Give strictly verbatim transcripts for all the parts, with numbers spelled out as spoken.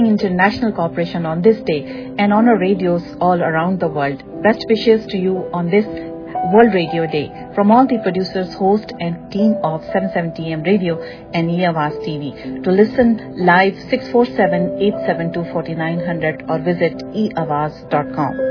International Corporation on this day and honor radios all around the world. Best wishes to you on this World Radio Day from all the producers, hosts and team of seven seventy A M Radio and eAwaaz T V. To listen live six four seven, eight seven two, four nine zero zero or visit e awaaz dot com.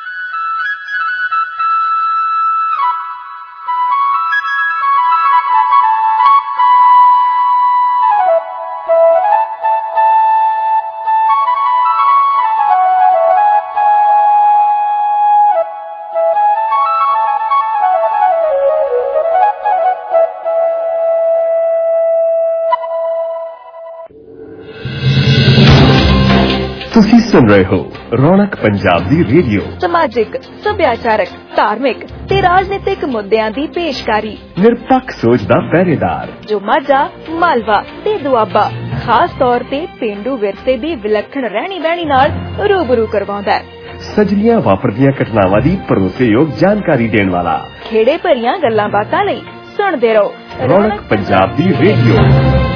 ਤੁਸੀਂ ਸੁਣ ਰਹੇ ਹੋ ਰੌਣਕ ਪੰਜਾਬ ਦੀ radio. ਸਮਾਜਿਕ, ਸੱਭਿਆਚਾਰਕ, ਧਾਰਮਿਕ ਤੇ ਰਾਜਨੀਤਿਕ ਮੁੱਦਿਆਂ ਦੀ ਪੇਸ਼ਕਾਰੀ। ਨਿਰਪੱਖ ਸੋਚ ਦਾ ਪਹਿਰੇਦਾਰ ਜੋ ਮਾਝਾ, ਮਾਲਵਾ ਤੇ ਦੁਆਬਾ ਖਾਸ ਤੌਰ ਤੇ ਪੇਂਡੂ ਵਿਰਸੇ ਦੀ ਵਿਲੱਖਣ ਰਹਿਣੀ ਬਹਿਣੀ ਨਾਲ ਰੂਬਰੂ ਕਰਵਾਉਂਦਾ ਹੈ। ਸਜਲੀਆਂ ਵਾਪਰਦੀਆਂ ਘਟਨਾਵਾਂ ਦੀ ਭਰੋਸੇਯੋਗ ਜਾਣਕਾਰੀ ਦੇਣ ਵਾਲਾ। ਖੇੜੇ ਭਰੀਆਂ ਗੱਲਾਂ ਬਾਤਾਂ ਲਈ ਸੁਣਦੇ ਰਹੋ ਰੌਣਕ ਪੰਜਾਬ ਦੀ ਰੇਡੀਓ।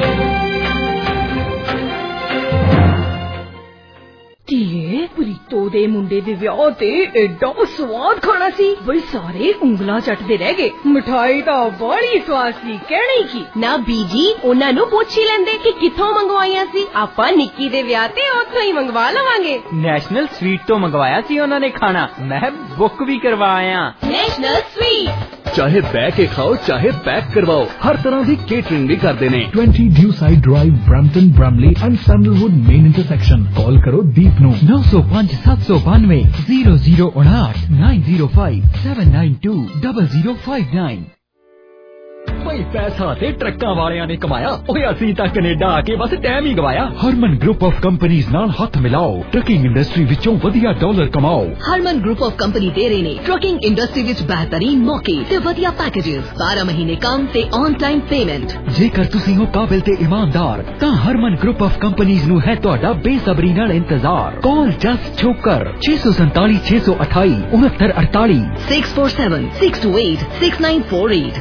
ਪ੍ਰੀਤੋ ਦੇ ਮੁੰਡੇ ਦੇ ਵਿਆਹ ਤੇ ਐਡਾ ਸਵਾਦ ਖਾਣਾ ਸੀ ਬਈ ਸਾਰੇ ਉਂਗਲਾਂ ਚੱਟਦੇ ਰਹਿ ਗਏ। ਮਿਠਾਈ ਤਾਂ ਬੜੀ ਸਵਾਦ ਸੀ, ਕਹਿਣੀ ਕੀ ਨਾ ਬੀਜੀ, ਉਹਨਾਂ ਨੂੰ ਪੁੱਛ ਹੀ ਲੈਂਦੇ ਕਿ ਕਿੱਥੋਂ ਮੰਗਵਾਈਆਂ ਸੀ। ਆਪਾਂ ਨਿੱਕੀ ਦੇ ਵਿਆਹ ਤੇ ਉੱਥੋਂ ਹੀ ਮੰਗਵਾ ਲਵਾਂਗੇ। ਨੈਸ਼ਨਲ ਸਵੀਟ ਤੋਂ ਮੰਗਵਾਇਆ ਸੀ ਉਹਨਾਂ ਨੇ ਖਾਣਾ, ਮੈਂ ਬੁੱਕ ਵੀ ਕਰਵਾਇਆ। ਨੈਸ਼ਨਲ ਸਵੀਟ ਚਾਹੇ ਬਹਿ ਕੇ ਖਾਓ ਚਾਹੇ ਪੈਕ ਕਰਵਾਓ, ਹਰ ਤਰ੍ਹਾਂ ਦੀ ਕੇਟਰਿੰਗ ਵੀ ਕਰਦੇ ਨੇ। ਵੀਹ Dewside drive, Brampton, Bramalea and Sandalwood main intersection. Call ਕਰੋ ਦੀਪ ਨੂੰ ਨੌ ਸੌ ਪੰਜ ਸੱਤ ਸੌ ਬਾਨਵੇਂ ਜ਼ੀਰੋ ਜ਼ੀਰੋ ਉਨਾਹਠ nine zero five seven nine two double zero five nine. ਭਾਈ ਪੈਸਾ ਤੇ ਟਰੱਕਾਂ ਵਾਲਿਆਂ ਨੇ ਕਮਾਇਆ, ਓਏ ਅਸੀਂ ਤਾਂ ਕੈਨੇਡਾ ਆ ਕੇ ਬਸ ਟਾਈਮ ਹੀ ਗਵਾਇਆ। ਹਰਮਨ ਗਰੁੱਪ ਆਫ ਕੰਪਨੀਆਂ ਨਾਲ ਹੱਥ ਮਿਲਾਓ, ਟਰੱਕਿੰਗ ਇੰਡਸਟਰੀ ਵਿੱਚੋਂ ਵਧੀਆ ਡਾਲਰ ਕਮਾਓ। ਹਰਮਨ ਗਰੁੱਪ ਆਫ ਕੰਪਨੀ ਦੇ ਰਹੇ ਨੇ ਟਰੱਕਿੰਗ ਇੰਡਸਟਰੀ ਵਿੱਚ ਬਿਹਤਰੀਨ ਮੌਕੇ ਤੇ ਵਧੀਆ ਪੈਕੇजेस, ਬਾਰਾਂ ਮਹੀਨੇ ਕੰਮ ਤੇ ਔਨ ਟਾਈਮ ਪੇਮੈਂਟ। ਜੇਕਰ ਤੁਸੀਂ ਹੋ ਕਾਬਿਲ ਤੇ ਇਮਾਨਦਾਰ ਤਾਂ ਹਰਮਨ ਗਰੁੱਪ ਆਫ ਕੰਪਨੀਆਂ ਨੂੰ ਹੈ ਤੁਹਾਡਾ ਬੇਸਬਰੀ ਨਾਲ ਇੰਤਜ਼ਾਰ। ਕਾਲ ਜਸਟ ਛੋਕਰ ਛੇ ਸੌ ਸੰਤਾਲੀ ਛੇ ਸੌ ਅਠਾਈ ਉਨੱਤਰ ਅੜਤਾਲੀ six four seven six two eight six nine four eight.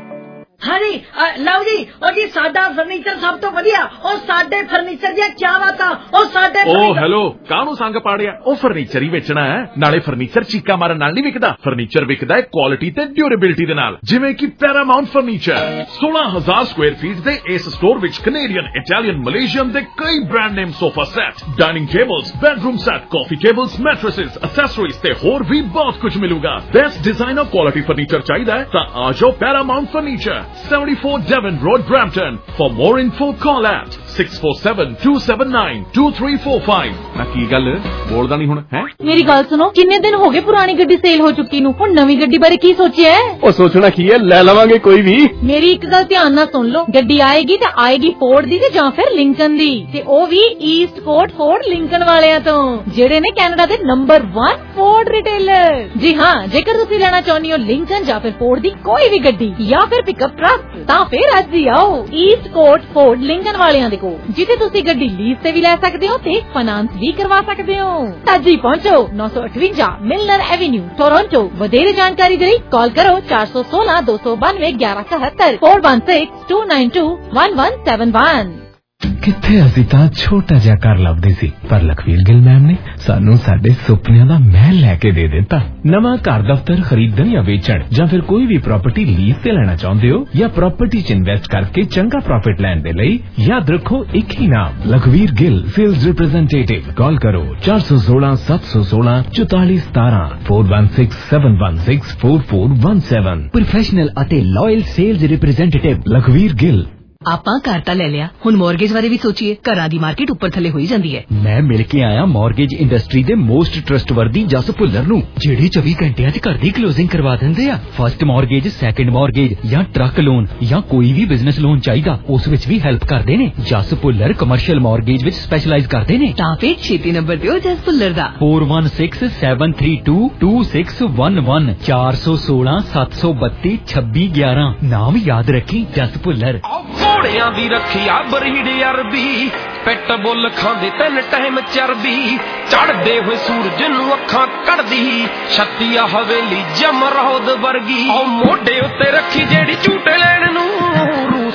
हाँ जी, लओ जी, और जी साडा फर्नीचर सब तो वधिया, और साडे फर्नीचर दी क्या बात आ, और साडे ओ हेलो कानू संग पाड़िया, ओ फर्नीचर ही बेचना है नाले फर्नीचर चीका मारन नाल नहीं विकदा। फर्नीचर विकदा है क्वालिटी ते ड्यूरेबिलिटी दे नाल, जिवें कि पैरामाउंट फर्नीचर। सोलह हजार स्क्वायर फीट दे इस स्टोर विच कनेडियन, इटालियन, मलेशियन दे कई brand name sofa set, dining tables, bedroom set, coffee tables, mattresses, accessories ते होर भी बहुत कुछ मिलूगा। बेस्ट डिजाइनर क्वालिटी फर्नीचर चाहिए तां आ जाओ Paramount furniture, seventy-four Devon Road, Brampton. For more info, call at six four seven, two seven nine, two three four five. ਨਾ ਕੀ ਗੱਲ ਬੋਲਦਾ ਨਹੀਂ ਹੁਣ ਹੈ? ਮੇਰੀ ਗੱਲ ਸੁਣੋ, ਕਿੰਨੇ ਦਿਨ ਹੋ ਗਏ ਪੁਰਾਣੀ ਗੱਡੀ ਸੇਲ ਹੋ ਚੁੱਕੀ ਨੂੰ, ਹੁਣ ਨਵੀਂ ਗੱਡੀ ਬਾਰੇ ਕੀ ਸੋਚਿਆ ਹੈ? ਉਹ ਸੋਚਣਾ ਕੀ ਹੈ, ਲੈ ਲਵਾਂਗੇ ਕੋਈ ਵੀ। ਮੇਰੀ ਇੱਕ ਗੱਲ ਧਿਆਨ ਨਾਲ ਸੁਣ ਲਓ, ਗੱਡੀ ਆਏਗੀ ਤੇ ਆਏਗੀ ਫੋਰਡ ਦੀ ਤੇ ਜਾਂ ਫਿਰ ਲਿੰਕਨ ਦੀ, ਤੇ ਉਹ ਵੀ ਈਸਟ ਕੋਟ ਫੋਰਡ ਲਿੰਕਨ ਵਾਲਿਆਂ ਤੋਂ, ਜਿਹੜੇ ਨੇ ਕੈਨੇਡਾ ਦੇ ਨੰਬਰ वन ਫੋਰਡ ਰਿਟੇਲਰ। ਜੀ ਹਾਂ, ਜੇਕਰ ਤੁਸੀਂ ਲੈਣਾ ਚਾਹੁੰਦੇ ਹੋ ਲਿੰਕਨ ਜਾਂ ਫਿਰ ਫੋਰਡ ਦੀ ਕੋਈ ਵੀ ਗੱਡੀ ਜਾਂ ਫਿਰ ਪਿਕਅਪ ਟਰੱਕ, ਤਾਂ ਫਿਰ ਅੱਜ ਹੀ ਆਓ ਈਸਟ ਕੋਟ ਫੋਰਡ ਲਿੰਕਨ ਵਾਲਿਆਂ ਦੇ ਕੋਲ, ਜਿੱਥੇ ਤੁਸੀਂ ਗੱਡੀ ਲੀਜ਼ ਤੇ ਵੀ ਲੈ ਸਕਦੇ ਹੋ ਤੇ ਫਾਈਨਾਂਸ ਵੀ ਕਰਵਾ ਸਕਦੇ ਹੋ। ਅੱਜ ਹੀ ਪਹੁੰਚੋ ਨੌ ਸੌ ਅਠਵੰਜਾ ਮਿਲਨਰ ਐਵੇਨਿਊ, ਟੋਰਾਂਟੋ। ਵਧੇਰੇ ਜਾਣਕਾਰੀ ਦੇ ਲਈ ਕਾਲ ਕਰੋ ਚਾਰ ਸੌ ਸੋਲਾਂ ਦੋ ਸੌ ਬਾਨਵੇਂ ਗਿਆਰਾਂ ਇਕਹੱਤਰ four one six two nine two one one seven one. ਕਿੱਥੇ ਅਸੀਂ ਤਾਂ ਛੋਟਾ ਜਿਹਾ ਘਰ ਲੱਭਦੇ ਸੀ, ਪਰ ਲਖਵੀਰ ਗਿੱਲ ਮੈਮ ਨੇ ਸਾਨੂੰ ਸਾਡੇ ਸੁਪਨਿਆਂ ਦਾ ਮਹਿਲ ਲੈ ਕੇ ਦੇ ਦਿੱਤਾ। ਨਵਾਂ ਘਰ ਦਫ਼ਤਰ ਖਰੀਦਣ ਜਾਂ ਵੇਚਣ ਜਾਂ ਫਿਰ ਕੋਈ ਵੀ ਪ੍ਰਾਪਰਟੀ ਲੀਜ਼ ਤੇ ਲੈਣਾ ਚਾਹੁੰਦੇ ਹੋ ਜਾਂ ਪ੍ਰਾਪਰਟੀ 'ਚ ਇਨਵੈਸਟ ਕਰਕੇ ਚੰਗਾ ਪ੍ਰੋਫਿਟ ਲੈਣ ਦੇ ਲਈ ਯਾਦ ਰੱਖੋ ਇੱਕ ਹੀ ਨਾਮ, Lakhvir Gill sales representative. Call ਕਰੋ ਚਾਰ ਸੌ ਸੋਲਾਂ ਸੱਤ ਸੌ ਸੋਲਾਂ ਚੁਤਾਲੀ ਸਤਾਰਾਂ four one six seven one six four four one seven. Professional ਅਤੇ loyal sales representative Lakhvir Gill. ਆਪਾਂ ਘਰ ਤਾਂ ਲੈ ਲਿਆ, ਹੁਣ ਮੌਰਗੇਜ ਬਾਰੇ ਵੀ ਸੋਚੀਏ। ਘਰਾਂ ਦੀ ਮਾਰਕੀਟ ਉੱਪਰ ਥੱਲੇ ਹੋਈ ਜਾਂਦੀ ਹੈ। ਮੈਂ ਮਿਲ ਕੇ ਆਇਆ ਮੌਰਗੇਜ ਇੰਡਸਟਰੀ ਦੇ ਮੋਸਟ ਟਰਸਟਵਰਦੀ ਜਸ ਭੁੱਲਰ ਨੂੰ, ਜਿਹੜੇ ਚੌਵੀ ਘੰਟਿਆਂ 'ਚ ਘਰ ਦੀ ਕਲੋਜ਼ਿੰਗ ਕਰਵਾ ਦਿੰਦੇ ਆ। ਫਸਟ ਮੌਰਗੇਜ, ਸੈਕੰਡ ਮੌਰਗੇਜ ਜਾਂ ਟਰੱਕ ਲੋਨ ਜਾਂ ਕੋਈ ਵੀ ਬਿਜ਼ਨਸ ਲੋਨ ਚਾਹੀਦਾ, ਉਸ ਵਿੱਚ ਵੀ ਹੈਲਪ ਕਰਦੇ ਨੇ। ਜਸ ਭੁੱਲਰ ਕਮਰਸ਼ੀਅਲ ਮੌਰਗੇਜ ਵਿੱਚ ਸਪੈਸ਼ਲਾਈਜ਼ ਕਰਦੇ ਨੇ। ਤਾਂ ਫਿਰ ਛੇਤੀ ਨੰਬਰ ਦਿਓ ਜਸ ਭੁੱਲਰ ਦਾ four one six seven three two two six one one चार सौ सोलह सात सौ बत्ती छब्बी ग्यारह। नाम याद रखी जस भुल्लर। ਘੋੜਿਆਂ ਦੀ ਰੱਖਿਆ ਬਰੀਡ ਅਰਬੀ, ਪਿੱਟ ਬੁੱਲ ਖਾਂਦੇ ਤਿੰਨ ਟਾਈਮ ਚਰਬੀ, ਚੜਦੇ ਹੋਏ ਸੂਰਜ ਨੂੰ ਅੱਖਾਂ ਕੱਢਦੀ, ਛੱਤੀਆ ਹਵੇਲੀ ਜਮਰੌਦ ਵਰਗੀ। ਉਹ ਮੋਢੇ ਉੱਤੇ ਰੱਖੀ ਜਿਹੜੀ ਝੂਟੇ ਲੈਣ ਨੂੰ, ਰੂਸ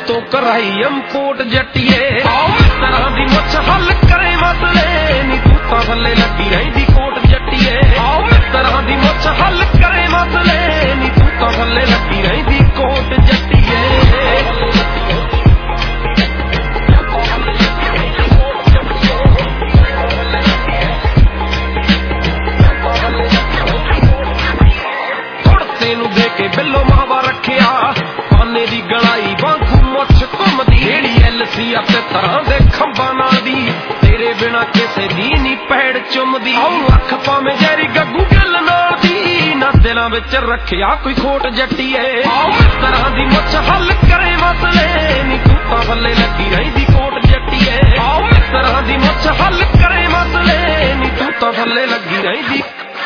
ਤੋਂ ਕਰਾਈ ਇੰਪੋਰਟ ਜੱਟੀਏ ਇਸ ਤਰ੍ਹਾਂ ਦੀ ਮੁੱਛ ਹੱਲ ਕਰੇ ਮਸਲੇ ਨੀ ਤੂੰ ਤਾਂ ਥੱਲੇ ਲੱਗੀ ਰਹਿੰਦੀ ਕੋਟ ਜੱਟੀਏ ਇਸ ਤਰ੍ਹਾਂ ਦੀ ਮੁੱਛ ਹੱਲ ਕਰੇ ਮਸਲੇ ਨੀ ਤੂੰ ਤਾਂ ਥੱਲੇ ਲੱਗੀ ਰਹਿੰਦੀ ਕੋਟ ਜੱਟੀਏ ਨੂੰ ਦੇ ਕੇ ਬਿੱਲੋ ਮਾਵਾ ਰੱਖਿਆ ਪਾਨੇ ਦੀ ਗਲਾਈ ਵਾਂਗੂ ਮੁੱਛ ਘੁੰਮਦੀ ਜਿਹੜੀ ਐਲਸੀ ਅਤੇ ਤਰ੍ਹਾਂ ਦੇ ਖੰਭਾਂ ਨਾਲ ਦੀ ਤੇਰੇ ਬਿਨਾ ਕਿਸੇ ਦੀ ਨੀ ਪੈੜ ਚੁੰਮਦੀ ਅੱਖ ਭਾਵੇਂ ਜੈਰੀ ਗੱਗੂ ਗੱਲ ਨਾਲ ਦੀ ਨਾ ਦਿਲਾਂ ਵਿੱਚ ਰੱਖਿਆ ਕੋਈ ਖੋਟ ਜੱਟੀਏ ਇਸ ਤਰ੍ਹਾਂ ਦੀ ਮੁੱਛ ਹੱਲ ਕਰੇ ਮਸਲੇ ਨੀ ਤੂੰ ਤਾਂ ਥੱਲੇ ਲੱਗੀ ਰਹਿੰਦੀ ਕੋਟ ਜੱਟੀਏ ਇਸ ਤਰ੍ਹਾਂ ਦੀ ਮੁੱਛ ਹੱਲ ਕਰੇ ਮਸਲੇ ਨੀ ਤੂੰ ਤਾਂ ਥੱਲੇ ਲੱਗੀ ਰਹਿੰਦੀ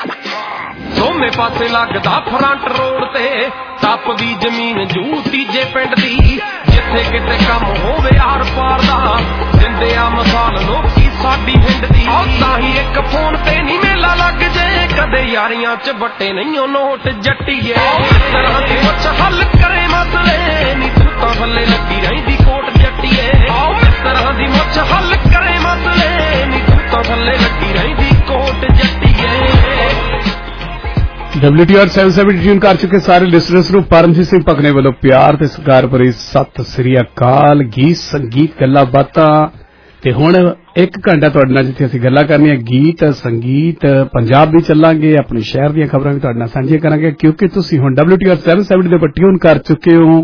ਦੋਵੇਂ ਪਾਸੇ ਲੱਗਦਾ ਫਰੰਟ ਰੋਡ ਤੇ ਟੱਪਦੀ ਜ਼ਮੀਨ ਜੂ ਤੀਜੇ ਪਿੰਡ ਦੀ ਜਿੱਥੇ ਕਿਤੇ ਕੰਮ ਹੋਵੇ ਆਰ ਪਾਰ ਦਾ ਦਿੰਦੇ ਆ ਮਸਾਲ ਲੋਕੀ ਸਾਡੀ ਹਿੰਡ ਦੀ ਤਾਂ ਹੀ ਇੱਕ ਫੋਨ ਤੇ ਨਹੀਂ ਮੇਲਾ ਲੱਗ ਜੇ ਕਦੇ ਯਾਰੀਆਂ ਚ ਵੱਟੇ ਨਹੀਂ ਉਹ ਨੋਟ ਜੱਟੀਏ ਇਸ ਤਰ੍ਹਾਂ ਦੀ ਮੁੱਛ ਹੱਲ ਕਰੇ ਮਸਲੇ ਨੀ ਤੂੰ ਤਾਂ ਥੱਲੇ ਲੱਗੀ ਰਹਿੰਦੀ ਕੋਟ ਜੱਟੀਏ ਇਸ ਤਰ੍ਹਾਂ ਦੀ ਮੁੱਛ ਹੱਲ ਕਰੇ ਮਸਲੇ ਨੀ ਤੂੰ ਤਾਂ ਥੱਲੇ ਲੱਗੀ ਰਹਿੰਦੀ ਕੋਟ ਜੱਟੀਏ W T R seven seventy tune ਕਰ ਚੁੱਕੇ ਸਾਰੇ ਲਿਸਨਰਸ ਨੂੰ ਪਰਮਜੀਤ ਸਿੰਘ ਭਕਨੇ ਵੱਲੋਂ ਪਿਆਰ ਤੇ ਸਤਿਕਾਰ ਭਰੀ ਸਤਿ ਸ੍ਰੀ ਅਕਾਲ। ਗੀਤ ਸੰਗੀਤ ਗੱਲਾਂ ਬਾਤਾਂ ਤੇ ਹੁਣ ਇੱਕ ਘੰਟਾ ਤੁਹਾਡੇ ਨਾਲ ਜਿੱਥੇ ਅਸੀਂ ਗੱਲਾਂ ਕਰਨੀਆਂ ਗੀਤ ਸੰਗੀਤ ਪੰਜਾਬ ਵੀ ਚੱਲਾਂਗੇ ਆਪਣੇ ਸ਼ਹਿਰ ਦੀਆਂ ਖਬਰਾਂ ਵੀ ਤੁਹਾਡੇ ਨਾਲ ਸਾਂਝੀਆਂ ਕਰਾਂਗੇ ਕਿਉਂਕਿ ਤੁਸੀਂ ਹੁਣ W T R seven seventy ਦੇ ਉੱਪਰ ਟਿਊਨ ਕਰ ਚੁੱਕੇ ਹੋ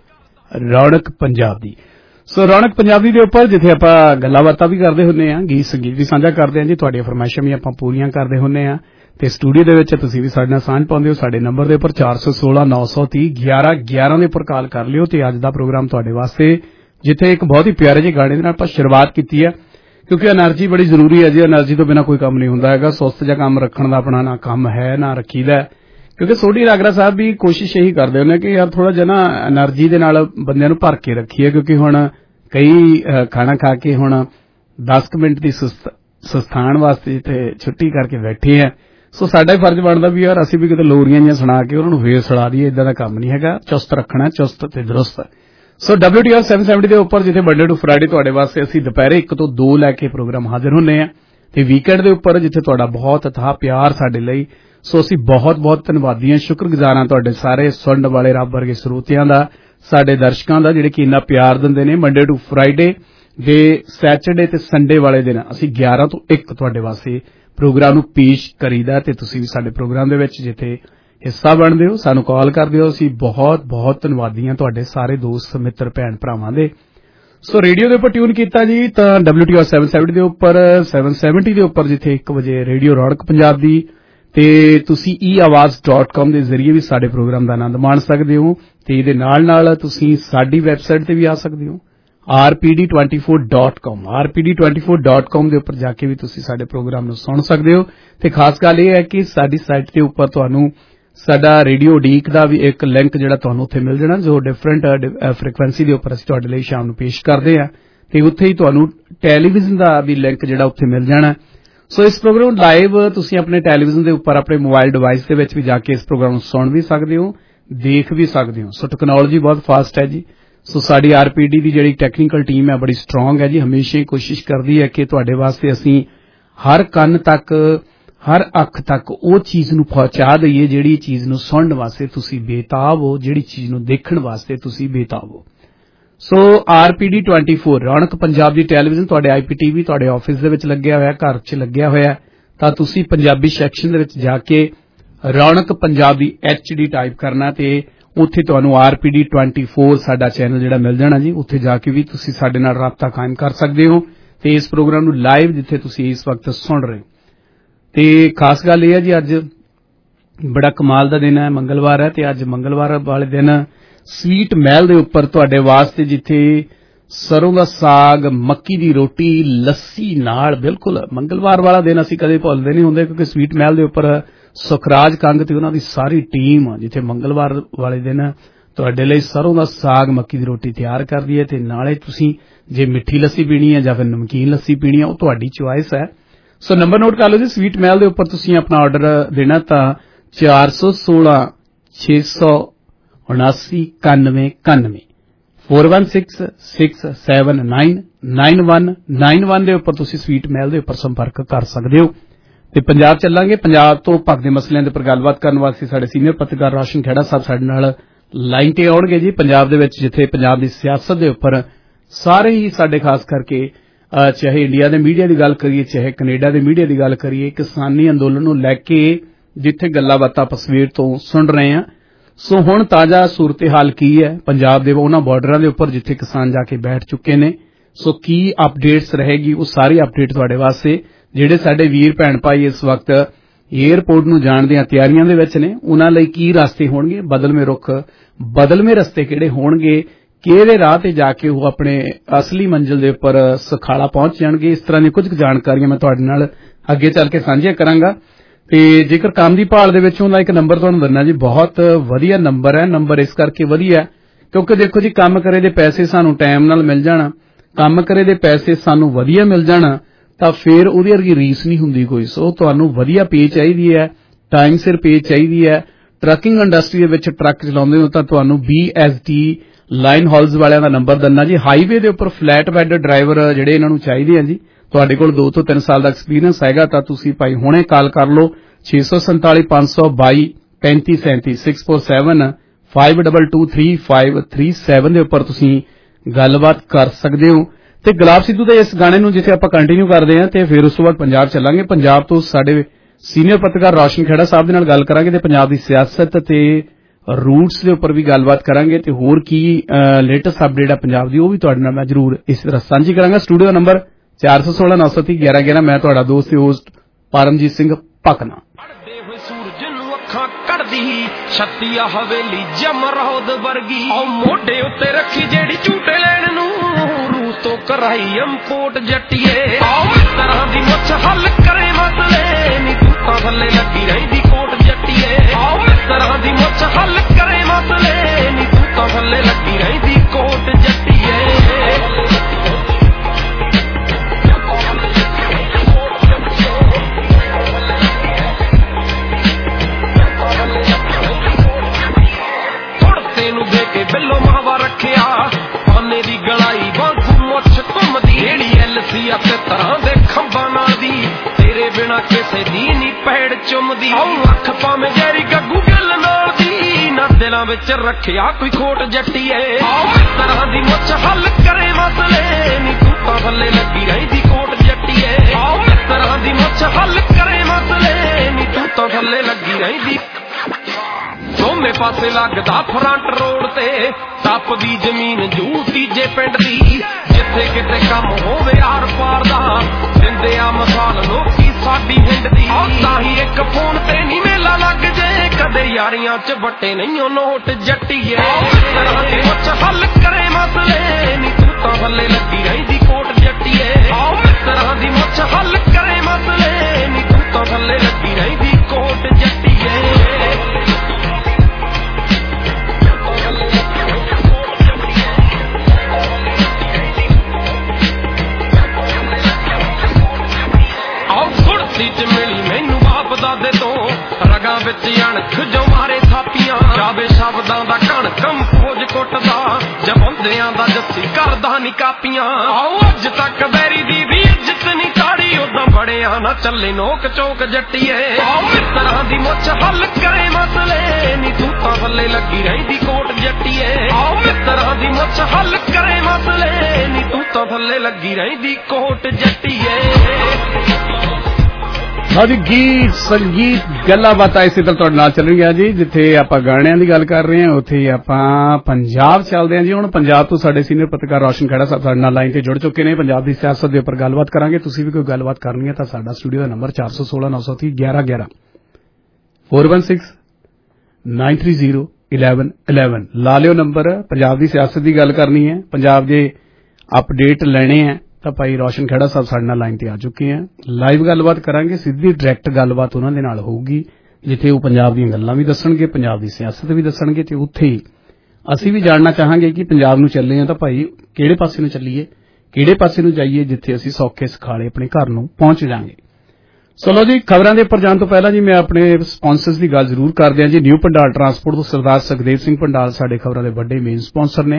ਰੌਣਕ ਪੰਜਾਬ ਦੀ। ਸੋ ਰੌਣਕ ਪੰਜਾਬੀ ਦੇ ਉੱਪਰ ਜਿੱਥੇ ਆਪਾਂ ਗੱਲਾਂ ਬਾਤਾਂ ਵੀ ਕਰਦੇ ਹੁੰਦੇ ਹਾਂ ਗੀਤ ਸੰਗੀਤ ਵੀ ਸਾਂਝਾ ਕਰਦੇ ਹਾਂ ਜੀ ਤੁਹਾਡੀਆਂ ਫਰਮਾਇਸ਼ਾਂ ਵੀ ਆਪਾਂ ਪੂਰੀਆਂ ਕਰਦੇ ਹੁੰਦੇ ਹਾਂ ਤੇ ਸਟੂਡੀਓ ਦੇ ਵਿੱਚ ਤੁਸੀਂ ਵੀ ਸਾਡੇ ਨਾਲ ਸਾਂਝ ਪਾਉਂਦੇ ਹੋ ਸਾਡੇ ਨੰਬਰ ਦੇ ਉੱਪਰ ਚਾਰ ਸੌ ਸੋਲਾਂ ਨੌ ਸੌ ਤੀਹ ਗਿਆਰਾਂ ਗਿਆਰਾਂ ਦੇ ਉੱਪਰ ਕਾਲ ਕਰ ਲਿਓ ਤੇ ਅੱਜ ਦਾ ਪ੍ਰੋਗਰਾਮ ਤੁਹਾਡੇ ਵਾਸਤੇ ਜਿੱਥੇ ਇੱਕ ਬਹੁਤ ਹੀ ਪਿਆਰੇ ਜਿਹੇ ਗਾਣੇ ਦੇ ਨਾਲ ਆਪਾਂ ਸ਼ੁਰੂਆਤ ਕੀਤੀ ਹੈ ਕਿਉਂਕਿ એનર્ਜੀ ਬੜੀ ਜ਼ਰੂਰੀ ਹੈ ਜੀ એનર્ਜੀ ਤੋਂ ਬਿਨਾਂ ਕੋਈ ਕੰਮ ਨਹੀਂ ਹੁੰਦਾ ਹੈਗਾ ਸੁਸਤ ਜਿਹਾ ਕੰਮ ਰੱਖਣ ਦਾ ਆਪਣਾ ਨਾ ਕੰਮ ਹੈ ਨਾ ਰੱਖੀਦਾ ਕਿਉਂਕਿ ਸੋਢੀ ਰਾਗਰਾ ਸਾਹਿਬ ਵੀ ਕੋਸ਼ਿਸ਼ ਇਹੀ ਕਰਦੇ ਹੁੰਦੇ ਕਿ ਯਾਰ ਥੋੜਾ ਜਿਹਾ ਨਾ એનર્ਜੀ ਦੇ ਨਾਲ ਬੰਦਿਆਂ ਨੂੰ ਭਰ ਕੇ ਰੱਖੀਏ ਕਿਉਂਕਿ ਹੁਣ ਕਈ ਖਾਣਾ ਖਾ ਕੇ ਹੁਣ ਦਸ ਮਿੰਟ ਦੀ ਸੁਸਤਾਨ ਵਾਸਤੇ ਤੇ ਛੁੱਟੀ ਕਰਕੇ ਬੈਠੇ ਆ ਸੋ ਸਾਡਾ ਹੀ ਫਰਜ਼ ਬਣਦਾ ਵੀ ਯਾਰ ਅਸੀਂ ਵੀ ਕਿਤੇ ਲੋਰੀਆਂ ਜਿਹੀਆਂ ਸੁਣਾ ਕੇ ਉਹਨਾਂ ਨੂੰ ਫੇਰ ਸੁਣਾ ਦਈਏ ਇਦਾਂ ਦਾ ਕੰਮ ਨਹੀਂ ਹੈਗਾ ਚੁਸਤ ਰੱਖਣਾ ਚੁਸਤ ਤੇ ਦਰੁਸਤ so W T R seven seventy ਦੇ ਉੱਪਰ ਜਿੱਥੇ ਮੰਡੇ ਟੂ ਫਰਾਈਡੇ ਤੁਹਾਡੇ ਵਾਸਤੇ ਅਸੀਂ ਦੁਪਹਿਰੇ ਇੱਕ ਤੋਂ ਦੋ ਲੈ ਕੇ ਪ੍ਰੋਗਰਾਮ ਹਾਜ਼ਰ ਹੁੰਦੇ ਆ ਤੇ ਵੀਕਐਂਡ ਦੇ ਉੱਪਰ ਜਿੱਥੇ ਤੁਹਾਡਾ ਬਹੁਤ ਅਥਾਹ ਪਿਆਰ ਸਾਡੇ ਲਈ ਸੋ ਅਸੀਂ ਬਹੁਤ ਬਹੁਤ ਧੰਨਵਾਦੀ ਹਾਂ ਸ਼ੁਕਰਗੁਜ਼ਾਰ ਹਾਂ ਤੁਹਾਡੇ ਸਾਰੇ ਸੁਣਨ ਵਾਲੇ ਰੱਬ ਵਰਗੇ ਸਰੋਤਿਆਂ ਦਾ ਸਾਡੇ ਦਰਸ਼ਕਾਂ ਦਾ ਜਿਹੜੇ ਕਿ ਇੰਨਾ ਪਿਆਰ ਦਿੰਦੇ ਨੇ ਮੰਡੇ ਟੂ ਫਰਾਈਡੇ ਦੇ ਸੈਟਰਡੇ ਤੇ ਸੰਡੇ ਵਾਲੇ ਦਿਨ ਅਸੀਂ ਗਿਆਰਾਂ ਤੋਂ ਇੱਕ ਤੁਹਾਡੇ ਵਾਸਤੇ ਪ੍ਰੋਗਰਾਮ ਨੂੰ ਪੇਸ਼ ਕਰੀਦਾ ਤੇ ਤੁਸੀਂ ਵੀ ਸਾਡੇ ਪ੍ਰੋਗਰਾਮ ਦੇ ਵਿੱਚ ਜਿੱਥੇ ਹਿੱਸਾ ਬਣਦੇ ਹੋ ਸਾਨੂੰ ਕਾਲ ਕਰਦੇ ਹੋ ਅਸੀਂ ਬਹੁਤ ਬਹੁਤ ਧੰਨਵਾਦੀ ਹਾਂ ਤੁਹਾਡੇ ਸਾਰੇ ਦੋਸਤ ਮਿੱਤਰ ਭੈਣ ਭਰਾਵਾਂ ਦੇ ਸੋ ਰੇਡੀਓ ਦੇ ਉੱਪਰ ਟਿਊਨ ਕੀਤਾ ਜੀ ਤਾਂ W T R seven seventy ਦੇ ਉੱਪਰ ਸੈਵਨ ਸੈਵਨਟੀ ਦੇ ਉੱਪਰ ਜਿੱਥੇ ਇੱਕ ਵਜੇ ਰੇਡੀਓ ਰੌਣਕ ਪੰਜਾਬ ਦੀ ਤੇ ਤੁਸੀਂ ਈ ਆਵਾਜ਼ ਡਾਟ ਕਾਮ ਦੇ ਜ਼ਰੀਏ ਵੀ ਸਾਡੇ ਪ੍ਰੋਗਰਾਮ ਦਾ ਆਨੰਦ ਮਾਣ ਸਕਦੇ ਹੋ ਤੇ ਇਹਦੇ ਨਾਲ ਨਾਲ ਤੁਸੀਂ ਸਾਡੀ ਵੈਬਸਾਈਟ ਤੇ ਵੀ ਆ ਸਕਦੇ ਹੋ R P D twenty four dot com R P D twenty four dot com ਦੇ ਉੱਪਰ ਜਾ ਕੇ ਵੀ ਤੁਸੀਂ ਸਾਡੇ ਪ੍ਰੋਗਰਾਮ ਨੂੰ ਸੁਣ ਸਕਦੇ ਹੋ ਤੇ ਖਾਸ ਗੱਲ ਇਹ ਹੈ ਕਿ ਸਾਡੀ ਸਾਈਟ ਦੇ ਉੱਪਰ ਤੁਹਾਨੂੰ ਸਾਡਾ ਰੇਡੀਓ ਡੀਕ ਦਾ ਵੀ ਇੱਕ ਲਿੰਕ ਜਿਹੜਾ ਤੁਹਾਨੂੰ ਉੱਥੇ ਮਿਲ ਜਾਣਾ ਜੋ ਡਿਫਰੈਂਟ ਫ੍ਰੀਕੁਐਂਸੀ ਦੇ ਉੱਪਰ ਅਸੀਂ ਤੁਹਾਡੇ ਲਈ ਸ਼ਾਮ ਨੂੰ ਪੇਸ਼ ਕਰਦੇ ਹਾਂ ਤੇ ਉੱਥੇ ਹੀ ਤੁਹਾਨੂੰ ਟੈਲੀਵਿਜ਼ਨ ਦਾ ਵੀ ਲਿੰਕ ਜਿਹੜਾ ਉੱਥੇ ਮਿਲ ਜਾਣਾ ਸੋ ਇਸ ਪ੍ਰੋਗਰਾਮ ਨੂੰ ਲਾਈਵ ਤੁਸੀਂ ਆਪਣੇ ਟੈਲੀਵਿਜ਼ਨ ਦੇ ਉੱਪਰ ਆਪਣੇ ਮੋਬਾਈਲ ਡਿਵਾਈਸ ਦੇ ਵਿੱਚ ਵੀ ਜਾ ਕੇ ਇਸ ਪ੍ਰੋਗਰਾਮ ਨੂੰ ਸੁਣ ਵੀ ਸਕਦੇ ਹੋ ਦੇਖ ਵੀ ਸਕਦੇ ਹੋ ਸੋ ਟੈਕਨੋਲੋਜੀ ਬਹੁਤ ਫਾਸਟ ਹੈ ਜੀ ਸੋ ਸਾਡੀ ਆਰ ਪੀ ਡੀ ਦੀ ਜਿਹੜੀ ਟੈਕਨੀਕਲ ਟੀਮ ਹੈ ਬੜੀ ਸਟਰੋਂਗ ਹੈ ਜੀ ਹਮੇਸ਼ਾ ਹੀ ਕੋਸ਼ਿਸ਼ ਕਰਦੀ ਹੈ ਕਿ ਤੁਹਾਡੇ ਵਾਸਤੇ ਅਸੀਂ ਹਰ ਕੰਨ ਤੱਕ ਹਰ ਅੱਖ ਤੱਕ ਉਹ ਚੀਜ਼ ਨੂੰ ਪਹੁੰਚਾ ਦਈਏ ਜਿਹੜੀ ਚੀਜ਼ ਨੂੰ ਸੁਣਨ ਵਾਸਤੇ ਤੁਸੀਂ ਬੇਤਾਬ ਹੋ ਜਿਹੜੀ ਚੀਜ਼ ਨੂੰ ਦੇਖਣ ਵਾਸਤੇ ਤੁਸੀਂ ਬੇਤਾਬ ਹੋ so R P D twenty four Raunak Punjab ਦੀ ਟੈਲੀਵਿਜ਼ਨ ਤੁਹਾਡੇ ਆਈ ਪੀ ਟੀ ਵੀ ਤੁਹਾਡੇ ਆਫਿਸ ਦੇ ਵਿੱਚ ਲੱਗਿਆ ਹੋਇਆ ਘਰ 'ਚ ਲੱਗਿਆ ਹੋਇਆ ਤਾਂ ਤੁਸੀਂ ਪੰਜਾਬੀ ਸੈਕਸ਼ਨ ਦੇ ਵਿੱਚ ਜਾ ਕੇ ਰੌਣਕ ਪੰਜਾਬ ਦੀ ਐਚ ਡੀ ਟਾਈਪ ਕਰਨਾ ਤੇ ਉੱਥੇ ਤੁਹਾਨੂੰ R P D twenty four ਸਾਡਾ ਚੈਨਲ ਜਿਹੜਾ ਮਿਲ ਜਾਣਾ ਜੀ ਉੱਥੇ ਜਾ ਕੇ ਵੀ ਤੁਸੀਂ ਸਾਡੇ ਨਾਲ ਰਾਬਤਾ ਕਾਇਮ ਕਰ ਸਕਦੇ ਹੋ ਤੇ ਇਸ ਪ੍ਰੋਗਰਾਮ ਨੂੰ ਲਾਈਵ ਜਿੱਥੇ ਤੁਸੀਂ ਇਸ ਵਕਤ ਸੁਣ ਰਹੇ ਤੇ ਖਾਸ ਗੱਲ ਇਹ ਹੈ ਜੀ ਅੱਜ ਬੜਾ ਕਮਾਲ ਦਾ ਦਿਨ ਹੈ ਮੰਗਲਵਾਰ ਹੈ ਤੇ ਅੱਜ ਮੰਗਲਵਾਰ ਵਾਲੇ ਦਿਨ ਸਵੀਟ ਮਹਿਲ ਦੇ ਉੱਪਰ ਤੁਹਾਡੇ ਵਾਸਤੇ ਜਿੱਥੇ ਸਰੋਂ ਦਾ ਸਾਗ ਮੱਕੀ ਦੀ ਰੋਟੀ ਲੱਸੀ ਨਾਲ ਬਿਲਕੁਲ ਮੰਗਲਵਾਰ ਵਾਲਾ ਦਿਨ ਅਸੀਂ ਕਦੇ ਭੁੱਲਦੇ ਨਹੀਂ ਹੁੰਦੇ ਕਿਉਂਕਿ ਸਵੀਟ ਮਹਿਲ ਦੇ ਉੱਪਰ ਸੁਖਰਾਜ ਕੰਗ ਤੇ ਉਹਨਾਂ ਦੀ ਸਾਰੀ ਟੀਮ ਜਿੱਥੇ ਮੰਗਲਵਾਰ ਵਾਲੇ ਦਿਨ ਤੁਹਾਡੇ ਲਈ ਸਰੋਂ ਦਾ ਸਾਗ ਮੱਕੀ ਦੀ ਰੋਟੀ ਤਿਆਰ ਕਰਦੀ ਹੈ ਤੇ ਨਾਲੇ ਤੁਸੀਂ ਜੇ ਮਿੱਠੀ ਲੱਸੀ ਪੀਣੀ ਹੈ ਜਾਂ ਫਿਰ ਨਮਕੀਨ ਲੱਸੀ ਪੀਣੀ ਹੈ ਉਹ ਤੁਹਾਡੀ ਚੁਆਇਸ ਹੈ ਸੋ ਨੰਬਰ ਨੋਟ ਕਰ ਲਓ ਜੀ ਸਵੀਟ ਮਹਿਲ ਦੇ ਉੱਪਰ ਤੁਸੀਂ ਆਪਣਾ ਆਰਡਰ ਦੇਣਾ ਤਾਂ ਚਾਰ ਸੌ ਸੋਲਾਂ ਛੇ ਸੌ ਉਨਾਸੀ ਇਕਾਨਵੇਂ ਇਕਾਨਵੇਂ four one six six seven nine nine one nine one ਦੇ ਉੱਪਰ ਤੁਸੀਂ ਸਵੀਟ ਮੇਲ ਦੇ ਉੱਪਰ ਸੰਪਰਕ ਕਰ ਸਕਦੇ ਹੋ। ਤੇ ਪੰਜਾਬ ਚੱਲਾਂਗੇ। ਪੰਜਾਬ ਤੋਂ ਭਗਦੇ ਮਸਲਿਆਂ ਦੇ ਉੱਪਰ ਗੱਲਬਾਤ ਕਰਨ ਵਾਸਤੇ ਸਾਡੇ ਸੀਨੀਅਰ ਪੱਤਰਕਾਰ ਰੋਸ਼ਨ ਖੇੜਾ ਸਾਹਿਬ ਸਾਡੇ ਨਾਲ ਲਾਈਨ ਤੇ ਆਉਣਗੇ ਜੀ। ਪੰਜਾਬ ਦੇ ਵਿੱਚ ਜਿੱਥੇ ਪੰਜਾਬ ਦੀ ਸਿਆਸਤ ਦੇ ਉੱਪਰ ਸਾਰੇ ਹੀ ਸਾਡੇ ਖਾਸ ਕਰਕੇ ਚਾਹੇ ਇੰਡੀਆ ਦੇ ਮੀਡੀਆ ਦੀ ਗੱਲ ਕਰੀਏ ਚਾਹੇ ਕੈਨੇਡਾ ਦੇ ਮੀਡੀਆ ਦੀ ਗੱਲ ਕਰੀਏ ਕਿਸਾਨੀ ਅੰਦੋਲਨ ਨੂੰ ਲੈ ਕੇ ਜਿੱਥੇ ਗੱਲਾਂ ਬਾਤਾਂ ਆਪਾਂ ਸਵੇਰ ਤੋਂ ਸੁਣ ਰਹੇ ਹਾਂ। ਸੋ ਹੁਣ ਤਾਜ਼ਾ ਸੂਰਤ ਹਾਲ ਕੀ ਹੈ ਪੰਜਾਬ ਦੇ ਉਹਨਾਂ ਬਾਰਡਰਾਂ ਦੇ ਉੱਪਰ ਜਿੱਥੇ ਕਿਸਾਨ ਜਾ ਕੇ ਬੈਠ ਚੁੱਕੇ ਨੇ। ਸੋ ਕੀ ਅਪਡੇਟਸ ਰਹੇਗੀ ਉਹ ਸਾਰੀ ਅਪਡੇਟ ਤੁਹਾਡੇ ਵਾਸਤੇ। ਜਿਹੜੇ ਸਾਡੇ ਵੀਰ ਭੈਣ ਭਾਈ ਇਸ ਵਕਤ ਏਅਰਪੋਰਟ ਨੂੰ ਜਾਣ ਦੀਆਂ ਤਿਆਰੀਆਂ ਦੇ ਵਿੱਚ ਨੇ ਉਹਨਾਂ ਲਈ ਕੀ ਰਸਤੇ ਹੋਣਗੇ, ਬਦਲਵੇਂ ਰੁੱਖ ਬਦਲਵੇਂ ਰਸਤੇ ਕਿਹੜੇ ਹੋਣਗੇ, ਕਿਹੜੇ ਰਾਹ ਤੇ ਜਾ ਕੇ ਉਹ ਆਪਣੇ ਅਸਲੀ ਮੰਜ਼ਿਲ ਦੇ ਉੱਪਰ ਸੁਖਾਲਾ ਪਹੁੰਚ ਜਾਣਗੇ। ਇਸ ਤਰ੍ਹਾਂ ਦੀਆਂ ਕੁਝ ਜਾਣਕਾਰੀਆਂ ਮੈਂ ਤੁਹਾਡੇ ਨਾਲ ਅੱਗੇ ਚੱਲ ਕੇ ਸਾਂਝੀਆਂ ਕਰਾਂਗਾ। ਤੇ ਜੇਕਰ ਕੰਮ ਦੀ ਭਾਲ ਦੇ ਵਿੱਚ ਉਹਦਾ ਇੱਕ ਨੰਬਰ ਤੁਹਾਨੂੰ ਦਿੰਨਾ ਜੀ, ਬਹੁਤ ਵਧੀਆ ਨੰਬਰ ਹੈ। ਨੰਬਰ ਇਸ ਕਰਕੇ ਵਧੀਆ ਕਿਉਂਕਿ ਦੇਖੋ ਜੀ ਕੰਮ ਕਰੇ ਦੇ ਪੈਸੇ ਸਾਨੂੰ ਟਾਈਮ ਨਾਲ ਮਿਲ ਜਾਣਾ, ਕੰਮ ਕਰੇ ਦੇ ਪੈਸੇ ਸਾਨੂੰ ਵਧੀਆ ਮਿਲ ਜਾਣਾ ਤਾਂ ਫਿਰ ਉਹਦੀ ਵਰਗੀ ਰੀਸ ਨਹੀਂ ਹੁੰਦੀ ਕੋਈ। ਸੋ ਤੁਹਾਨੂੰ ਵਧੀਆ ਪੇ ਚਾਹੀਦੀ ਹੈ, ਟਾਈਮ ਸਿਰ ਪੇ ਚਾਹੀਦੀ ਹੈ। ਟਰੱਕਿੰਗ ਇੰਡਸਟਰੀ ਦੇ ਵਿੱਚ ਟਰੱਕ ਚਲਾਉਂਦੇ ਹੋ ਤਾਂ ਤੁਹਾਨੂੰ B S T line halls ਵਾਲਿਆਂ ਦਾ ਨੰਬਰ ਦਿੰਨਾ ਜੀ। ਹਾਈਵੇ ਦੇ ਉੱਪਰ ਫਲੈਟ ਬੈਡ ਡਰਾਈਵਰ ਜਿਹੜੇ ਇਹਨਾਂ ਨੂੰ ਚਾਹੀਦੇ ਆ ਜੀ। ਤੁਹਾਡੇ ਕੋਲ ਦੋ ਤੋਂ ਤਿੰਨ ਸਾਲ ਦਾ ਐਕਸਪੀਰੀਅੰਸ ਹੈਗਾ ਤਾਂ ਤੁਸੀਂ ਭਾਈ ਹੁਣੇ ਕਾਲ ਕਰ ਲਓ ਛੇ ਸੌ ਸੰਤਾਲੀ ਪੰਜ ਸੌ ਬਾਈ ਪੈਂਤੀ ਸੈਂਤੀ six four seven five double two three five three seven ਦੇ ਉੱਪਰ ਤੁਸੀਂ ਗੱਲਬਾਤ ਕਰ ਸਕਦੇ ਹੋ। ਤੇ ਗੁਲਾਬ ਸਿੱਧੂ ਦੇ ਇਸ ਗਾਣੇ ਨੂੰ ਜਿੱਥੇ ਆਪਾਂ ਕੰਟੀਨਿਊ ਕਰਦੇ ਹਾਂ ਤੇ ਫਿਰ ਉਸ ਤੋਂ ਬਾਅਦ ਪੰਜਾਬ ਚੱਲਾਂਗੇ। ਪੰਜਾਬ ਤੋਂ ਸਾਡੇ ਸੀਨੀਅਰ ਪੱਤਰਕਾਰ ਰੋਸ਼ਨ ਖੇੜਾ ਸਾਹਿਬ ਦੇ ਨਾਲ ਗੱਲ ਕਰਾਂਗੇ ਤੇ ਪੰਜਾਬ ਦੀ ਸਿਆਸਤ ਤੇ ਰੂਟਸ ਦੇ ਉੱਪਰ ਵੀ ਗੱਲਬਾਤ ਕਰਾਂਗੇ ਤੇ ਹੋਰ ਕੀ ਲੇਟੈਸਟ ਅਪਡੇਟ ਹੈ ਪੰਜਾਬ ਦੀ ਉਹ ਵੀ ਤੁਹਾਡੇ ਨਾਲ ਮੈਂ ਜ਼ਰੂਰ ਇਸੇ ਤਰ੍ਹਾਂ ਸਾਂਝੀ ਕਰਾਂਗਾ। ਸਟੂਡੀਓ ਨੰਬਰ ਚਾਰ ਸੌ ਸੋਲਾਂ ਨੌ ਸੌ ਤੀਹ ਗਿਆਰਾਂ ਗਿਆਰਾਂ। ਮੈਂ ਤੁਹਾਡਾ ਦੋਸਤ ਤੇ ਹੋਸਟ ਪਰਮਜੀਤ ਸਿੰਘ ਭਕਨਾ। ਸੂਰਜ ਨੂੰ ਅੱਖਾਂ ਕੱਢਦੀ ਛੱਤੀਆ ਹਵੇਲੀ ਜਮਰੌਦ ਵਰਗੀ ਉਹ ਮੋਢੇ ਉੱਤੇ ਰੱਖੀ ਜਿਹੜੀ ਝੂਟੇ ਲੈਣ ਨੂੰ ਰੂਸ ਤੋਂ ਕਰਾਈ ਇੰਪੋਰਟ ਜੱਟੀਏ ਆਓ ਇਸ ਤਰ੍ਹਾਂ ਦੀ ਮੁੱਛ ਹੱਲ ਕਰੇ ਮਸਲੇ ਨੀ ਤੂੰ ਤਾਂ ਥੱਲੇ ਲੱਗੀ ਰਹਿੰਦੀ ਕੋਟ ਜੱਟੀਏ ਆਓ ਇਸ ਤਰ੍ਹਾਂ ਦੀ ਮੁੱਛ ਹੱਲ ਕਰੇ ਮਸਲੇ ਨੀ ਤੂੰ ਤਾਂ ਥੱਲੇ ਲੱਗੀ ਰਹਿੰਦੀ ਕੋਟ ਜੱਟੀਏ। ਬਿੱਲੋ ਮਾਵਾ ਰੱਖਿਆ ਪਾਨੇ ਦੀ ਗਲਾਈ ਵਾਂਗੂ ਮੁੱਛ ਘੁੰਮਦੀ ਜਿਹੜੀ ਐਲਸੀ ਅਤੇ ਤਰ੍ਹਾਂ ਦੇ ਖੰਭਾਂ ਨਾਲ ਦੀ ਤੇਰੇ ਬਿਨਾ ਕਿਸੇ ਦੀ ਨੀ ਪੈੜ ਚੁੰਮਦੀ ਆਉ ਅੱਖ ਭਾਵੇਂ ਗੈਰੀ ਗੱਗੂ ਗੱਲ ਨਾਲ ਦੀ ਨਾ ਦਿਲਾਂ ਵਿੱਚ ਰੱਖਿਆ ਕੋਈ ਖੋਟ ਜੱਟੀਏ ਆਉ ਇਸ ਤਰ੍ਹਾਂ ਦੀ ਮੁੱਛ ਹੱਲ ਕਰੇ ਮਸਲੇ ਨੀ ਤੂੰ ਤਾਂ ਥੱਲੇ ਲੱਗੀ ਰਹਿੰਦੀ ਕੋਟ ਜੱਟੀਏ ਆਉ ਇਸ ਤਰ੍ਹਾਂ ਦੀ ਮੁੱਛ ਹੱਲ ਕਰੇ ਮਸਲੇ ਨੀ ਤੂੰ ਤਾਂ ਥੱਲੇ ਲੱਗੀ ਰਹਿੰਦੀ। ਦੋਵੇਂ ਪਾਸੇ ਲੱਗਦਾ ਫਰੰਟ ਰੋਡ ਤੇ ਟੱਪਦੀ ਜ਼ਮੀਨ ਜੂ ਤੀਜੇ ਪਿੰਡ ਦੀ ਜਿੱਥੇ ਕਿਤੇ ਕੰਮ ਹੋਵੇ ਆਰ ਪਾਰ ਦਾ ਦਿੰਦੇ ਆ ਮਸਾਲ ਲੋਕੀ ਸਾਡੀ ਹਿੰਡ ਦੀ ਤਾਂ ਹੀ ਇੱਕ ਫੋਨ ਤੇ ਨਹੀਂ ਮੇਲਾ ਲੱਗ ਜੇ ਕਦੇ ਯਾਰੀਆਂ ਚ ਵੱਟੇ ਨਹੀਂ ਉਹ ਨੋਟ ਜੱਟੀਏ ਇਸ ਤਰ੍ਹਾਂ ਦੀ ਮੁੱਛ ਹੱਲ ਕਰੇ ਮਸਲੇ ਨੀ ਤੂੰ ਤਾਂ ਥੱਲੇ ਲੱਗੀ ਰਹਿੰਦੀ ਕੋਟ ਜੱਟੀਏ ਆਓ ਇਸ ਤਰ੍ਹਾਂ ਦੀ ਮੁੱਛ ਹੱਲ ਕਰੇ ਮਸਲੇ ਨੀ ਤੂੰ ਤਾਂ ਥੱਲੇ ਲੱਗੀ ਰਹਿੰਦੀ ਕੋਟ ਜੱਟੀਏ। ਚ ਮਿਲੀ ਮੈਨੂੰ ਬਾਪ ਦਾਦੇ ਤੋਂ ਰਗਾਂ ਵਿੱਚ ਅਣਖ ਜੋ ਮਾਰੇ ਥਾਪੀਆਂ ਜਾਵੇ ਸ਼ਬਦਾਂ ਦਾ ਕਣ ਕੰਪੋਜ ਕੁੱਟਦਾ ਜਬੰਦਿਆਂ ਦਾ ਜੱਸੀ ਕਰਦਾ ਨੀ ਕਾਪੀਆਂ ਆਓ ਅੱਜ ਤੱਕ ਬੈਰੀ ਦੀ ਵੀ ਇੱਜ਼ਤ ਨੀ ਤਾੜੀ ਉਦਾਂ ਬੜਿਆ ਨਾ ਚੱਲੇ ਨੋਕ ਚੋਕ ਜੱਟੀਏ ਆਓ ਇਸ ਤਰ੍ਹਾਂ ਦੀ ਮੁੱਛ ਹੱਲ ਕਰੇ ਮਸਲੇ ਨੀ ਤੂੰ ਤਾਂ ਥੱਲੇ ਲੱਗੀ ਰਹਿੰਦੀ ਕੋਟ ਜੱਟੀਏ ਆਓ ਇਸ ਤਰ੍ਹਾਂ ਦੀ ਮੁੱਛ ਹੱਲ ਕਰੇ ਮਸਲੇ ਨੀ ਤੂੰ ਤਾਂ ਥੱਲੇ ਲੱਗੀ ਰਹਿੰਦੀ ਕੋਟ ਜੱਟੀਏ। ਹਾਂ ਜੀ ਗੀਤ ਸੰਗੀਤ ਗੱਲਾਂ ਬਾਤਾਂ ਇਸੇ ਤਰ੍ਹਾਂ ਤੁਹਾਡੇ ਨਾਲ ਚੱਲਣਗੀਆਂ ਜੀ। ਜਿੱਥੇ ਆਪਾਂ ਗਾਣਿਆਂ ਦੀ ਗੱਲ ਕਰ ਰਹੇ ਹਾਂ ਉੱਥੇ ਆਪਾਂ ਪੰਜਾਬ ਚੱਲਦੇ ਹਾਂ ਜੀ। ਹੁਣ ਪੰਜਾਬ ਤੋਂ ਸਾਡੇ ਸੀਨੀਅਰ ਪੱਤਰਕਾਰ ਰੋਸ਼ਨ ਖੇੜਾ ਸਾਹਿਬ ਸਾਡੇ ਨਾਲ ਲਾਈਨ ਤੇ ਜੁੜ ਚੁੱਕੇ ਨੇ। ਪੰਜਾਬ ਦੀ ਸਿਆਸਤ ਦੇ ਉੱਪਰ ਗੱਲਬਾਤ ਕਰਾਂਗੇ। ਤੁਸੀਂ ਵੀ ਕੋਈ ਗੱਲਬਾਤ ਕਰਨੀ ਹੈ ਤਾਂ ਸਾਡਾ ਸਟੂਡੀਓ ਦਾ ਨੰਬਰ ਚਾਰ ਸੌ ਸੋਲਾਂ ਨੌ ਸੌ ਤੀਹ ਗਿਆਰਾਂ ਗਿਆਰਾਂ four one six nine three zero eleven eleven ਲਾ ਲਿਓ ਨੰਬਰ। ਪੰਜਾਬ ਦੀ ਸਿਆਸਤ ਦੀ ਗੱਲ ਕਰਨੀ ਹੈ, ਪੰਜਾਬ ਦੇ ਅਪਡੇਟ ਲੈਣੇ ਹੈ ਤਾਂ ਭਾਈ ਰੋਸ਼ਨ ਖੇੜਾ ਸਾਹਿਬ ਸਾਡੇ ਨਾਲ ਲਾਈਨ ਤੇ ਆ ਚੁੱਕੇ ਆ। ਲਾਈਵ ਗੱਲਬਾਤ ਕਰਾਂਗੇ, ਸਿੱਧੀ ਡਾਇਰੈਕਟ ਗੱਲਬਾਤ ਉਹਨਾਂ ਦੇ ਨਾਲ ਹੋਊਗੀ ਜਿੱਥੇ ਉਹ ਪੰਜਾਬ ਦੀਆਂ ਗੱਲਾਂ ਵੀ ਦੱਸਣਗੇ, ਪੰਜਾਬ ਦੀ ਸਿਆਸਤ ਵੀ ਦੱਸਣਗੇ ਤੇ ਉੱਥੇ ਹੀ ਅਸੀਂ ਵੀ ਜਾਣਨਾ ਚਾਹਾਂਗੇ ਕਿ ਪੰਜਾਬ ਨੂੰ ਚੱਲੇ ਆ ਤਾਂ ਭਾਈ ਕਿਹੜੇ ਪਾਸੇ ਨੂੰ ਚੱਲੀਏ, ਕਿਹੜੇ ਪਾਸੇ ਨੂੰ ਜਾਈਏ ਜਿੱਥੇ ਅਸੀਂ ਸੌਖੇ ਸਖਾਲੇ ਆਪਣੇ ਘਰ ਨੂੰ ਪਹੁੰਚ ਜਾਵਾਂਗੇ। ਚਲੋ ਜੀ, ਖਬਰਾਂ ਦੇ ਉੱਪਰ ਜਾਣ ਤੋਂ ਪਹਿਲਾਂ ਜੀ ਮੈਂ ਆਪਣੇ ਸਪਾਂਸਰਸ ਦੀ ਗੱਲ ਜ਼ਰੂਰ ਕਰ ਦਿਆਂ ਜੀ। ਨਿਊ ਪੰਡਾਲ ਟਰਾਂਸਪੋਰਟ ਤੋਂ ਸਰਦਾਰ ਸੁਖਦੇਵ ਸਿੰਘ ਪੰਡਾਲ ਸਾਡੇ ਖਬਰਾਂ ਦੇ ਵੱਡੇ ਮੇਨ ਸਪਾਂਸਰ ਨੇ।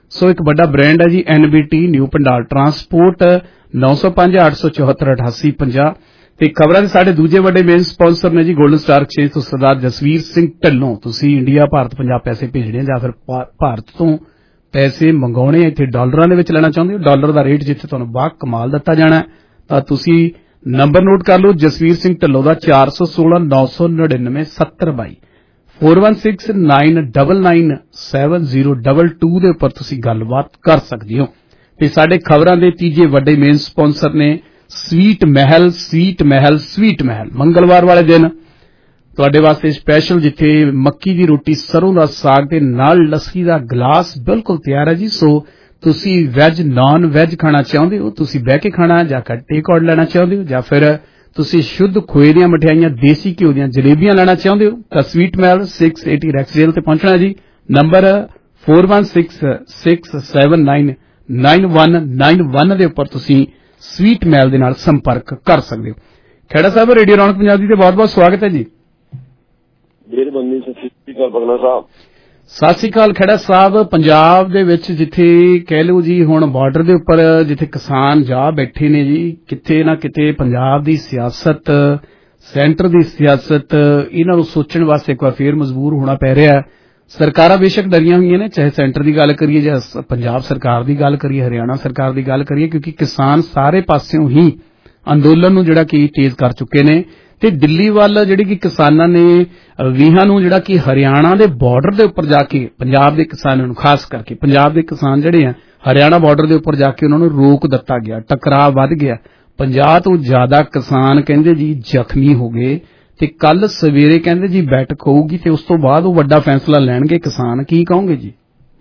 ਸੋ ਇੱਕ ਵੱਡਾ ਬ੍ਰਾਂਡ ਹੈ ਜੀ N B T new Pandal transport ਨੌ ਸੌ ਪੰਜ ਅੱਠ ਸੌ ਚੌਹੱਤਰ ਅਠਾਸੀ ਪੰਜਾਹ ਤੇ ਖਬਰਾਂ ਦੇ ਸਾਡੇ ਦੂਜੇ ਵੱਡੇ ਮੇਨ ਸਪਾਂਸਰ ਨੇ ਜੀ ਗੋਲਡਨ ਸਟਾਰ ਐਕਸਚੇਂਜ ਤੋਂ ਸਰਦਾਰ ਜਸਵੀਰ ਸਿੰਘ ਢਿੱਲੋਂ। ਤੁਸੀਂ ਇੰਡੀਆ ਭਾਰਤ ਪੰਜਾਬ ਪੈਸੇ ਭੇਜਣੇ ਜਾਂ ਫਿਰ ਭਾਰਤ ਤੋਂ ਪੈਸੇ ਮੰਗਾਉਣੇ ਇੱਥੇ ਡਾਲਰਾਂ ਦੇ ਵਿੱਚ ਲੈਣਾ ਚਾਹੁੰਦੇ ਹੋ, ਡਾਲਰ ਦਾ ਰੇਟ ਜਿੱਥੇ ਤੁਹਾਨੂੰ ਬਾ ਕਮਾਲ ਦਿੱਤਾ ਜਾਣਾ ਤਾਂ ਤੁਸੀਂ ਨੰਬਰ ਨੋਟ ਕਰ ਲਓ ਜਸਵੀਰ ਸਿੰਘ ਢਿੱਲੋਂ ਦਾ ਚਾਰ ਸੌ ਸੋਲਾਂ ਨੌ ਸੌ ਨੜਿਨਵੇਂ ਸੱਤਰ ਬਾਈ four one six nine double nine seven zero double two ਦੇ ਉੱਪਰ ਤੁਸੀਂ ਗੱਲਬਾਤ ਕਰ ਸਕਦੇ ਹੋ। ਤੇ ਸਾਡੇ ਖਬਰਾਂ ਦੇ ਤੀਜੇ ਵੱਡੇ ਮੇਨ ਸਪਾਂਸਰ ਨੇ sweet Mahal sweet Mahal sweet Mahal. ਮੰਗਲਵਾਰ ਵਾਲੇ ਦਿਨ ਤੁਹਾਡੇ ਵਾਸਤੇ ਸਪੈਸ਼ਲ ਜਿੱਥੇ ਮੱਕੀ ਦੀ ਰੋਟੀ ਸਰੋਂ ਦਾ ਸਾਗ ਤੇ ਨਾਲ ਲੱਸੀ ਦਾ ਗਲਾਸ ਬਿਲਕੁਲ ਤਿਆਰ ਹੈ ਜੀ। ਸੋ ਤੁਸੀਂ ਵੈਜ ਨਾਨ ਵੈਜ ਖਾਣਾ ਚਾਹੁੰਦੇ ਹੋ, ਤੁਸੀਂ ਬਹਿ ਕੇ ਖਾਣਾ ਜਾਂ ਟੇਕ ਆਊਟ ਲੈਣਾ ਚਾਹੁੰਦੇ ਹੋ ਜਾਂ ਫਿਰ ਤੁਸੀਂ ਸ਼ੁੱਧ ਖੋਏ ਦੀਆਂ ਮਠਿਆਈਆਂ ਦੇਸੀ ਘਿਓ ਦੀਆਂ ਜਲੇਬੀਆਂ ਲੈਣਾ ਚਾਹੁੰਦੇ ਹੋ ਤਾਂ ਸਵੀਟ ਮਹਿਲ ਛੇ ਸੌ ਅੱਸੀ ਰੈਕਸਡੇਲ ਤੇ ਪਹੁੰਚਣਾ ਜੀ। Number four one six six seven nine nine one nine one ਦੇ ਉੱਪਰ ਤੁਸੀਂ ਸਵੀਟ ਮਹਿਲ ਦੇ ਨਾਲ ਸੰਪਰਕ ਕਰ ਸਕਦੇ ਹੋ। ਖੇੜਾ ਸਾਹਿਬ ਰੇਡੀਓ ਰੌਣਕ ਪੰਜਾਬ ਦੀ ਤੇ ਬਹੁਤ ਬਹੁਤ ਸਵਾਗਤ ਹੈ ਜੀ। ਮਿਹਰਬਾਨੀ, ਸਤਿ ਸ਼੍ਰੀ ਅਕਾਲ ਪਗਨਾ ਸਾਹਿਬ। ਸਤਿ ਸ਼੍ਰੀ ਅਕਾਲ ਖੇੜਾ ਸਾਹਿਬ। ਪੰਜਾਬ ਦੇ ਵਿੱਚ ਜਿੱਥੇ ਕਹਿ ਲਓ ਜੀ ਹੁਣ ਬਾਰਡਰ ਦੇ ਉੱਪਰ ਜਿੱਥੇ ਕਿਸਾਨ ਜਾ ਬੈਠੇ ਨੇ ਜੀ, ਕਿਤੇ ਨਾ ਕਿਤੇ ਪੰਜਾਬ ਦੀ ਸਿਆਸਤ ਸੈਂਟਰ ਦੀ ਸਿਆਸਤ ਇਹਨਾਂ ਨੂੰ ਸੋਚਣ ਵਾਸਤੇ ਇੱਕ ਵਾਰ ਫੇਰ ਮਜਬੂਰ ਹੋਣਾ ਪੈ ਰਿਹਾ। ਸਰਕਾਰਾਂ ਬੇਸ਼ੱਕ ਡਰੀਆਂ ਹੋਈਆਂ ਨੇ, ਚਾਹੇ ਸੈਂਟਰ ਦੀ ਗੱਲ ਕਰੀਏ ਜਾਂ ਪੰਜਾਬ ਸਰਕਾਰ ਦੀ ਗੱਲ ਕਰੀਏ, ਹਰਿਆਣਾ ਸਰਕਾਰ ਦੀ ਗੱਲ ਕਰੀਏ, ਕਿਉਂਕਿ ਕਿਸਾਨ ਸਾਰੇ ਪਾਸਿਓਂ ਹੀ ਅੰਦੋਲਨ ਨੂੰ ਜਿਹੜਾ ਕਿ ਤੇਜ਼ ਕਰ ਚੁੱਕੇ ਨੇ ਤੇ ਦਿੱਲੀ ਵੱਲ ਜਿਹੜੀ ਕਿ ਕਿਸਾਨਾਂ ਨੇ ਵੀਹਾਂ ਨੂੰ ਜਿਹੜਾ ਕਿ ਹਰਿਆਣਾ ਦੇ ਬਾਰਡਰ ਦੇ ਉੱਪਰ ਜਾ ਕੇ ਪੰਜਾਬ ਦੇ ਕਿਸਾਨਾਂ ਨੂੰ ਖਾਸ ਕਰਕੇ ਪੰਜਾਬ ਦੇ ਕਿਸਾਨ ਜਿਹੜੇ ਆ ਹਰਿਆਣਾ ਬਾਰਡਰ ਦੇ ਉੱਪਰ ਜਾ ਕੇ ਉਹਨਾਂ ਨੂੰ ਰੋਕ ਦਿੱਤਾ ਗਿਆ, ਟਕਰਾਅ ਵੱਧ ਗਿਆ। ਪੰਜਾਹ ਤੋਂ ਜ਼ਿਆਦਾ ਕਿਸਾਨ ਕਹਿੰਦੇ ਜੀ ਜ਼ਖਮੀ ਹੋ ਗਏ ਤੇ ਕੱਲ ਸਵੇਰੇ ਕਹਿੰਦੇ ਜੀ ਬੈਠਕ ਹੋਊਗੀ ਤੇ ਉਸ ਤੋਂ ਬਾਅਦ ਉਹ ਵੱਡਾ ਫੈਸਲਾ ਲੈਣਗੇ ਕਿਸਾਨ। ਕੀ ਕਹੋਗੇ ਜੀ?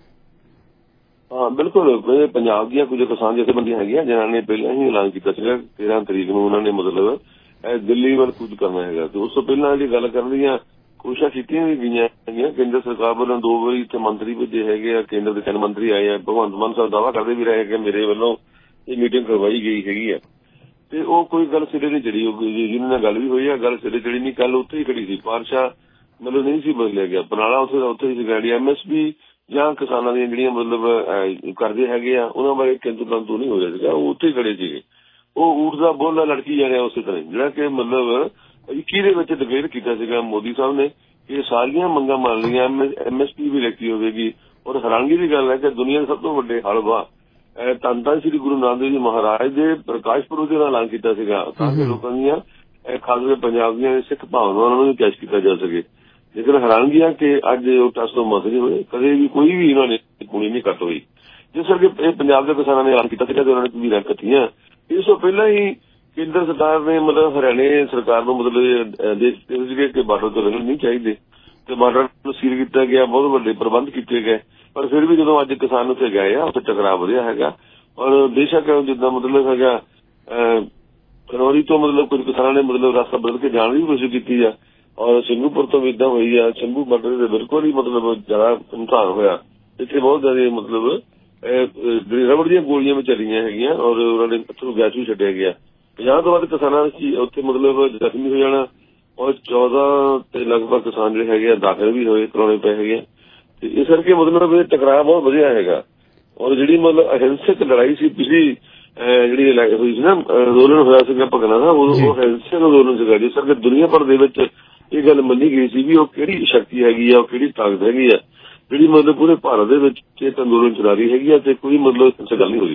ਹਾਂ ਬਿਲਕੁਲ, ਪੰਜਾਬ ਦੀਆਂ ਕੁਝ ਕਿਸਾਨ ਜਥੇਬੰਦੀਆਂ ਹੈਗੀਆਂ ਜਿਨ੍ਹਾਂ ਨੇ ਪਹਿਲਾਂ ਹੀ ਐਲਾਨ ਕੀਤਾ ਸੀਗਾ ਤੇਰਾਂ ਤਰੀਕ ਨੂੰ ਉਹਨਾਂ ਨੇ ਮਤਲਬ ਦਿੱਲੀ ਵੱਲ ਕੁਝ ਕਰਨਾ ਹੈਗਾ ਤੇ ਉਸ ਤੋਂ ਪਹਿਲਾਂ ਜਿਹੜੀ ਗੱਲ ਕਰਨ ਦੀਆਂ ਕੋਸ਼ਿਸ਼ਾਂ ਕੀਤੀਆਂ ਵੀ ਗਈਆਂ ਹੈਗੀਆਂ। ਕੇਂਦਰ ਸਰਕਾਰ ਵੱਲੋਂ ਦੋ ਵਾਰੀ ਇੱਥੇ ਮੰਤਰੀ ਭੇਜੇ ਹੈਗੇ ਆ, ਕੇਂਦਰ ਦੇ ਤਿੰਨ ਮੰਤਰੀ ਆਏ ਆ। ਭਗਵੰਤ ਮਾਨ ਸਾਹਿਬ ਦਾਅਵਾ ਕਰਦੇ ਵੀ ਰਹੇ ਕਿ ਮੇਰੇ ਵੱਲੋਂ ਇਹ ਮੀਟਿੰਗ ਕਰਵਾਈ ਗਈ ਹੈਗੀ ਆ ਤੇ ਉਹ ਕੋਈ ਗੱਲ ਸਿਰੇ ਨਹੀਂ ਚੜੀ। ਜਿਹਨਾਂ ਨਾਲ ਗੱਲ ਵੀ ਹੋਈ ਆ ਗੱਲ ਸਿਰੇ ਚੜੀ ਨਹੀਂ। ਕੱਲ ਉੱਥੇ ਹੀ ਖੜੀ ਸੀ, ਪਾਰਸ਼ਾ ਮਤਲਬ ਨਹੀਂ ਸੀ ਬਦਲਿਆ ਗਿਆ, ਪਨਾਲਾ ਉੱਥੇ ਦਾ ਉੱਥੇ ਹੀ ਸੀ ਗਾੜੀ। ਐਮ ਐਸ ਪੀ ਜਾਂ ਕਿਸਾਨਾਂ ਦੀਆਂ ਜਿਹੜੀਆਂ ਮਤਲਬ ਕਰਦੇ ਹੈਗੇ ਆ ਉਹਨਾਂ ਬਾਰੇ ਕਿੰਤੂ ਪਰੰਤੂ ਨਹੀਂ ਹੋ ਰਿਹਾ ਸੀਗਾ, ਉਹ ਉੱਥੇ ਹੀ ਖੜੇ ਸੀਗੇ। ਉਹ ਊਠ ਦਾ ਬੋਲਾ ਲੜਕੀ ਜਾ ਰਿਹਾ ਉਸੇ ਤਰ੍ਹਾਂ ਜਿਹੜਾ ਕਿ ਮਤਲਬ ਇੱਕੀ ਦੇ ਵਿੱਚ ਡਿਕਲੇਅਰ ਕੀਤਾ ਸੀਗਾ ਮੋਦੀ ਸਾਹਿਬ ਨੇ ਕਿ ਸਾਰੀਆਂ ਮੰਗਾਂ ਮੰਨ ਲਈਆਂ, ਐਮ ਐਸ ਪੀ ਵੀ ਲਿਖਤੀ ਹੋਵੇਗੀ। ਔਰ ਹੈਰਾਨਗੀ ਦੀ ਗੱਲ ਹੈ ਕਿ ਦੁਨੀਆ ਦੇ ਸਭ ਤੋਂ ਵੱਡੇ ਹਲਵਾ ਧੰਨ ਧੰਨ ਸ੍ਰੀ ਗੁਰੂ ਨਾਨਕ ਦੇਵ ਜੀ ਮਹਾਰਾਜ ਦੇ ਪ੍ਰਕਾਸ਼ ਪੁਰਬ ਦੇ ਨਾਲ ਐਲਾਨ ਕੀਤਾ ਸੀਗਾ ਤਾਂ ਕਿ ਲੋਕਾਂ ਦੀਆਂ ਖਾਸ ਕਰਕੇ ਪੰਜਾਬ ਦੀਆਂ ਸਿੱਖ ਭਾਵਨਾਵਾਂ ਨੂੰ ਵੀ ਕੈਚ ਕੀਤਾ ਜਾ ਸਕੇ। ਲੇਕਿਨ ਹੈਰਾਨਗੀ ਆ ਕਿ ਅੱਜ ਉਹ ਟਸ ਤੋਂ ਮਸ ਨਹੀਂ ਹੋਏ, ਕਦੇ ਵੀ ਕੋਈ ਵੀ ਇਹਨਾਂ ਨੇ ਪੂਰੀ ਨਹੀਂ ਕੱਟ ਹੋਈ। ਜਿਸ ਕਰਕੇ ਇਹ ਪੰਜਾਬ ਦੇ ਕਿਸਾਨਾਂ ਨੇ ਐਲਾਨ ਕੀਤਾ ਸੀਗਾ ਤੇ ਉਹਨਾਂ ਨੇ ਤਸਵੀਰਾਂ ਕੱਟੀਆਂ। ਇਸ ਤੋਂ ਪਹਿਲਾਂ ਹੀ ਕੇਂਦਰ ਸਰਕਾਰ ਨੇ ਮਤਲਬ ਹਰਿਆਣੇ ਸਰਕਾਰ ਨੂੰ ਮਤਲਬ ਦੇਸ਼ ਸੀਗੇ ਕਿ ਬਾਰਡਰ ਤੋਂ ਲੱਗਣ ਨਹੀਂ ਚਾਹੀਦੇ ਤੇ ਬਾਰਡਰ ਨੂੰ ਸੀਲ ਕੀਤਾ ਗਿਆ, ਬਹੁਤ ਵੱਡੇ ਪ੍ਰਬੰਧ ਕੀਤੇ ਗਏ। ਪਰ ਫਿਰ ਵੀ ਜਦੋਂ ਅੱਜ ਕਿਸਾਨ ਉੱਥੇ ਗਏ ਆ ਉੱਥੇ ਟਕਰਾਅ ਵਧਿਆ ਹੈਗਾ। ਔਰ ਬੇਸ਼ੱਕ ਜਿੱਦਾਂ ਮਤਲਬ ਹੈਗਾ ਖਨੌਰੀ ਤੋਂ ਮਤਲਬ ਕੁਝ ਕਿਸਾਨਾਂ ਨੇ ਮਤਲਬ ਰਸਤਾ ਬਦਲ ਕੇ ਜਾਣ ਦੀ ਕੋਸ਼ਿਸ਼ ਕੀਤੀ ਆ ਔਰ ਸਿੰਘੂਪੁਰ ਤੋਂ ਵੀ ਏਦਾਂ ਹੋਈ ਆ। ਸ਼ੰਭੂ ਬਾਰਡਰ ਦੇ ਬਿਲਕੁਲ ਹੀ ਮਤਲਬ ਜ਼ਿਆਦਾ ਨੁਕਸਾਨ ਹੋਇਆ। ਇੱਥੇ ਬਹੁਤ ਜ਼ਿਆਦਾ ਮਤਲਬ ਰਬੜ ਦੀਆਂ ਗੋਲੀਆਂ ਵੀ ਚੱਲੀਆਂ ਹੈਗੀਆਂ ਔਰ ਉਹਨਾਂ ਨੇ ਅਥਰੂ ਗੈਸ ਵੀ ਛੱਡਿਆ ਗਿਆ। ਪੰਜਾਹ ਤੋਂ ਵੱਧ ਕਿਸਾਨਾਂ ਉੱਥੇ ਮਤਲਬ ਜ਼ਖਮੀ ਹੋ ਜਾਣਾ ਔਰ ਚੌਦਾਂ ਤੇ ਲਗਭਗ ਕਿਸਾਨ ਜਿਹੜੇ ਹੈਗੇ ਆ ਦਾਖਲ ਵੀ ਹੋਏ ਕਰਾਉਣੇ ਪਏ ਹੈਗੇ ਤੇ ਇਸ ਕਰਕੇ ਮਤਲਬ ਇਹ ਟਕਰਾਅ ਬਹੁਤ ਵਧੀਆ ਹੈਗਾ। ਔਰ ਜਿਹੜੀ ਮਤਲਬ ਅਹਿੰਸਕ ਲੜਾਈ ਸੀ ਪਿਛਲੀ ਜਿਹੜੀ ਹੋਈ ਸੀ ਨਾ ਅੰਦੋਲਨ ਹੋਇਆ ਸੀਗਾ ਭਗਨਾ ਦਾ, ਉਹ ਅਹਿੰਸਕ ਅੰਦੋਲਨ ਸੀਗਾ ਜਿਸ ਕਰਕੇ ਦੁਨੀਆ ਭਰ ਦੇ ਵਿੱਚ ਇਹ ਗੱਲ ਮੰਨੀ ਗਈ ਸੀ ਵੀ ਉਹ ਕਿਹੜੀ ਸ਼ਕਤੀ ਹੈਗੀ ਆ, ਉਹ ਕਿਹੜੀ ਤਾਕਤ ਹੈਗੀ ਆ ਜਿਹੜੀ ਮਤਲਬ ਪੂਰੇ ਭਾਰਤ ਦੇ ਵਿੱਚ ਇਹ ਅੰਦੋਲਨ ਚਲਾ ਰਹੀ ਹੈਗੀ ਆ ਤੇ ਕੋਈ ਮਤਲਬ ਇਸ ਗੱਲ ਨਹੀਂ ਹੋ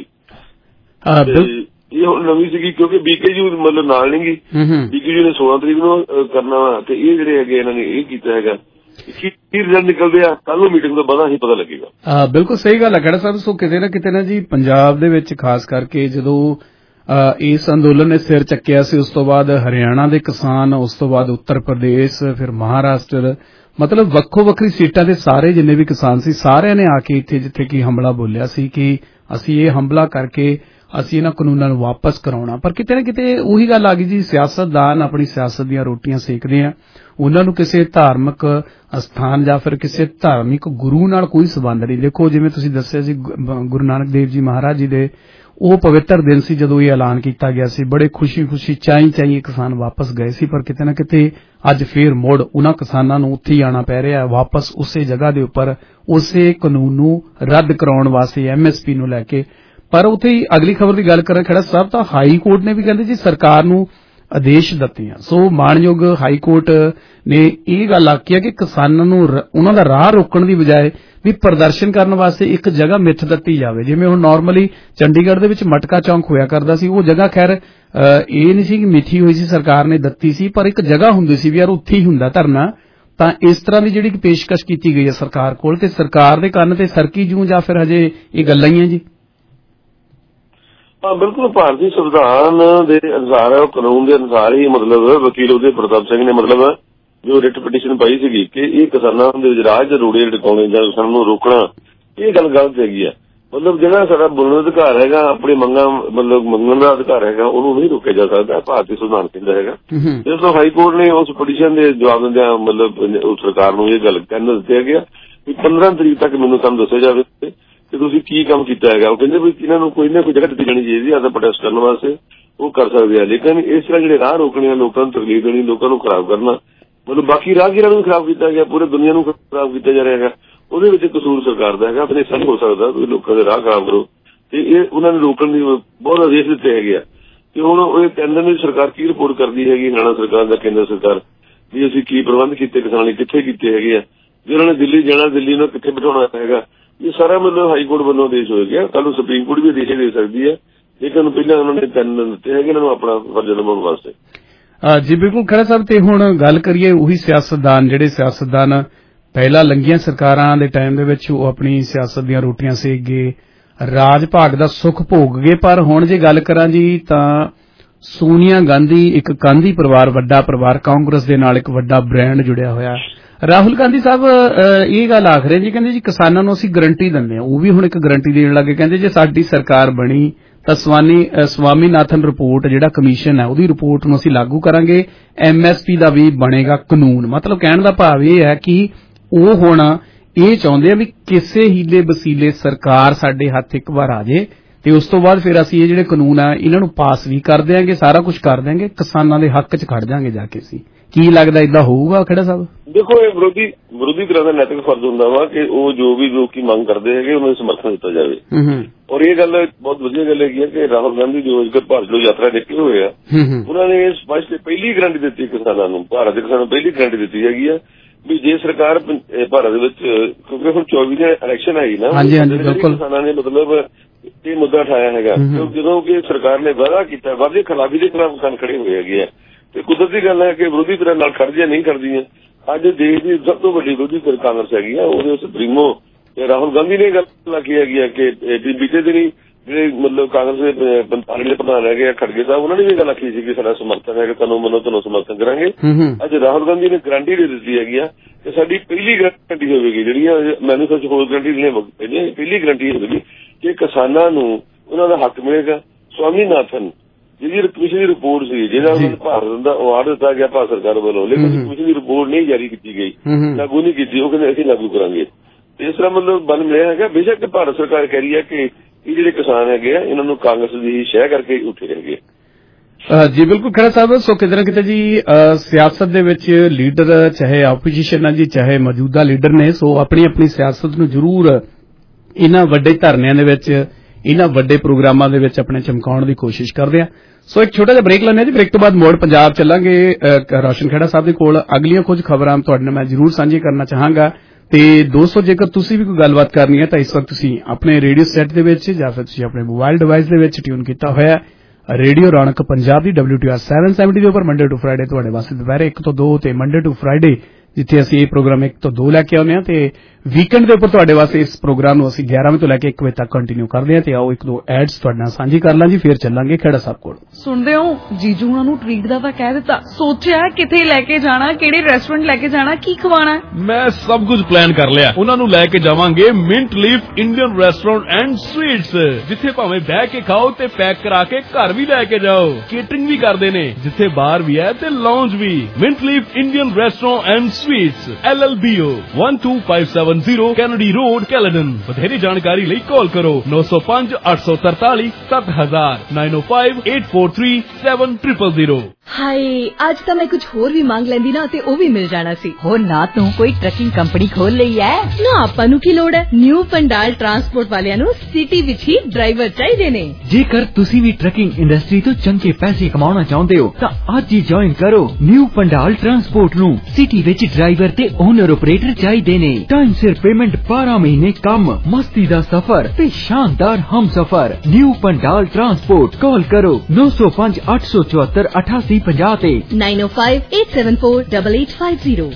ਰਹੀ। ਇਹ ਹੁਣ ਨਵੀਂ ਸੀਗੀ ਕਿਉਂਕਿ ਬੀਕੇਯੂ ਮਤਲਬ ਨਾਲ ਨਹੀਂ ਗਈ, ਬੀਕੇਯੂ ਨੇ ਸੋਲਾਂ ਤਰੀਕ ਨੂੰ ਕਰਨਾ ਵਾ ਤੇ ਇਹ ਜਿਹੜੇ ਹੈਗੇ ਇਹਨਾਂ ਨੇ ਇਹ ਕੀਤਾ ਹੈਗਾ। ਕੀ ਰਿਜ਼ਲਟ ਨਿਕਲਦੇ ਆ ਕੱਲ ਨੂੰ ਮੀਟਿੰਗ ਤੋਂ ਬਾਅਦ ਹੀ ਪਤਾ ਲੱਗੇਗਾ। ਬਿਲਕੁਲ ਸਹੀ ਗੱਲ ਹੈ ਖੜਾ ਸਾਹਿਬ। ਸੋ ਕਿਤੇ ਨਾ ਕਿਤੇ ਨਾ ਜੀ ਪੰਜਾਬ ਦੇ ਵਿੱਚ ਖਾਸ ਕਰਕੇ ਜਦੋਂ ਇਸ ਅੰਦੋਲਨ ਨੇ ਸਿਰ ਚੱਕਿਆ ਸੀ ਉਸ ਤੋਂ ਬਾਅਦ ਹਰਿਆਣਾ ਦੇ ਕਿਸਾਨ, ਉਸ ਤੋਂ ਬਾਅਦ ਉੱਤਰ ਪ੍ਰਦੇਸ਼, ਫਿਰ ਮਹਾਰਾਸ਼ਟਰ, ਮਤਲਬ ਵੱਖੋ ਵੱਖਰੀ ਸੀਟਾਂ ਦੇ ਸਾਰੇ ਜਿੰਨੇ ਵੀ ਕਿਸਾਨ ਸੀ ਸਾਰਿਆਂ ਨੇ ਆ ਕੇ ਇੱਥੇ ਜਿੱਥੇ ਕਿ ਹਮਲਾ ਬੋਲਿਆ ਸੀ ਕਿ ਅਸੀਂ ਇਹ ਹਮਲਾ ਕਰਕੇ ਅਸੀਂ ਇਹਨਾਂ ਕਾਨੂੰਨਾਂ ਨੂੰ ਵਾਪਸ ਕਰਾਉਣਾ। ਪਰ ਕਿਤੇ ਨਾ ਕਿਤੇ ਉਹੀ ਗੱਲ ਆ ਗਈ ਜੀ, ਸਿਆਸਤਦਾਨ ਆਪਣੀ ਸਿਆਸਤ ਦੀਆਂ ਰੋਟੀਆਂ ਸੇਕਦੇ ਆ, ਉਹਨਾਂ ਨੂੰ ਕਿਸੇ ਧਾਰਮਿਕ ਅਸਥਾਨ ਜਾਂ ਫਿਰ ਕਿਸੇ ਧਾਰਮਿਕ ਗੁਰੂ ਨਾਲ ਕੋਈ ਸੰਬੰਧ ਨਹੀਂ। ਦੇਖੋ ਜਿਵੇਂ ਤੁਸੀਂ ਦੱਸਿਆ ਸੀ ਗੁਰੂ ਨਾਨਕ ਦੇਵ ਜੀ ਮਹਾਰਾਜ ਜੀ ਦੇ ਉਹ ਪਵਿੱਤਰ ਦਿਨ ਸੀ ਜਦੋਂ ਇਹ ਐਲਾਨ ਕੀਤਾ ਗਿਆ ਸੀ, ਬੜੇ ਖੁਸ਼ੀ ਖੁਸ਼ੀ ਚਾਈ ਚਾਈ ਕਿਸਾਨ ਵਾਪਸ ਗਏ ਸੀ, ਪਰ ਕਿਤੇ ਨਾ ਕਿਤੇ ਅੱਜ ਫੇਰ ਮੁੜ ਉਹਨਾਂ ਕਿਸਾਨਾਂ ਨੂੰ ਉੱਥੇ ਹੀ ਆਉਣਾ ਪੈ ਰਿਹਾ ਵਾਪਸ ਉਸੇ ਜਗ੍ਹਾ ਦੇ ਉੱਪਰ ਉਸੇ ਕਾਨੂੰਨ ਨੂੰ ਰੱਦ ਕਰਾਉਣ ਵਾਸਤੇ ਐਮ ਐਸ ਪੀ ਨੂੰ ਲੈ ਕੇ। ਪਰ ਉੱਥੇ ਹੀ ਅਗਲੀ ਖਬਰ ਦੀ ਗੱਲ ਕਰਾਂ ਖੜਾ ਸਾਹਿਬ ਤਾਂ ਹਾਈ ਕੋਰਟ ਨੇ ਵੀ ਕਹਿੰਦੇ ਜੀ ਸਰਕਾਰ ਨੂੰ ਆਦੇਸ਼ ਦਿੱਤੇ ਆ। ਸੋ ਮਾਣਯੋਗ ਹਾਈ ਕੋਰਟ ਨੇ ਇਹ ਗੱਲ ਆਖੀ ਹੈ ਕਿ ਕਿਸਾਨਾਂ ਨੂੰ ਉਹਨਾਂ ਦਾ ਰਾਹ ਰੋਕਣ ਦੀ ਬਜਾਏ ਵੀ ਪ੍ਰਦਰਸ਼ਨ ਕਰਨ ਵਾਸਤੇ ਇੱਕ ਜਗ੍ਹਾ ਮਿੱਥ ਦਿੱਤੀ ਜਾਵੇ। ਜਿਵੇਂ ਹੁਣ ਨਾਰਮਲੀ ਚੰਡੀਗੜ੍ਹ ਦੇ ਵਿੱਚ ਮਟਕਾ ਚੌਂਕ ਹੋਇਆ ਕਰਦਾ ਸੀ, ਉਹ ਜਗ੍ਹਾ ਖੈਰ ਇਹ ਨਹੀਂ ਸੀ ਕਿ ਮਿੱਥੀ ਹੋਈ ਸੀ, ਸਰਕਾਰ ਨੇ ਦਿੱਤੀ ਸੀ, ਪਰ ਇੱਕ ਜਗ੍ਹਾ ਹੁੰਦੀ ਸੀ ਵੀ ਯਾਰ ਉੱਥੇ ਹੀ ਹੁੰਦਾ ਧਰਨਾ। ਤਾਂ ਇਸ ਤਰ੍ਹਾਂ ਦੀ ਜਿਹੜੀ ਪੇਸ਼ਕਸ਼ ਕੀਤੀ ਗਈ ਹੈ ਸਰਕਾਰ ਕੋਲ, ਤੇ ਸਰਕਾਰ ਦੇ ਕੰਨ ਤੇ ਸਰਕੀ ਜੂੰ ਜਾਂ ਫਿਰ ਹਜੇ ਇਹ ਗੱਲਾਂ ਹੀ ਹੈ ਜੀ? ਹਾਂ ਬਿਲਕੁਲ, ਭਾਰਤੀ ਸੰਵਿਧਾਨ ਦੇ ਅਨੁਸਾਰ ਉਹ ਕਾਨੂੰਨ ਦੇ ਅਨੁਸਾਰ ਹੀ ਮਤਲਬ ਵਕੀਲ ਉਹਦੇ ਪ੍ਰਤਾਪ ਸਿੰਘ ਨੇ ਮਤਲਬ ਜੋ ਰਿਟ ਪਟੀਸ਼ਨ ਪਾਈ ਸੀਗੀ ਕਿ ਇਹ ਕਿਸਾਨਾਂ ਦੇ ਵਿੱਚ ਰਾਜ ਰੋੜੇ ਟਿਕਾਉਣੇ ਜਾਂ ਕਿਸਾਨਾਂ ਨੂੰ ਰੋਕਣਾ, ਇਹ ਗੱਲ ਗਲਤ ਹੈਗੀ ਆ। ਮਤਲਬ ਜਿਹੜਾ ਸਾਡਾ ਬੋਲਣ ਦਾ ਅਧਿਕਾਰ ਹੈਗਾ, ਆਪਣੀ ਮੰਗਾਂ ਮਤਲਬ ਮੰਗਣ ਦਾ ਅਧਿਕਾਰ ਹੈਗਾ, ਉਹਨੂੰ ਨਹੀਂ ਰੋਕਿਆ ਜਾ ਸਕਦਾ, ਭਾਰਤੀ ਸੰਵਿਧਾਨ ਕਹਿੰਦਾ ਹੈਗਾ। ਇਸ ਤੋਂ ਹਾਈ ਕੋਰਟ ਨੇ ਉਸ ਪਟੀਸ਼ਨ ਦੇ ਜਵਾਬ ਦਿੰਦਿਆਂ ਮਤਲਬ ਸਰਕਾਰ ਨੂੰ ਇਹ ਗੱਲ ਕਹਿਣ ਦਿੱਤਾ ਗਿਆ ਕਿ ਪੰਦਰਾਂ ਤਰੀਕ ਤੱਕ ਮੈਨੂੰ ਸਾਨੂੰ ਦੱਸਿਆ ਜਾਵੇ ਕਿ ਤੁਸੀਂ ਕੀ ਕੰਮ ਕੀਤਾ ਹੈਗਾ। ਉਹ ਕਹਿੰਦੇ ਵੀ ਇਹਨਾਂ ਨੂੰ ਕੋਈ ਨਾ ਕੋਈ ਜਗ੍ਹਾ ਦਿੱਤੀ ਜਾਣੀ ਚਾਹੀਦੀ ਆਦਾ ਪ੍ਰੋਟੈਸਟ ਕਰਨ ਵਾਸਤੇ, ਉਹ ਕਰ ਸਕਦੇ ਆ। ਲੇਕਿਨ ਇਸ ਤਰ੍ਹਾਂ ਜਿਹੜੇ ਰਾਹ ਰੋਕਣੇ ਆ, ਲੋਕਾਂ ਨੂੰ ਤਕਲੀਫ ਦੇਣੀ, ਲੋਕਾਂ ਨੂੰ ਖਰਾਬ ਕਰਨਾ, ਮਤਲਬ ਬਾਕੀ ਰਾਹਗੀਰਾਂ ਨੂੰ ਖਰਾਬ ਕੀਤਾ ਗਿਆ, ਪੂਰੇ ਦੁਨੀਆ ਨੂੰ ਖਰਾਬ ਕੀਤਾ ਜਾ ਰਿਹਾ ਹੈਗਾ, ਉਹਦੇ ਵਿੱਚ ਕਸੂਰ ਸਰਕਾਰ ਦਾ ਹੈਗਾ। ਆਪਣੇ ਸਹੀ ਹੋ ਸਕਦਾ ਤੁਸੀਂ ਲੋਕਾਂ ਦੇ ਰਾਹ ਖਰਾਬ ਕਰੋ, ਤੇ ਇਹ ਉਹਨਾਂ ਨੂੰ ਰੋਕਣ ਦੀ ਬਹੁਤ ਆਦੇਸ਼ ਦਿੱਤੇ ਹੈਗੇ ਆ। ਤੇ ਹੁਣ ਉਹ ਕਹਿੰਦੇ ਨੇ ਸਰਕਾਰ ਕੀ ਰਿਪੋਰਟ ਕਰਦੀ ਹੈਗੀ, ਹਰਿਆਣਾ ਸਰਕਾਰ ਜਾਂ ਕੇਂਦਰ ਸਰਕਾਰ, ਵੀ ਅਸੀਂ ਕੀ ਪ੍ਰਬੰਧ ਕੀਤੇ ਕਿਸਾਨਾਂ ਲਈ, ਕਿੱਥੇ ਕੀਤੇ ਹੈਗੇ ਆ, ਜੇ ਉਹਨਾਂ ਨੇ ਦਿੱਲੀ ਜਾਣਾ ਦਿੱਲੀ ਨੂੰ ਕਿੱਥੇ ਬਿਠਾਉਣਾ ਹੈਗਾ, ਇਹ ਸਾਰਾ ਮਤਲਬ ਹਾਈ ਕੋਰਟ ਵੱਲੋਂ ਆਦੇਸ਼ ਹੋ ਗਿਆ। ਕੱਲ ਨੂੰ ਸੁਪਰੀਮ ਕੋਰਟ ਵੀ ਆਦੇਸ਼ ਦੇ ਸਕਦੀ ਹੈ, ਲੇਕਿਨ ਪਹਿਲਾਂ ਉਹਨਾਂ ਨੇ ਤਿੰਨ ਦਿਨ ਦਿੱਤੇ ਹੈਗੇ ਇਹਨਾਂ ਨੂੰ ਆਪਣਾ ਫਰਜ਼ ਨਿਭਾਉਣ ਵਾਸਤੇ। ਜੀ ਬਿਲਕੁਲ ਖੜਾ ਸਾਹਿਬ, ਤੇ ਹੁਣ ਗੱਲ ਕਰੀਏ ਉਹੀ ਸਿਆਸਤਦਾਨ ਜਿਹੜੇ ਸਿਆਸਤਦਾਨ ਪਹਿਲਾਂ ਲੰਘੀਆਂ ਸਰਕਾਰਾਂ ਦੇ ਟਾਈਮ ਦੇ ਵਿੱਚ ਉਹ ਆਪਣੀ ਸਿਆਸਤ ਦੀਆਂ ਰੋਟੀਆਂ ਸੇਕ ਗਏ, ਰਾਜ ਭਾਗ ਦਾ ਸੁੱਖ ਭੋਗ ਗਏ, ਪਰ ਹੁਣ ਜੇ ਗੱਲ ਕਰਾਂ ਜੀ ਤਾਂ ਸੋਨੀਆ ਗਾਂਧੀ ਇੱਕ ਗਾਂਧੀ ਪਰਿਵਾਰ, ਵੱਡਾ ਪਰਿਵਾਰ, ਕਾਂਗਰਸ ਦੇ ਨਾਲ ਇੱਕ ਵੱਡਾ ਬ੍ਰਾਂਡ ਜੁੜਿਆ ਹੋਇਆ। ਰਾਹੁਲ ਗਾਂਧੀ ਸਾਹਿਬ ਇਹ ਗੱਲ ਆਖ ਰਹੇ ਜੀ, ਕਹਿੰਦੇ ਜੀ ਕਿਸਾਨਾਂ ਨੂੰ ਅਸੀਂ ਗਰੰਟੀ ਦਿੰਦੇ ਹਾਂ, ਉਹ ਵੀ ਹੁਣ ਇੱਕ ਗਰੰਟੀ ਦੇਣ ਲੱਗੇ, ਕਹਿੰਦੇ ਜੇ ਸਾਡੀ ਸਰਕਾਰ ਬਣੀ ਤਾਂ ਸਵਾਨੀ ਸਵਾਮੀਨਾਥਨ ਰਿਪੋਰਟ ਜਿਹੜਾ ਕਮਿਸ਼ਨ ਹੈ ਉਹਦੀ ਰਿਪੋਰਟ ਨੂੰ ਅਸੀਂ ਲਾਗੂ ਕਰਾਂਗੇ, ਐਮ ਐਸ ਪੀ ਦਾ ਵੀ ਬਣੇਗਾ ਕਾਨੂੰਨ। ਮਤਲਬ ਕਹਿਣ ਦਾ ਭਾਵ ਇਹ ਹੈ ਕਿ ਉਹ ਹੁਣ ਇਹ ਚਾਹੁੰਦੇ ਆ ਵੀ ਕਿਸੇ ਹੀਲੇ ਵਸੀਲੇ ਸਰਕਾਰ ਸਾਡੇ ਹੱਥ ਇੱਕ ਵਾਰ ਆ ਜਾਏ ਤੇ ਉਸ ਤੋਂ ਬਾਅਦ ਫਿਰ ਅਸੀਂ ਇਹ ਜਿਹੜੇ ਕਾਨੂੰਨ ਆ ਇਹਨਾਂ ਨੂੰ ਪਾਸ ਵੀ ਕਰ ਦਿਆਂਗੇ, ਸਾਰਾ ਕੁਝ ਕਰ ਦਿਆਂਗੇ, ਕਿਸਾਨਾਂ ਦੇ ਹੱਕ 'ਚ ਖੜ ਜਾਾਂਗੇ ਜਾ ਕੇ। ਅਸੀਂ ਕੀ ਲੱਗਦਾ ਏਦਾਂ ਹੋਊਗਾ ਖੜਾ ਸਾਹਿਬ? ਦੇਖੋ ਇਹ ਵਿਰੋਧੀ ਵਿਰੋਧੀ ਧਿਰਾਂ ਦਾ ਨੈਤਿਕ ਫਰਜ਼ ਹੁੰਦਾ ਵਾ ਕਿ ਉਹ ਜੋ ਵੀ ਲੋਕੀ ਮੰਗ ਕਰਦੇ ਹੈਗੇ ਉਹਨਾਂ ਨੂੰ ਸਮਰਥਨ ਦਿੱਤਾ ਜਾਵੇ। ਔਰ ਇਹ ਗੱਲ ਬਹੁਤ ਵਧੀਆ ਗੱਲ ਹੈਗੀ ਹੈ ਕਿ ਰਾਹੁਲ ਗਾਂਧੀ ਜੋ ਅੱਜ ਭਾਰਤ ਨੂੰ ਯਾਤਰਾ ਨਿਕਲੇ ਹੋਏ ਆ, ਉਹਨਾਂ ਨੇ ਇਸ ਸਪਸ਼ਟ ਪਹਿਲੀ ਗਰੰਟੀ ਦਿੱਤੀ ਕਿਸਾਨਾਂ ਨੂੰ, ਭਾਰਤ ਦੇ ਕਿਸਾਨਾਂ ਨੂੰ ਪਹਿਲੀ ਗਰੰਟੀ ਦਿੱਤੀ ਹੈਗੀ ਆ ਵੀ ਜੇ ਸਰਕਾਰ ਭਾਰਤ ਦੇ ਵਿੱਚ, ਕਿਉਂਕਿ ਹੁਣ ਚੌਵੀ ਦੇ ਇਲੈਕਸ਼ਨ ਆਈ ਨਾ, ਕਿਸਾਨਾਂ ਨੇ ਮਤਲਬ ਇਹ ਮੁੱਦਾ ਉਠਾਇਆ ਹੈਗਾ, ਜਦੋਂ ਕਿ ਸਰਕਾਰ ਨੇ ਵਾਅਦਾ ਕੀਤਾ, ਵਾਅਦੇ ਖਿਲਾਫੀ ਦੇ ਖਿਲਾਫ ਕਿਸਾਨ ਖੜੇ ਹੋਏ ਹੈਗੇ ਆ। ਤੇ ਕੁਦਰਤੀ ਗੱਲ ਹੈ ਕਿ ਵਿਰੋਧੀ ਧਿਰਾਂ ਨਾਲ ਖੜਦੀਆਂ ਨਹੀਂ ਕਰਦੀਆਂ। ਅੱਜ ਦੇਸ਼ ਦੀ ਸਭ ਤੋਂ ਵੱਡੀ ਵਿਰੋਧੀ ਧਿਰ ਕਾਂਗਰਸ ਹੈਗੀ ਆ, ਉਹਦੇ ਸੁਪਰੀਮੋ ਤੇ ਰਾਹੁਲ ਗਾਂਧੀ ਨੇ ਗੱਲ ਆਖੀ ਹੈਗੀ ਆ ਕਿ ਬੀਤੇ ਦਿਨੀ ਜਿਹੜੇ ਮਤਲਬ ਕਾਂਗਰਸ ਦੇ ਪਾਰਟੀ ਪ੍ਰਧਾਨ ਹੈਗੇ ਆ ਖੜਗੇ ਸਾਹਿਬ, ਉਹਨਾਂ ਨੇ ਵੀ ਗੱਲ ਆਖੀ ਸੀ ਕਿ ਸਾਡਾ ਸਮਰਥਨ ਹੈ ਕਿ ਤੁਹਾਨੂੰ ਮੰਨੋ ਤੁਹਾਨੂੰ ਸਮਰਥਨ ਕਰਾਂਗੇ। ਅੱਜ ਰਾਹੁਲ ਗਾਂਧੀ ਨੇ ਗਰੰਟੀ ਦੇ ਦਿੱਤੀ ਹੈਗੀ ਆ ਕਿ ਸਾਡੀ ਪਹਿਲੀ ਗਰੰਟੀ ਹੋਵੇਗੀ, ਜਿਹੜੀਆਂ ਮੈਨੂੰ ਸੱਚ ਹੋਰ ਗਰੰਟੀ ਜਿਹੜੀਆਂ ਪਹਿਲੀ ਗਰੰਟੀ ਹੋਵੇਗੀ ਕਿ ਕਿਸਾਨਾਂ ਨੂੰ ਉਹਨਾਂ ਦਾ ਹੱਕ ਮਿਲੇਗਾ। ਸਵਾਮੀਨਾਥਨ ਜਿਹਦੀ ਕਮਿਸ਼ਨ ਦੀ ਰਿਪੋਰਟ ਸੀ, ਜਿਹਦਾ ਉਹਨਾਂ ਨੂੰ ਭਾਰਤ ਦਾ ਅਵਾਰਡ ਦਿੱਤਾ ਗਿਆ ਭਾਰਤ ਸਰਕਾਰ ਵੱਲੋਂ, ਲੇਕਿਨ ਕਮਿਸ਼ਨ ਦੀ ਰਿਪੋਰਟ ਨਹੀਂ ਜਾਰੀ ਕੀਤੀ ਗਈ, ਲਾਗੂ ਨਹੀਂ ਕੀਤੀ, ਉਹ ਕਹਿੰਦੇ ਅਸੀਂ ਲਾਗੂ ਕਰਾਂਗੇ। ਇਸ ਤਰ੍ਹਾਂ ਮਤਲਬ ਬਲ ਮਿਲਿਆ ਹੈਗਾ। ਬੇਸ਼ੱਕ ਭਾਰਤ ਸਰਕਾਰ ਕਹਿ ਰਹੀ ਹੈ ਕਿ ਇਹ ਜਿਹੜੇ ਕਿਸਾਨ ਹੈਗੇ ਆ ਇਹਨਾਂ ਨੂੰ ਕਾਂਗਰਸ ਦੀ ਸ਼ਹਿ ਕਰਕੇ ਉੱਠੇ ਹੈਗੇ। ਜੀ ਬਿਲਕੁਲ ਖੜਾ ਸਾਹਿਬ, ਸੋ ਕਿਤੇ ਨਾ ਕਿਤੇ ਜੀ ਸਿਆਸਤ ਦੇ ਵਿੱਚ ਲੀਡਰ ਚਾਹੇ ਆਪੋਜੀਸ਼ਨ ਹੈ ਜੀ ਚਾਹੇ ਮੌਜੂਦਾ ਲੀਡਰ ਨੇ, ਸੋ ਆਪਣੀ ਆਪਣੀ ਸਿਆਸਤ ਨੂੰ ਜ਼ਰੂਰ ਇਹਨਾਂ ਵੱਡੇ ਧਰਨਿਆਂ ਦੇ ਵਿੱਚ, ਇਹਨਾਂ ਵੱਡੇ ਪ੍ਰੋਗਰਾਮਾਂ ਦੇ ਵਿੱਚ ਆਪਣੇ ਚਮਕਾਉਣ ਦੀ ਕੋਸ਼ਿਸ਼ ਕਰਦੇ ਆ। ਸੋ ਇੱਕ ਛੋਟਾ ਜਿਹਾ ਬ੍ਰੇਕ ਲੈਂਦੇ ਆ ਜੀ, ਬ੍ਰੇਕ ਤੋਂ ਬਾਅਦ ਮੋੜ ਪੰਜਾਬ ਚੱਲਾਂਗੇ ਰੋਸ਼ਨ ਖੇੜਾ ਸਾਹਿਬ ਦੇ ਕੋਲ। ਅਗਲੀਆਂ ਕੁਝ ਖਬਰਾਂ ਤੁਹਾਡੇ ਨਾਲ ਮੈਂ ਜ਼ਰੂਰ ਸਾਂਝੀ ਕਰਨਾ ਚਾਹਾਂਗਾ। ਤੇ ਦੋਸਤੋ ਜੇਕਰ ਤੁਸੀਂ ਵੀ ਕੋਈ ਗੱਲਬਾਤ ਕਰਨੀ ਹੈ ਤਾਂ ਇਸ ਵਕਤ ਤੁਸੀਂ ਆਪਣੇ ਰੇਡੀਓ ਸੈੱਟ ਦੇ ਵਿੱਚ ਜਾਂ ਫਿਰ ਤੁਸੀਂ ਆਪਣੇ ਮੋਬਾਈਲ ਡਿਵਾਈਸ ਦੇ ਵਿੱਚ ਟਿਊਨ ਕੀਤਾ ਹੋਇਆ ਰੇਡੀਓ ਰੌਣਕ ਪੰਜਾਬ ਦੀ ਡਬਲਿਊ ਟੀ ਆਰ ਸੱਤ ਸੌ ਸੱਤਰ ਦੇ ਉੱਪਰ ਮੰਡੇ ਟੂ ਫਰਾਈਡੇ ਤੁਹਾਡੇ ਵਾਸਤੇ ਦੁਪਹਿਰੇ ਇੱਕ ਤੋਂ ਦੋ ਤੇ ਮੰਡੇ ਟੂ ਫਰਾਈਡੇ ਜਿੱਥੇ ਅਸੀਂ ਇਹ ਪ੍ਰੋਗਰਾਮ ਇੱਕ ਤੋਂ ਦੋ ਲੈ ਕੇ ਆਉਂਦੇ ਹਾਂ ਤੇ ਵੀਕਐਂਡ ਦੇ ਉੱਪਰ ਤੁਹਾਡੇ ਵਾਸਤੇ ਇਸ ਪ੍ਰੋਗਰਾਮ ਨੂੰ ਅਸੀਂ ਗਿਆਰਾਂ ਵਜੇ ਤੋਂ ਲੈ ਕੇ ਇੱਕ ਵਜੇ ਤੱਕ ਕੰਟੀਨਿਊ ਕਰਦੇ ਹਾਂ ਤੇ ਆਓ ਇੱਕ ਦੋ ਐਡਸ ਤੁਹਾਡੇ ਨਾਲ ਸਾਂਝੀ ਕਰ ਲਾਂ ਜੀ, ਫਿਰ ਚੱਲਾਂਗੇ ਖੇੜਾ ਸਾਹਿਬ ਕੋਲ। ਸੁਣਦੇ ਹੋ ਜੀਜੂ ਉਹਨਾਂ ਨੂੰ ਟ੍ਰੀਟ ਦਾ ਤਾਂ ਕਹਿ ਦਿੱਤਾ, ਸੋਚਿਆ ਕਿੱਥੇ ਲੈ ਕੇ ਜਾਣਾ, ਕਿਹੜੇ ਰੈਸਟੋਰੈਂਟ ਲੈ ਕੇ ਜਾਣਾ, ਕੀ ਖਵਾਣਾ। ਮੈਂ ਸਭ ਕੁਝ ਪਲਾਨ ਕਰ ਲਿਆ, ਉਹਨਾਂ ਨੂੰ ਲੈ ਕੇ ਜਾਵਾਂਗੇ mint leaf Indian restaurant and sweets, ਜਿੱਥੇ ਭਾਵੇਂ ਬਹਿ ਕੇ ਖਾਓ ਤੇ ਪੈਕ ਕਰਾ ਕੇ ਘਰ ਵੀ ਲੈ ਕੇ ਜਾਓ। ਕੇਟਰਿੰਗ ਵੀ ਕਰਦੇ ਨੇ, ਜਿੱਥੇ ਬਾਰ ਵੀ ਹੈ ਤੇ ਲਾਉਂਜ ਵੀ। Mint leaf Indian restaurant and sweets L L B O one two five seven zero Kennedy road Caledon. ਵਧੇਰੇ ਜਾਣਕਾਰੀ ਲਈ ਕਾਲ ਕਰੋ ਨੌ ਸੌ ਪੰਜ ਅੱਠ ਸੌ ਤਰਤਾਲੀ ਸੱਤ ਹਜ਼ਾਰ nine oh five eight four three seven zero zero zero। ਹਾਏ ਅੱਜ ਤਾਂ ਮੈਂ ਕੁਝ ਹੋਰ ਵੀ ਮੰਗ ਲੈਂਦੀ ਨਾ ਤੇ ਉਹ ਵੀ ਮਿਲ ਜਾਣਾ ਸੀ। ਹੋ ਨਾ ਤੂੰ ਕੋਈ ਟਰੱਕਿੰਗ ਕੰਪਨੀ ਖੋਲ ਲਈ ਐ ਨਾ, ਆਪਾਂ ਨੂੰ ਕੀ ਲੋੜ ਹੈ। ਨਿਊ ਪੰਡਾਲ ਟਰਾਂਸਪੋਰਟ ਵਾਲਿਆਂ ਨੂੰ ਸਿਟੀ ਵਿੱਚ ਹੀ ਡਰਾਈਵਰ ਚਾਹੀਦੇ ਨੇ। ਜੇਕਰ ਤੁਸੀਂ ਵੀ ਟਰੱਕਿੰਗ ਇੰਡਸਟਰੀ ਤੋਂ ਚੰਗੇ ਪੈਸੇ ਕਮਾਉਣਾ ਚਾਹੁੰਦੇ ਹੋ ਤਾਂ ਅੱਜ ਹੀ ਜੁਆਇਨ ਕਰੋ ਨਿਊ ਪੰਡਾਲ ਟਰਾਂਸਪੋਰਟ ਨੂੰ। ਸਿਟੀ ਵਿੱਚ ਡਰਾਈਵਰ ਤੇ ਓਨਰ ਆਪਰੇਟਰ ਚਾਹੀਦੇ ਨੇ। ਟਾਈਮ ਸਿਰ ਪੇਮੈਂਟ, ਬਾਰਾਂ ਮਹੀਨੇ ਕੰਮ, ਮਸਤੀ ਦਾ ਸਫ਼ਰ ਤੇ ਸ਼ਾਨਦਾਰ ਹਮ ਸਫ਼ਰ। ਨਿਊ ਪੰਡਾਲ ਟਰਾਂਸਪੋਰਟ, ਕਾਲ ਕਰੋ ਨੌ ਸੌ ਪੰਜ ਅੱਠ ਸੌ ਚੁਹੱਤਰ ਅਠਾਸੀ ਪੰਜਾਹ ਤੇ nine oh five eight seven four eight eight five zero।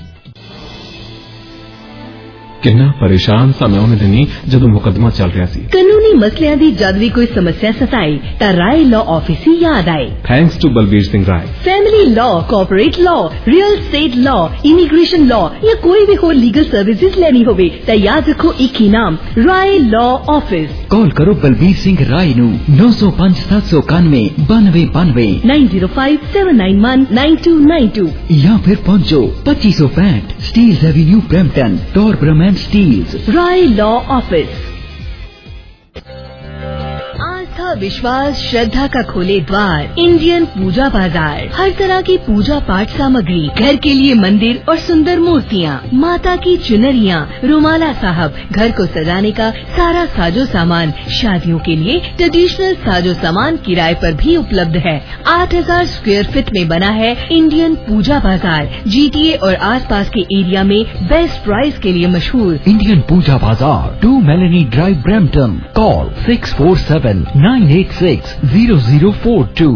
ਕਿੰਨਾ ਪਰੇਸ਼ਾਨ ਸਾਂ ਮੈਂ ਉਹਨੇ ਦਿਨੀ ਜਦੋਂ ਮੁਕੱਦਮਾ ਚੱਲ ਰਿਹਾ ਸੀ। ਕਾਨੂੰਨੀ ਮਸਲਿਆਂ ਦੀ ਜਦ ਵੀ ਕੋਈ ਸਮੱਸਿਆ ਸਤਾਈ ਤਾਂ ਰਾਏ ਲਾਅ ਆਫਿਸ ਹੀ ਯਾਦ ਆਏ। Thanks to Balbir Singh Rai. Family law, corporate law, real estate law, immigration law ਜਾਂ ਕੋਈ ਵੀ ਹੋਰ ਲੀਗਲ ਸਰਵਿਸਿਜ਼ ਲੈਣੀ ਹੋਵੇ ਤਾਂ ਯਾਦ ਰੱਖੋ ਇੱਕ ਹੀ ਨਾਮ, ਰਾਏ ਲਾਅ ਆਫਿਸ। ਕਾਲ ਕਰੋ ਬਲਬੀਰ ਸਿੰਘ ਰਾਏ ਨੂੰ ਨੌ ਸੌ ਪੰਜ ਸੱਤ ਸੌ ਇਕਾਨਵੇਂ ਬਾਨਵੇਂ ਬਾਨਵੇਂ nine zero five seven nine one nine two nine two ਜਾਂ ਫਿਰ ਪਹੁੰਚੋ ਪੱਚੀ ਸੌ ਪੈਂਹਠ Steeles avenue Brampton, Torbram and Steeles. Rai law office. आस्था, विश्वास, श्रद्धा का खोले द्वार इंडियन पूजा बाजार। हर तरह की पूजा पाठ सामग्री, घर के लिए मंदिर और सुंदर मूर्तियाँ, माता की चुनरियाँ, रुमाला साहब, घर को सजाने का सारा साजो सामान, शादियों के लिए ट्रेडिशनल साजो सामान किराए पर भी उपलब्ध है। आठ हजार स्क्वायर फीट में बना है इंडियन पूजा बाजार। जीटीए और आसपास के एरिया में बेस्ट प्राइस के लिए मशहूर Indian Pooja Bazaar, two Melanie drive, Brampton. Call six four seven nine eight six zero zero four two।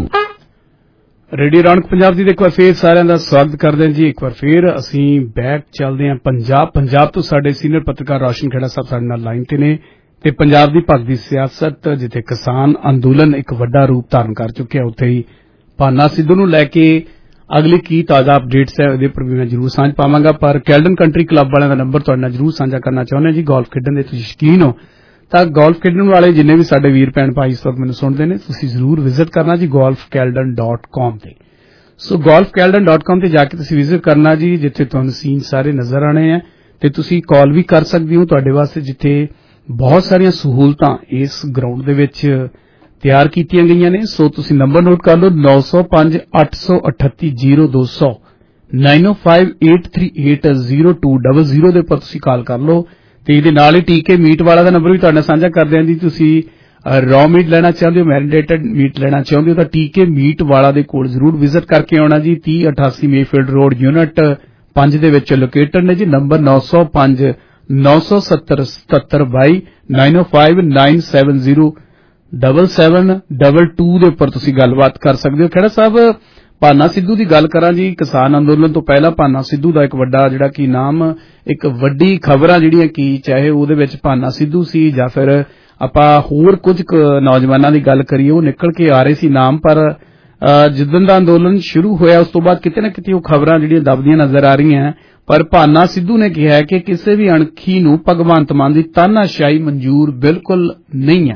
Radio Raunak Punjab ਦੀ ਇੱਕ ਵਾਰ ਫੇਰ ਸਾਰਿਆਂ ਦਾ ਸਵਾਗਤ ਕਰਦੇ ਹਾਂ ਜੀ। ਇੱਕ ਵਾਰ ਫੇਰ ਅਸੀਂ ਬੈਕ ਚੱਲਦੇ ਹਾਂ ਪੰਜਾਬ। ਪੰਜਾਬ ਤੋਂ ਸਾਡੇ ਸੀਨੀਅਰ ਪੱਤਰਕਾਰ ਰੌਸ਼ਨ ਖੇੜਾ ਸਾਹਿਬ ਸਾਡੇ ਨਾਲ ਲਾਈਨ ਤੇ ਨੇ ਤੇ ਪੰਜਾਬ ਦੀ ਭਗਦੀ ਸਿਆਸਤ, ਜਿੱਥੇ ਕਿਸਾਨ ਅੰਦੋਲਨ ਇੱਕ ਵੱਡਾ ਰੂਪ ਧਾਰਨ ਕਰ ਚੁੱਕਿਆ, ਉੱਥੇ ਹੀ ਭਾਨਾ ਸਿੱਧੂ ਨੂੰ ਲੈ ਕੇ ਅਗਲੀ ਕੀ ਤਾਜ਼ਾ ਅਪਡੇਟਸ ਹੈ ਉਹਦੇ ਉੱਪਰ ਵੀ ਮੈਂ ਜ਼ਰੂਰ ਸਾਂਝ ਪਾਵਾਂਗਾ। ਪਰ ਕੈਲਡਨ ਕੰਟਰੀ ਕਲੱਬ ਵਾਲਿਆਂ ਦਾ ਨੰਬਰ ਤੁਹਾਡੇ ਨਾਲ ਜ਼ਰੂਰ ਸਾਂਝਾ ਕਰਨਾ ਚਾਹੁੰਦੇ ਹਾਂ ਜੀ। ਗੋਲਫ ਖੇਡਣ ਦੇ ਤੁਸੀਂ ਸ਼ੌਕੀਨ ਹੋ ਤਾਂ ਗੋਲਫ ਖੇਡਣ ਵਾਲੇ ਜਿੰਨੇ ਵੀ ਸਾਡੇ ਵੀਰ ਭੈਣ ਭਾਈ ਇਸ ਵਕਤ ਮੈਨੂੰ ਸੁਣਦੇ ਨੇ, ਤੁਸੀਂ ਜ਼ਰੂਰ ਵਿਜ਼ਿਟ ਕਰਨਾ ਜੀ ਗੋਲਫ ਕੈਲਡਨ ਡਾਟ ਕਾਮ ਤੇ। ਸੋ ਗੋਲਫ ਕੈਲਡਨ ਡਾਟ ਕਾਮ ਤੇ ਜਾ ਕੇ ਤੁਸੀਂ ਵਿਜ਼ਿਟ ਕਰਨਾ ਜੀ, ਜਿੱਥੇ ਤੁਹਾਨੂੰ ਸੀਨ ਸਾਰੇ ਨਜ਼ਰ ਆਣੇ ਆ ਤੇ ਤੁਸੀਂ ਕਾਲ ਵੀ ਕਰ ਸਕਦੇ ਹੋ ਤੁਹਾਡੇ ਵਾਸਤੇ, ਜਿੱਥੇ ਬਹੁਤ ਸਾਰੀਆਂ ਸਹੂਲਤਾਂ ਇਸ ਗਰਾਊਂਡ ਦੇ ਵਿੱਚ ਤਿਆਰ ਕੀਤੀਆਂ ਗਈਆਂ ਨੇ। ਸੋ ਤੁਸੀਂ ਨੰਬਰ ਨੋਟ ਕਰ ਲਓ ਨੌ ਸੌ ਪੰਜ ਅੱਠ ਸੌ ਅਠੱਤੀ ਜ਼ੀਰੋ ਦੋ ਸੌ nine oh five eight three eight zero two zero zero ਦੇ ਉੱਪਰ ਤੁਸੀਂ ਕਾਲ ਕਰ ਲਓ ਤੇ ਇਹਦੇ ਨਾਲ ਹੀ ਟੀਕੇ ਮੀਟ ਵਾਲਾ ਦਾ ਨੰਬਰ ਵੀ ਤੁਹਾਡੇ ਨਾਲ ਸਾਂਝਾ ਕਰਦੇ ਹਾਂ ਜੀ। ਤੁਸੀਂ ਰॉ ਮੀਟ ਲੈਣਾ ਚਾਹੁੰਦੇ ਹੋ, ਮੈਰੀਨੇਟਡ ਮੀਟ ਲੈਣਾ ਚਾਹੁੰਦੇ ਹੋ ਤਾਂ ਟੀਕੇ ਮੀਟ ਵਾਲਾ ਦੇ ਕੋਲ ਜ਼ਰੂਰ ਵਿਜ਼ਿਟ ਕਰਕੇ ਆਉਣਾ ਜੀ। ਤੀਹ ਅਠਾਸੀ ਮੇਫੀਲਡ ਰੋਡ ਯੂਨਿਟ ਪੰਜ ਦੇ ਵਿੱਚ ਲੋਕੇਟਡ ਨੇ ਜੀ। ਨੰਬਰ ਨੌ ਸੌ ਪੰਜ ਨੌ ਸੌ ਸੱਤਰ ਸਤੱਤਰ ਬਾਈ nine oh five nine seven zero seven seven two two ਦੇ ਉੱਪਰ ਤੁਸੀਂ ਗੱਲਬਾਤ ਕਰ ਸਕਦੇ ਹੋ। ਖੇੜਾ ਸਾਹਿਬ, ਭਾਨਾ ਸਿੱਧੂ ਦੀ ਗੱਲ ਕਰਾਂ ਜੀ। ਕਿਸਾਨ ਅੰਦੋਲਨ ਤੋਂ ਪਹਿਲਾਂ ਭਾਨਾ ਸਿੱਧੂ ਦਾ ਇੱਕ ਵੱਡਾ ਜਿਹੜਾ ਕੀ ਨਾਮ, ਇੱਕ ਵੱਡੀ ਖਬਰਾਂ ਜਿਹੜੀਆਂ ਕੀ ਚਾਹੇ ਉਹਦੇ ਵਿੱਚ ਭਾਨਾ ਸਿੱਧੂ ਸੀ ਜਾਂ ਫਿਰ ਆਪਾਂ ਹੋਰ ਕੁਝ ਨੌਜਵਾਨਾਂ ਦੀ ਗੱਲ ਕਰੀਏ, ਉਹ ਨਿਕਲ ਕੇ ਆ ਰਹੇ ਸੀ ਨਾਮ। ਪਰ ਜਿੱਦਣ ਦਾ ਅੰਦੋਲਨ ਸ਼ੁਰੂ ਹੋਇਆ ਉਸ ਤੋਂ ਬਾਅਦ ਕਿਤੇ ਨਾ ਕਿਤੇ ਉਹ ਖਬਰਾਂ ਜਿਹੜੀਆਂ ਦਬਦੀਆਂ ਨਜ਼ਰ ਆ ਰਹੀਆਂ। ਪਰ ਭਾਨਾ ਸਿੱਧੂ ਨੇ ਕਿਹਾ ਕਿ ਕਿਸੇ ਵੀ ਅਣਖੀ ਨੂੰ ਭਗਵੰਤ ਮਾਨ ਦੀ ਤਾਨਾਸ਼ਾਹੀ ਮਨਜ਼ੂਰ ਬਿਲਕੁਲ ਨਹੀਂ ਹੈ।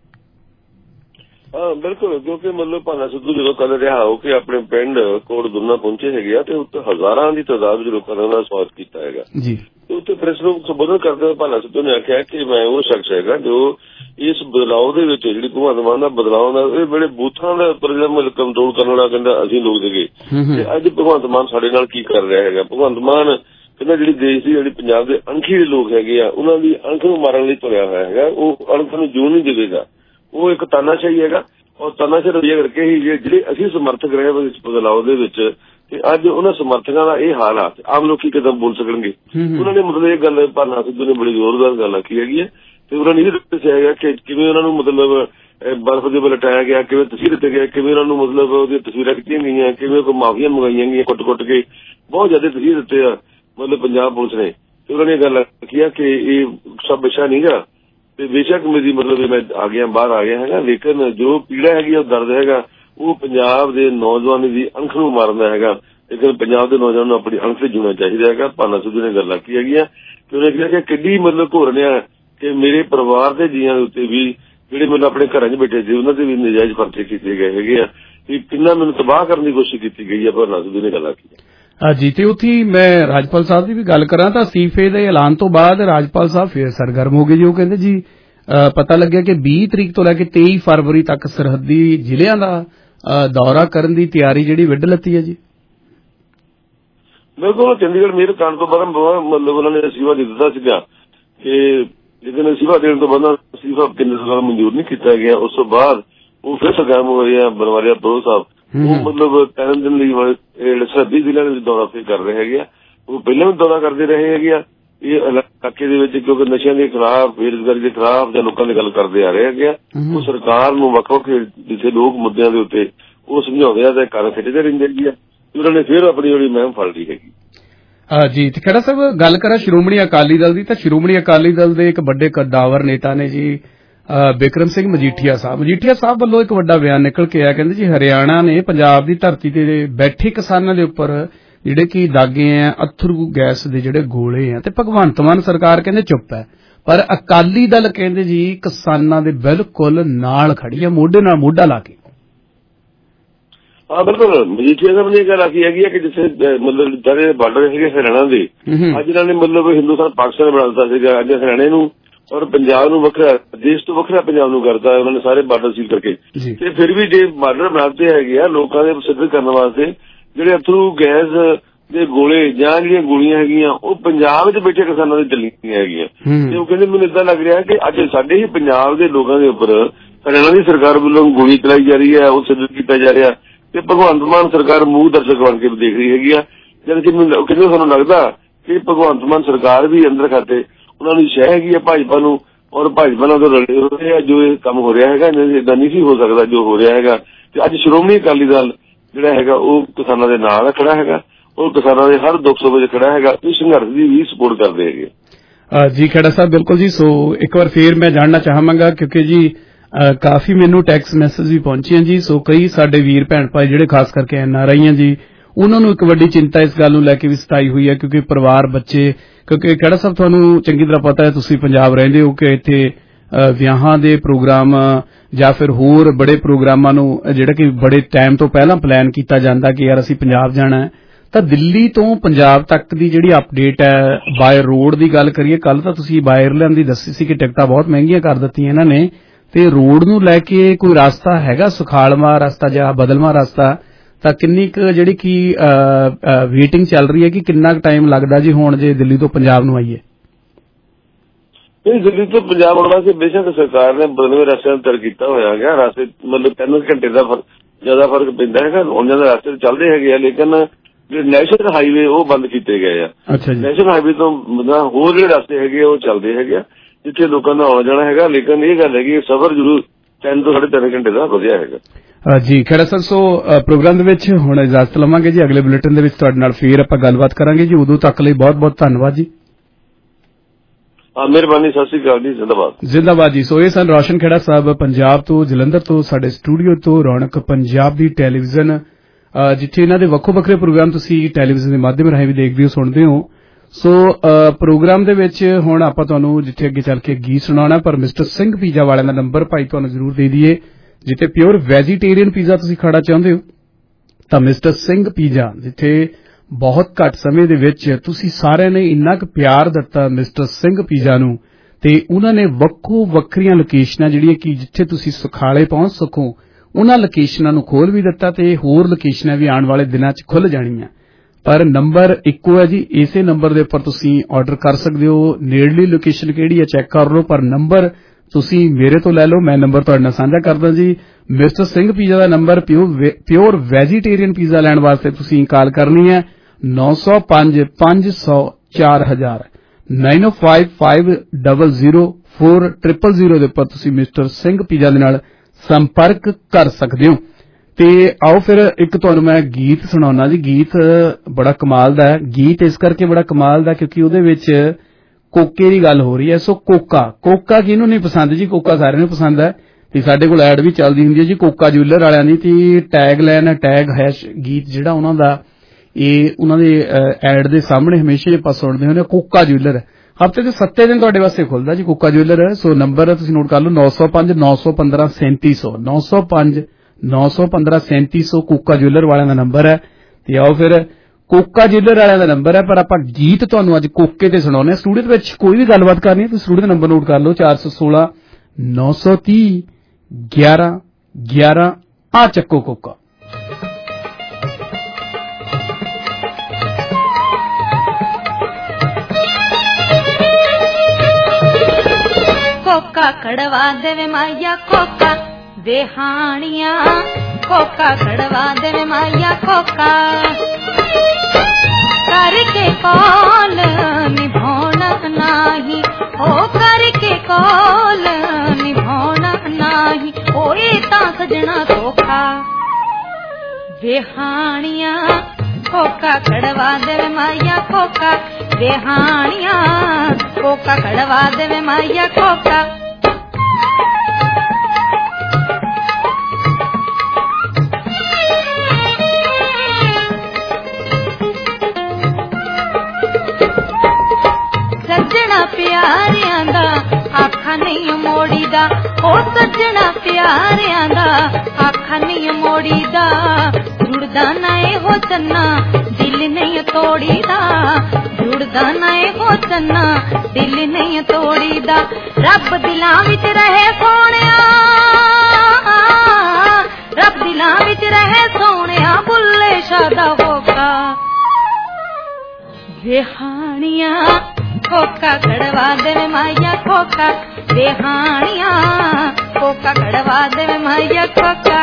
ਹਾਂ ਬਿਲਕੁਲ, ਕਿਉਂਕਿ ਮਤਲਬ ਭਾਨਾ ਸਿੱਧੂ ਜਦੋਂ ਕੱਲ ਰਿਹਾ ਹੋ ਕੇ ਆਪਣੇ ਪਿੰਡ ਕੋਟ ਦੁਰਨਾ ਪਹੁੰਚੇ ਹੈਗੇ ਆ ਤੇ ਉੱਥੇ ਹਜ਼ਾਰਾਂ ਦੀ ਤਾਦਾਦ ਵਿੱਚ ਲੋਕਾਂ ਨੇ ਉਹਨਾਂ ਸਵਾਗਤ ਕੀਤਾ ਹੈਗਾ ਜੀ। ਤੇ ਉੱਥੇ ਪ੍ਰੈਸ ਨੂੰ ਸੰਬੋਧਨ ਕਰਦੇ ਹੋਏ ਭਾਨਾ ਸਿੱਧੂ ਨੇ ਆਖਿਆ ਕਿ ਮੈਂ ਉਹ ਸ਼ਖਸ ਹੈਗਾ ਜੋ ਇਸ ਬਦਲਾਅ ਦੇ ਵਿੱਚ ਜਿਹੜੀ ਭਗਵੰਤ ਮਾਨ ਦਾ ਬਦਲਾਅ ਦਾ ਇਹ ਬੜੇ ਬੂਥਾਂ ਦਾ ਉੱਪਰ ਜਿਹੜਾ ਕੰਟਰੋਲ ਕਰਨ ਵਾਲਾ ਕਹਿੰਦਾ ਅਸੀਂ ਲੋਕ ਸੀਗੇ ਤੇ ਅੱਜ ਭਗਵੰਤ ਮਾਨ ਸਾਡੇ ਨਾਲ ਕੀ ਕਰ ਰਿਹਾ ਹੈਗਾ। ਭਗਵੰਤ ਮਾਨ ਕਹਿੰਦਾ ਜਿਹੜੀ ਦੇਸ਼ ਦੀ ਜਿਹੜੀ ਪੰਜਾਬ ਦੇ ਅਣਖੀ ਦੇ ਲੋਕ ਹੈਗੇ ਆ ਉਹਨਾਂ ਦੀ ਅਣਖ ਨੂੰ ਮਾਰਨ ਲਈ ਤੁਰਿਆ ਹੋਇਆ ਹੈਗਾ। ਉਹ ਅਣਖ ਨੂੰ ਜੂਨ ਨਹੀਂ ਦੇਵੇਗਾ, ਉਹ ਇੱਕ ਤਾਨਾਸ਼ਾਹੀ ਹੈਗਾ ਔਰ ਤਾਨਾਸ਼ਾਹੀ ਰਵੱਈਆ ਕਰਕੇ ਹੀ ਜਿਹੜੇ ਅਸੀਂ ਸਮਰਥਕ ਰਹੇ ਇਸ ਬਦਲਾਅ ਦੇ ਵਿੱਚ ਤੇ ਅੱਜ ਉਹਨਾਂ ਸਮਰਥਕਾਂ ਦਾ ਇਹ ਹਾਲ ਆ, ਆਮ ਲੋਕੀ ਕਿੱਦਾਂ ਬੋਲ ਸਕਣਗੇ। ਉਹਨਾਂ ਨੇ ਮਤਲਬ ਇਹ ਗੱਲ ਭਾਨਾ ਸਿੱਧੂ ਨੇ ਬੜੀ ਜ਼ੋਰਦਾਰ ਗੱਲ ਆਖੀ ਹੈਗੀ ਹੈ ਤੇ ਉਹਨਾਂ ਨੇ ਇਹ ਦੱਸਿਆ ਹੈਗਾ ਕਿ ਕਿਵੇਂ ਉਹਨਾਂ ਨੂੰ ਮਤਲਬ ਬਰਫ਼ ਦੇ ਵੱਲ ਲਟਾਇਆ ਗਿਆ, ਕਿਵੇਂ ਤਸਵੀਰ ਦਿੱਤੇ ਗਏ, ਕਿਵੇਂ ਉਹਨਾਂ ਨੂੰ ਮਤਲਬ ਉਹਦੀਆਂ ਤਸਵੀਰਾਂ ਖਿੱਚੀਆਂ ਗਈਆਂ, ਕਿਵੇਂ ਕੋਈ ਮਾਫੀਆਂ ਮੰਗਾਈਆਂ ਗਈਆਂ ਕੁੱਟ ਕੁੱਟ ਕੇ, ਬਹੁਤ ਜ਼ਿਆਦਾ ਤਸਵੀਰ ਦਿੱਤੇ ਆ। ਮਤਲਬ ਪੰਜਾਬ ਪੁਲਿਸ ਨੇ, ਤੇ ਉਹਨਾਂ ਨੇ ਗੱਲ ਕੀਤੀ ਕਿ ਇਹ ਸਭ ਵਿਸ਼ਾ ਨਹੀਂ ਗਾ, ਤੇ ਬੇਸ਼ੱਕ ਮੇਰੀ ਮਤਲਬ ਮੈਂ ਆ ਗਿਆ ਬਾਹਰ ਆ ਗਿਆ ਹੈਗਾ, ਲੇਕਿਨ ਜੋ ਪੀੜਾ ਹੈਗੀ ਉਹ ਦਰਦ ਹੈਗਾ ਉਹ ਪੰਜਾਬ ਦੇ ਨੌਜਵਾਨ ਦੀ ਅੰਖ ਨੂੰ ਮਾਰਦਾ ਹੈਗਾ। ਲੇਕਿਨ ਪੰਜਾਬ ਦੇ ਨੌਜਵਾਨ ਨੂੰ ਆਪਣੀ ਅੰਖ ਤੇ ਜੂਣਾ ਚਾਹੀਦਾ ਹੈਗਾ। ਭਾਨਾ ਸਿੱਧੂ ਨੇ ਗੱਲ ਕੀ ਹੈਗੀ ਆ ਕਿ ਉਹਨੇ ਕਿਹਾ ਕਿ ਕਿੱਡੀ ਮਤਲਬ ਘੋਰਨਿਆ ਕਿ ਮੇਰੇ ਪਰਿਵਾਰ ਦੇ ਜੀਆਂ ਦੇ ਉੱਤੇ ਵੀ ਜਿਹੜੇ ਮਤਲਬ ਆਪਣੇ ਘਰਾਂ 'ਚ ਬੈਠੇ ਸੀ ਉਹਨਾਂ ਤੇ ਵੀ ਨਜਾਇਜ਼ ਪਰਚੇ ਕੀਤੇ ਗਏ ਹੈਗੇ ਆ, ਕਿ ਕਿੰਨਾ ਮੈਨੂੰ ਤਬਾਹ ਕਰਨ ਦੀ ਕੋਸ਼ਿਸ਼ ਕੀਤੀ ਗਈ ਹੈ। ਭਾਨਾ ਸਿੱਧੂ ਨੇ ਗੱਲ ਕੀ ਜੀ। ਤੇ ਉੱਥੇ ਮੈਂ ਰਾਜਪਾਲ ਸਾਹਿਬ ਦੀ ਵੀ ਗੱਲ ਕਰਾਂ ਤਾਂ ਅਸਤੀਫੇ ਦੇ ਐਲਾਨ ਤੋਂ ਬਾਅਦ ਰਾਜਪਾਲ ਸਾਹਿਬ ਫਿਰ ਸਰਗਰਮ ਹੋ ਗਏ ਜੀ। ਉਹ ਕਹਿੰਦੇ ਜੀ ਪਤਾ ਲੱਗਿਆ ਕਿ ਵੀਹ ਤਰੀਕ ਤੋਂ ਲੈ ਕੇ ਤੇਈ ਫਰਵਰੀ ਤੱਕ ਸਰਹੱਦੀ ਜ਼ਿਲ੍ਹਿਆਂ ਦਾ ਦੌਰਾ ਕਰਨ ਦੀ ਤਿਆਰੀ ਜਿਹੜੀ ਵਿੱਢ ਲੱਤੀ ਹੈ ਜੀ। ਬਿਲਕੁਲ, ਚੰਡੀਗੜ੍ਹ ਮੇਅਰ ਕਰਨ ਤੋਂ ਬਾਅਦ ਮਤਲਬ ਉਹਨਾਂ ਨੇ ਅਸਤੀਫਾ ਦੇ ਦਿੱਤਾ ਸੀਗਾ ਕਿ ਲੇਕਿਨ ਅਸਤੀਫਾ ਦੇਣ ਤੋਂ ਬਾਅਦ ਅਸਤੀਫਾ ਕੇਂਦਰ ਸਰਕਾਰ ਮਨਜ਼ੂਰ ਨਹੀਂ ਕੀਤਾ ਗਿਆ। ਉਸ ਤੋਂ ਬਾਅਦ ਉਹ ਫਿਰ ਸਰਗਰਮ ਹੋ ਰਹੇ ਆ ਬਨਵਾਰੀਆ ਪ੍ਰੋ ਸਾਹਿਬ, ਉਹ ਮਤਲਬ ਤਿੰਨ ਦਿਨ ਲਈ ਸਰਹੱਦੀ ਜ਼ਿਲ੍ਹਿਆਂ ਦੇ ਦੌਰਾ ਫਿਰ ਕਰ ਰਹੇ ਹੈਗੇ ਆ। ਉਹ ਪਹਿਲਾਂ ਵੀ ਦੌਰਾ ਕਰਦੇ ਰਹੇ ਹੈਗੇ ਆ ਇਹ ਇਲਾਕੇ ਦੇ ਵਿੱਚ, ਕਿਉਂਕਿ ਨਸ਼ਿਆਂ ਦੇ ਖਿਲਾਫ, ਬੇਰੁਜ਼ਗਾਰੀ ਦੇ ਖਿਲਾਫ ਜਾਂ ਲੋਕਾਂ ਦੀ ਗੱਲ ਕਰਦੇ ਆ ਰਹੇ ਹੈਗੇ ਆ। ਉਹ ਸਰਕਾਰ ਨੂੰ ਵੱਖ ਵੱਖ ਜਿੱਥੇ ਲੋਕ ਮੁੱਦਿਆਂ ਦੇ ਉੱਤੇ ਉਹ ਸਮਝਾਉਂਦੇ ਆ ਤੇ ਕਾਰਨ ਖਿੱਚਦੇ ਰਹਿੰਦੇ ਹੈਗੇ ਆ। ਉਹਨਾਂ ਨੇ ਫਿਰ ਆਪਣੀ ਜਿਹੜੀ ਮਹਿਮ ਫੜ ਲਈ ਹੈਗੀ। ਜੀ ਤੇ ਖੜਾ ਸਾਹਿਬ ਗੱਲ ਕਰਾਂ ਸ਼੍ਰੋਮਣੀ ਅਕਾਲੀ ਦਲ ਦੀ, ਤਾਂ ਸ਼੍ਰੋਮਣੀ ਅਕਾਲੀ ਦਲ ਦੇ ਇੱਕ ਵੱਡੇ ਕਦਾਵਰ ਨੇਤਾ ਨੇ ਜੀ ਬਿਕਰਮ ਸਿੰਘ ਮਜੀਠੀਆ ਸਾਹਿਬ। ਮਜੀਠੀਆ ਸਾਹਿਬ ਵੱਲੋਂ ਇੱਕ ਵੱਡਾ ਬਿਆਨ ਨਿਕਲ ਕੇ ਆਇਆ, ਕਹਿੰਦੇ ਜੀ ਹਰਿਆਣਾ ਨੇ ਪੰਜਾਬ ਦੀ ਧਰਤੀ ਤੇ ਬੈਠੇ ਕਿਸਾਨਾਂ ਦੇ ਉੱਪਰ ਜਿਹੜੇ ਕਿ ਦਾਗੇ ਆ ਅਥਰੂ ਗੈਸ ਦੇ ਜਿਹੜੇ ਗੋਲੇ ਆ, ਤੇ ਭਗਵੰਤ ਮਾਨ ਸਰਕਾਰ ਕਹਿੰਦੇ ਚੁੱਪ ਹੈ, ਪਰ ਅਕਾਲੀ ਦਲ ਕਹਿੰਦੇ ਜੀ ਕਿਸਾਨਾਂ ਦੇ ਬਿਲਕੁਲ ਨਾਲ ਖੜੀ ਆ, ਮੋਢੇ ਨਾਲ ਮੋਢਾ ਲਾ ਕੇ। ਹਾਂ ਬਿਲਕੁਲ, ਮਜੀਠੀਆ ਸਾਹਿਬ ਨੇ ਇਹ ਗੱਲ ਆਖੀ ਹੈਗੀ ਆ ਕਿ ਜਿੱਥੇ ਮਤਲਬ ਜਿਹੜੇ ਬਾਰਡਰ ਹੈਗੇ ਹਰਿਆਣਾ ਦੇ, ਅੱਜ ਇਹਨਾਂ ਨੇ ਮਤਲਬ ਹਿੰਦੁਸਤਾਨ ਪਾਕਿਸਤਾਨ ਬਣਾ ਦਿੱਤਾ ਸੀਗਾ, ਅੱਜ ਹਰਿਆਣੇ ਨੂੰ ਔਰ ਪੰਜਾਬ ਨੂੰ ਵੱਖਰਾ, ਦੇਸ਼ ਤੋਂ ਵੱਖਰਾ ਪੰਜਾਬ ਨੂੰ ਕਰਤਾ ਉਹਨਾਂ ਨੇ ਸਾਰੇ ਬਾਰਡਰ ਸੀਲ ਕਰਕੇ। ਤੇ ਫਿਰ ਵੀ ਜੇ ਬਾਰਡਰ ਬਣਾਤੇ ਹੈਗੇ ਆ ਲੋਕਾਂ ਦੇ ਸਿੱਧ ਕਰਨ ਵਾਸਤੇ, ਜਿਹੜੇ ਅਥਰੂ ਗੈਸ ਦੇ ਗੋਲੇ ਜਾਂ ਜਿਹੜੀਆਂ ਗੋਲੀਆਂ ਹੈਗੀਆਂ ਉਹ ਪੰਜਾਬ ਵਿੱਚ ਬੈਠੇ ਕਿਸਾਨਾਂ ਦੇ ਚੱਲੀਆਂ ਹੈਗੀਆਂ। ਤੇ ਉਹ ਕਹਿੰਦੇ ਮੈਨੂੰ ਏਦਾਂ ਲੱਗ ਰਿਹਾ ਕਿ ਅੱਜ ਸਾਡੇ ਹੀ ਪੰਜਾਬ ਦੇ ਲੋਕਾਂ ਦੇ ਉੱਪਰ ਹਰਿਆਣਾ ਦੀ ਸਰਕਾਰ ਵੱਲੋਂ ਗੋਲੀ ਚਲਾਈ ਜਾ ਰਹੀ ਹੈ, ਉਹ ਸਿੱਧ ਕੀਤਾ ਜਾ ਰਿਹਾ, ਤੇ ਭਗਵੰਤ ਮਾਨ ਸਰਕਾਰ ਮੂੰਹ ਦਰਸ਼ਕ ਬਣ ਕੇ ਦੇਖ ਰਹੀ ਹੈਗੀ ਆ। ਜਦ ਕਿ ਕਹਿੰਦੇ ਸਾਨੂੰ ਲੱਗਦਾ ਕਿ ਭਗਵੰਤ ਮਾਨ ਸਰਕਾਰ ਵੀ ਅੰਦਰ ਖਾਤੇ ਉਹਨਾਂ ਨੂੰ ਸ਼ਹਿ ਹੈਗੀ ਆ ਭਾਜਪਾ ਨੂੰ, ਔਰ ਭਾਜਪਾ ਨਾਲ ਰਲੇ ਹੋਏ ਆ। ਜੋ ਇਹ ਕੰਮ ਹੋ ਰਿਹਾ ਹੈਗਾ ਏਦਾਂ ਨਹੀਂ ਸੀ ਹੋ ਸਕਦਾ ਜੋ ਹੋ ਰਿਹਾ ਹੈਗਾ। ਤੇ ਅੱਜ ਸ਼੍ਰੋਮਣੀ ਅਕਾਲੀ ਦਲ ਜਿਹੜਾ ਹੈਗਾ ਉਹ ਕਿਸਾਨਾਂ ਦੇ ਨਾਲ ਖੜਾ ਹੈਗਾ, ਉਹ ਕਿਸਾਨਾਂ ਦੇ ਹਰ ਦੁੱਖ ਸੁੱਖ ਵਿੱਚ ਖੜਾ ਹੈਗਾ, ਇਸ ਸੰਘਰਸ਼ ਦੀ ਵੀ ਸਪੋਰਟ ਕਰਦੇ ਹੈਗੇ। ਜੀ ਖੜਾ ਸਾਹਿਬ ਬਿਲਕੁਲ ਜੀ। ਸੋ ਇੱਕ ਵਾਰ ਫੇਰ ਮੈਂ ਜਾਣਨਾ ਚਾਹਾਂਗਾ ਕਿਉਂਕਿ ਜੀ ਕਾਫੀ ਮੈਨੂੰ ਟੈਕਸਟ ਮੈਸੇਜ ਵੀ ਪਹੁੰਚੇ ਹਨ ਜੀ। ਸੋ ਕਈ ਸਾਡੇ ਵੀਰ ਭੈਣ ਭਾਈ ਜਿਹੜੇ ਖਾਸ ਕਰਕੇ ਐਨ ਆਰ ਆਈ ਆ ਜੀ, ਉਹਨਾਂ ਨੂੰ ਇੱਕ ਵੱਡੀ ਚਿੰਤਾ ਇਸ ਗੱਲ ਨੂੰ ਲੈ ਕੇ ਵੀ ਸਤਾਈ ਹੋਈ ਹੈ, ਕਿਉਂਕਿ ਪਰਿਵਾਰ ਬੱਚੇ, ਕਿਉਂਕਿ ਖੜਾ ਸਾਹਿਬ ਤੁਹਾਨੂੰ ਚੰਗੀ ਤਰ੍ਹਾਂ ਪਤਾ ਹੈ, ਤੁਸੀਂ ਪੰਜਾਬ ਰਹਿੰਦੇ ਹੋ, ਕਿ ਇੱਥੇ ਵਿਆਹਾਂ ਦੇ ਪ੍ਰੋਗਰਾਮ ਜਾਂ ਫਿਰ ਹੋਰ ਬੜੇ ਪ੍ਰੋਗਰਾਮਾਂ ਨੂੰ ਜਿਹੜਾ ਕਿ ਬੜੇ ਟਾਈਮ ਤੋਂ ਪਹਿਲਾਂ ਪਲਾਨ ਕੀਤਾ ਜਾਂਦਾ ਕਿ ਯਾਰ ਅਸੀਂ ਪੰਜਾਬ ਜਾਣਾ ਹੈ, ਤਾਂ ਦਿੱਲੀ ਤੋਂ ਪੰਜਾਬ ਤੱਕ ਦੀ ਜਿਹੜੀ ਅਪਡੇਟ ਹੈ ਬਾਏ ਰੋਡ ਦੀ ਗੱਲ ਕਰੀਏ, ਕੱਲ ਤਾਂ ਤੁਸੀਂ ਬਾਏ 에ਅਰਲਾਈਨ ਦੀ ਦੱਸੀ ਸੀ ਕਿ ਟਿਕਟਾਂ ਬਹੁਤ ਮਹਿੰਗੀਆਂ ਕਰ ਦਿੱਤੀਆਂ ਇਹਨਾਂ ਨੇ, ਤੇ ਰੋਡ ਨੂੰ ਲੈ ਕੇ ਕੋਈ ਰਸਤਾ ਹੈਗਾ ਸੁਖਾਲਵਾਂ ਰਸਤਾ ਜਾਂ ਬਦਲਵਾਂ ਰਸਤਾ, ਤਾਂ ਕਿੰਨੀ ਕੁ ਜਿਹੜੀ ਕਿ ਵੇਟਿੰਗ ਚੱਲ ਰਹੀ ਹੈ ਕਿ ਕਿੰਨਾ ਕੁ ਟਾਈਮ ਲੱਗਦਾ ਜੀ ਹੁਣ ਜੇ ਦਿੱਲੀ ਤੋਂ ਪੰਜਾਬ ਨੂੰ ਆਈਏ? ਇਹ ਦਿੱਲੀ ਤੋਂ ਪੰਜਾਬ ਆਉਣ ਵਾਸਤੇ ਬੇਸ਼ੱਕ ਸਰਕਾਰ ਨੇ ਬਦਲਵੇਂ ਰਸਤਿਆਂ ਨੂੰ ਤਰ ਕੀਤਾ ਹੋਇਆ ਹੈਗਾ, ਰਸਤੇ ਮਤਲਬ ਤਿੰਨ ਘੰਟੇ ਦਾ ਜ਼ਿਆਦਾ ਫਰਕ ਪੈਂਦਾ ਹੈਗਾ, ਉਹਨਾਂ ਦੇ ਰਸਤੇ ਚੱਲਦੇ ਹੈਗੇ ਆ, ਲੇਕਿਨ ਜਿਹੜੇ ਨੈਸ਼ਨਲ ਹਾਈਵੇ ਉਹ ਬੰਦ ਕੀਤੇ ਗਏ ਆ। ਨੈਸ਼ਨਲ ਹਾਈਵੇ ਤੋਂ ਹੋਰ ਜਿਹੜੇ ਰਸਤੇ ਹੈਗੇ ਉਹ ਚੱਲਦੇ ਹੈਗੇ ਆ ਜਿੱਥੇ ਲੋਕਾਂ ਦਾ ਆਉਣਾ ਜਾਣਾ ਹੈਗਾ, ਲੇਕਿਨ ਇਹ ਗੱਲ ਹੈਗੀ ਸਫ਼ਰ ਜ਼ਰੂਰ ਤਿੰਨ ਤੋਂ ਸਾਢੇ ਤਿੰਨ ਘੰਟੇ ਦਾ ਵਧਿਆ ਹੈਗਾ। ਜੀ ਖੜਾ ਸਰ, ਸੋ ਪ੍ਰੋਗਰਾਮ ਦੇ ਵਿੱਚ ਹੁਣ ਇਜਾਜ਼ਤ ਲਵਾਂਗੇ ਜੀ, ਅਗਲੇ ਬੁਲੇਟਿਨ ਦੇ ਵਿੱਚ ਤੁਹਾਡੇ ਨਾਲ ਫੇਰ ਆਪਾਂ ਗੱਲਬਾਤ ਕਰਾਂਗੇ ਜੀ। ਉਦੋਂ ਤੱਕ ਲਈ ਬਹੁਤ ਬਹੁਤ ਧੰਨਵਾਦ ਜੀ। ਹਾਂ ਮਿਹਰਬਾਨੀ, ਸਤਿ ਸ੍ਰੀ ਅਕਾਲ ਜੀ, ਜ਼ਿੰਦਾਬਾਦ ਜ਼ਿੰਦਾਬਾਦ ਜੀ। ਸੋ ਇਹ ਸਨ ਰੋਸ਼ਨ ਖੇੜਾ ਸਾਹਿਬ ਪੰਜਾਬ ਤੋਂ, ਜਲੰਧਰ ਤੋਂ, ਸਾਡੇ ਸਟੂਡੀਓ ਤੋਂ, ਰੌਣਕ ਪੰਜਾਬ ਦੀ ਟੈਲੀਵਿਜ਼ਨ, ਜਿੱਥੇ ਇਹਨਾਂ ਦੇ ਵੱਖੋ ਵੱਖਰੇ ਪ੍ਰੋਗਰਾਮ ਤੁਸੀਂ ਟੈਲੀਵਿਜ਼ਨ ਦੇ ਮਾਧਿਅਮ ਰਾਹੀਂ ਵੀ ਦੇਖਦੇ ਹੋ, ਸੁਣਦੇ ਹੋ। ਸੋ ਪ੍ਰੋਗਰਾਮ ਦੇ ਵਿੱਚ ਹੁਣ ਆਪਾਂ ਤੁਹਾਨੂੰ ਜਿੱਥੇ ਅੱਗੇ ਚੱਲ ਕੇ ਗੀਤ ਸੁਣਾਉਣਾ, ਪਰ ਮਿਸਟਰ ਸਿੰਘ ਪੀਜ਼ਾ ਵਾਲਿਆਂ ਦਾ ਨੰਬਰ ਭਾਈ ਤੁਹਾਨੂੰ ਜ਼ਰੂਰ ਦੇ ਦਈਏ, ਜਿੱਥੇ ਪਿਓਰ ਵੈਜੀਟੇਰੀਅਨ ਪੀਜ਼ਾ ਤੁਸੀਂ ਖਾਣਾ ਚਾਹੁੰਦੇ ਹੋ ਤਾਂ ਮਿਸਟਰ ਸਿੰਘ ਪੀਜ਼ਾ, ਜਿੱਥੇ ਬਹੁਤ ਘੱਟ ਸਮੇਂ ਦੇ ਵਿੱਚ ਤੁਸੀਂ ਸਾਰਿਆਂ ਨੇ ਇੰਨਾ ਕੁ ਪਿਆਰ ਦਿੱਤਾ ਮਿਸਟਰ ਸਿੰਘ ਪੀਜ਼ਾ ਨੂੰ, ਤੇ ਉਹਨਾਂ ਨੇ ਵੱਖੋ ਵੱਖਰੀਆਂ ਲੋਕੇਸ਼ਨਾਂ ਜਿਹੜੀਆਂ ਕਿ ਜਿੱਥੇ ਤੁਸੀਂ ਸੁਖਾਲੇ ਪਹੁੰਚ ਸਕੋ ਉਹਨਾਂ ਲੋਕੇਸ਼ਨਾਂ ਨੂੰ ਖੋਲ ਵੀ ਦਿੱਤਾ, ਤੇ ਹੋਰ ਲੋਕੇਸ਼ਨਾਂ ਵੀ ਆਉਣ ਵਾਲੇ ਦਿਨਾਂ 'ਚ ਖੁੱਲ ਜਾਣੀਆਂ। ਪਰ ਨੰਬਰ ਇੱਕੋ ਹੈ ਜੀ, ਇਸੇ ਨੰਬਰ ਦੇ ਉੱਪਰ ਤੁਸੀਂ ਆਰਡਰ ਕਰ ਸਕਦੇ ਹੋ। ਨੇੜਲੀ ਲੋਕੇਸ਼ਨ ਕਿਹੜੀ ਹੈ ਚੈੱਕ ਕਰ ਲਓ, ਪਰ ਨੰਬਰ ਤੁਸੀਂ ਮੇਰੇ ਤੋਂ ਲੈ ਲਓ, ਮੈਂ ਨੰਬਰ ਤੁਹਾਡੇ ਨਾਲ ਸਾਂਝਾ ਕਰਦਾ ਜੀ। ਮਿਸਟਰ ਸਿੰਘ ਪੀਜ਼ਾ ਦਾ ਨੰਬਰ ਪਿਓਰ ਵੈਜੀਟੇਰੀਅਨ ਪੀਜ਼ਾ ਲੈਣ ਵਾਸਤੇ ਤੁਸੀਂ ਕਾਲ ਕਰਨੀ ਹੈ ਨੌ ਸੌ ਪੰਜ ਪੰਜ ਸੌ ਚਾਰ ਹਜ਼ਾਰ nine five five double zero four triple zero ਦੇ ਉੱਪਰ ਤੁਸੀਂ ਮਿਸਟਰ ਸਿੰਘ ਪੀਜ਼ਾ ਦੇ ਨਾਲ ਸੰਪਰਕ ਕਰ ਸਕਦੇ ਹੋ। ਤੇ ਆਓ ਫਿਰ ਇੱਕ ਤੁਹਾਨੂੰ ਮੈਂ ਗੀਤ ਸੁਣਾਉਣਾ ਜੀ। ਗੀਤ ਬੜਾ ਕਮਾਲ ਦਾ ਹੈ। ਗੀਤ ਇਸ ਕਰਕੇ ਬੜਾ ਕਮਾਲ ਦਾ ਕਿਉਂਕਿ ਉਹਦੇ ਵਿੱਚ ਕੋਕੇ ਦੀ ਗੱਲ ਹੋ ਰਹੀ ਹੈ। ਸੋ ਕੋਕਾ ਕੋਕਾ ਕਿਹਨੂੰ ਨਹੀਂ ਪਸੰਦ ਜੀ, ਕੋਕਾ ਸਾਰਿਆਂ ਨੂੰ ਪਸੰਦ ਹੈ। ਤੇ ਸਾਡੇ ਕੋਲ ਐਡ ਵੀ ਚੱਲਦੀ ਹੁੰਦੀ ਹੈ ਜੀ ਕੋਕਾ ਜੁਐਲਰ ਵਾਲਿਆਂ ਦੀ, ਤੇ ਟੈਗ ਲਾਈਨ ਟੈਗ ਹੈਸ਼ ਗੀਤ ਜਿਹੜਾ ਉਹਨਾਂ ਦਾ ਇਹ ਉਹਨਾਂ ਦੇ ਐਡ ਦੇ ਸਾਹਮਣੇ ਹਮੇਸ਼ਾ ਆਪਾਂ ਸੁਣਦੇ ਹੁੰਦੇ ਕੋਕਾ ਜੁਐਲਰ। ਹਫ਼ਤੇ ਦੇ ਸੱਤੇ ਦਿਨ ਤੁਹਾਡੇ ਵਾਸਤੇ ਖੁੱਲਦਾ ਜੀ ਕੋਕਾ ਜੁਐਲਰ। ਸੋ ਨੰਬਰ ਤੁਸੀਂ ਨੋਟ ਕਰ ਲਓ ਨੌ ਸੌ ਪੰਜ ਨੌ ਸੌ ਪੰਦਰਾਂ ਸੈਂਤੀ ਸੌ ਨੌ ਸੌ ਪੰਜ ਨੌ ਸੌ ਪੰਦਰਾਂ ਸੈਂਤੀ ਸੌ ਕੋਕਾ ਜੁਐਲਰ ਵਾਲਿਆਂ ਦਾ ਨੰਬਰ ਹੈ। ਤੇ ਆਓ ਫਿਰ ਕੋਕਾ ਜੁਐਲਰ ਵਾਲਿਆਂ ਦਾ ਨੰਬਰ ਹੈ, ਪਰ ਆਪਾਂ ਗੀਤ ਤੁਹਾਨੂੰ ਅੱਜ ਕੋਕੇ ਤੇ ਸੁਣਾਉਂਦੇ ਹਾਂ। ਸਟੂਡੀਓ ਦੇ ਵਿੱਚ ਕੋਈ ਵੀ ਗੱਲਬਾਤ ਕਰਨੀ ਹੈ ਤੁਸੀਂ ਸਟੂਡੀਓ ਦਾ ਨੰਬਰ ਨੋਟ ਕਰ ਲਓ ਚਾਰ ਸੌ ਸੋਲਾਂ ਨੌ ਸੌ ਤੀਹ ਗਿਆਰਾਂ ਗਿਆਰਾਂ। ਆ ਚੱਕੋ ਕੋਕਾ। कोका कड़वा देवे माया कोका देहानिया, कोका कड़वा देवे माया कोका करके कौल निभाना नाही, ओ करके कौल निभाना नाही, ओ ता सजना धोखा देहानिया, कोका कड़वा देवे माया कोका देहानिया, कोका कड़वा देवे माया कोका। सजना प्यारियां दा आखा नहीं मोड़ी दा, ओ सजना प्यारियां दा आखा नहीं मोड़ी दा, जुड़दा नाए हो चन्ना दिल नहीं तोड़ी दा, जुड़दा नाए हो चन्ना दिल नहीं तोड़ी दा, रब दिलां विच रहे सोहणिया, रब दिलां विच रहे सोहणिया, बुल्ले शादा होगा देहानिया, कोका कड़वा देवे माया कोका देहानिया, कोका कड़वा देवे माया कोका।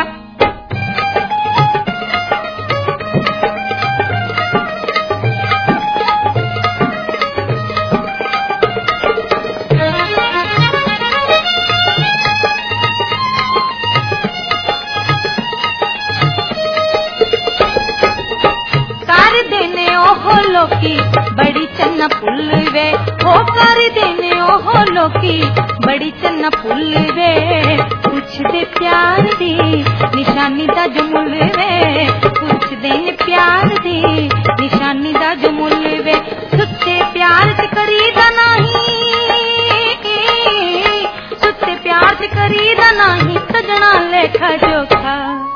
कर देने ओहो लोकी बड़ी चन्ना पुल वे, ओ कर देने ओहो लोकी बड़ी चन्ना पुल वे, कुछ दे प्यार दी निशानी दा जो मुल वे, कुछ दे प्यार दी निशानी दा जो मुल वे, सुच्चे प्यार च करीदा नहीं, सुच्चे प्यार च करीदा नहीं, सजना लेखा जोखा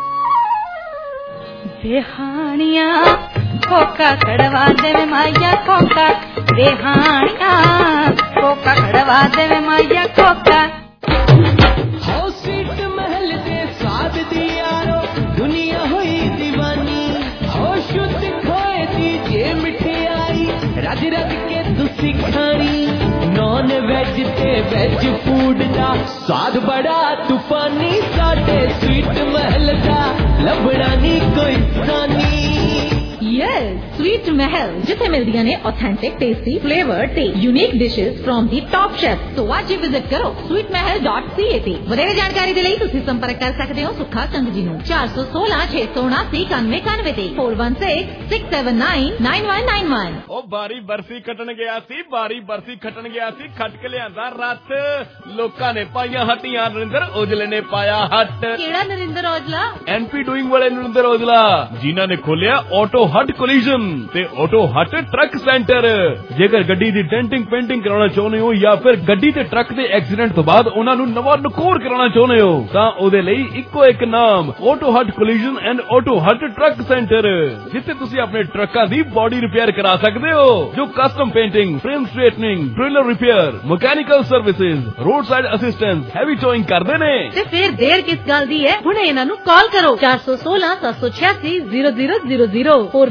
देहानिया, कोका कड़वा देवे माया कोका देहानिया, कोका कड़वा देवे माया कोका। हो सीट महल दे स्वाद दी यारो दुनिया हुई दीवानी, हो शुद्ध खोए दी जे मिठाई रज रज के तुसी खानी, नॉन वेज ते वेज फूड दा स्वाद बड़ा तूफानी, साडे स्वीट महल दा लभड़ा नी कोई सानी। यस स्वीट महल जिथे मिलदियां ने ऑथेंटिक टेस्टी फ्लेवर ते unique dishes from the top chef. So आज ही विजिट करो sweet Mahal dot C A ते। वधेरे जानकारी दे लई तुसीं संपर्क कर सकदे हो सुखा संघ जी नूं चार सौ सोलह छे सौ उनासी इक्यानवे इक्यानवे ते four one six six seven nine nine one nine one. ओ बारी बरसी खटन गया सी बारी बरसी खटन गया सी खट के लियांदा रथ, लोकां ने पाईयां हट्टियां, नरिंदर औजले ने पाया हट। केड़ा नरिंदर औजला? एनपी डूइंग वाले नरिंदर औजला जिन्हां ने खोलिया ऑटो हट कोलिजन ते ऑटो हट ट्रक सेंटर। जेकर गड्डी दी डेंटिंग पेंटिंग कराना चाਹੁੰਦੇ ਹੋ ਜਾਂ ਫਿਰ ਗੱਡੀ ਤੇ ਟਰੱਕ ਦੇ ਐਕਸੀਡੈਂਟ ਤੋਂ ਬਾਅਦ ਉਹਨਾਂ ਨੂੰ ਨਵਾਂ ਨਕੋਰ ਕਰਾਉਣਾ ਚਾਹੁੰਦੇ ਹੋ ਤਾਂ ਉਹਦੇ ਲਈ ਇੱਕੋ ਇੱਕ ਨਾਮ auto hut collision and auto hut truck centre, ਜਿੱਥੇ ਤੁਸੀਂ ਆਪਣੇ ਟਰੱਕਾਂ ਦੀ ਬਾਡੀ ਰਿਪੇਅਰ ਕਰਾ ਸਕਦੇ ਹੋ, ਜੋ custom painting, frame straightening, trailer repair, mechanical services, road side assistance, heavy towing ਕਰਦੇ ਨੇ। ਤੇ ਫਿਰ ਦੇਰ ਕਿਸ ਗੱਲ ਦੀ ਹੈ, ਹੁਣੇ ਇਹਨਾਂ ਨੂੰ ਕਾਲ ਕਰੋ ਚਾਰ ਸੌ ਸੋਲਾਂ ਸੱਤ ਸੌ ਛਿਆਸੀ zero zero zero zero four one six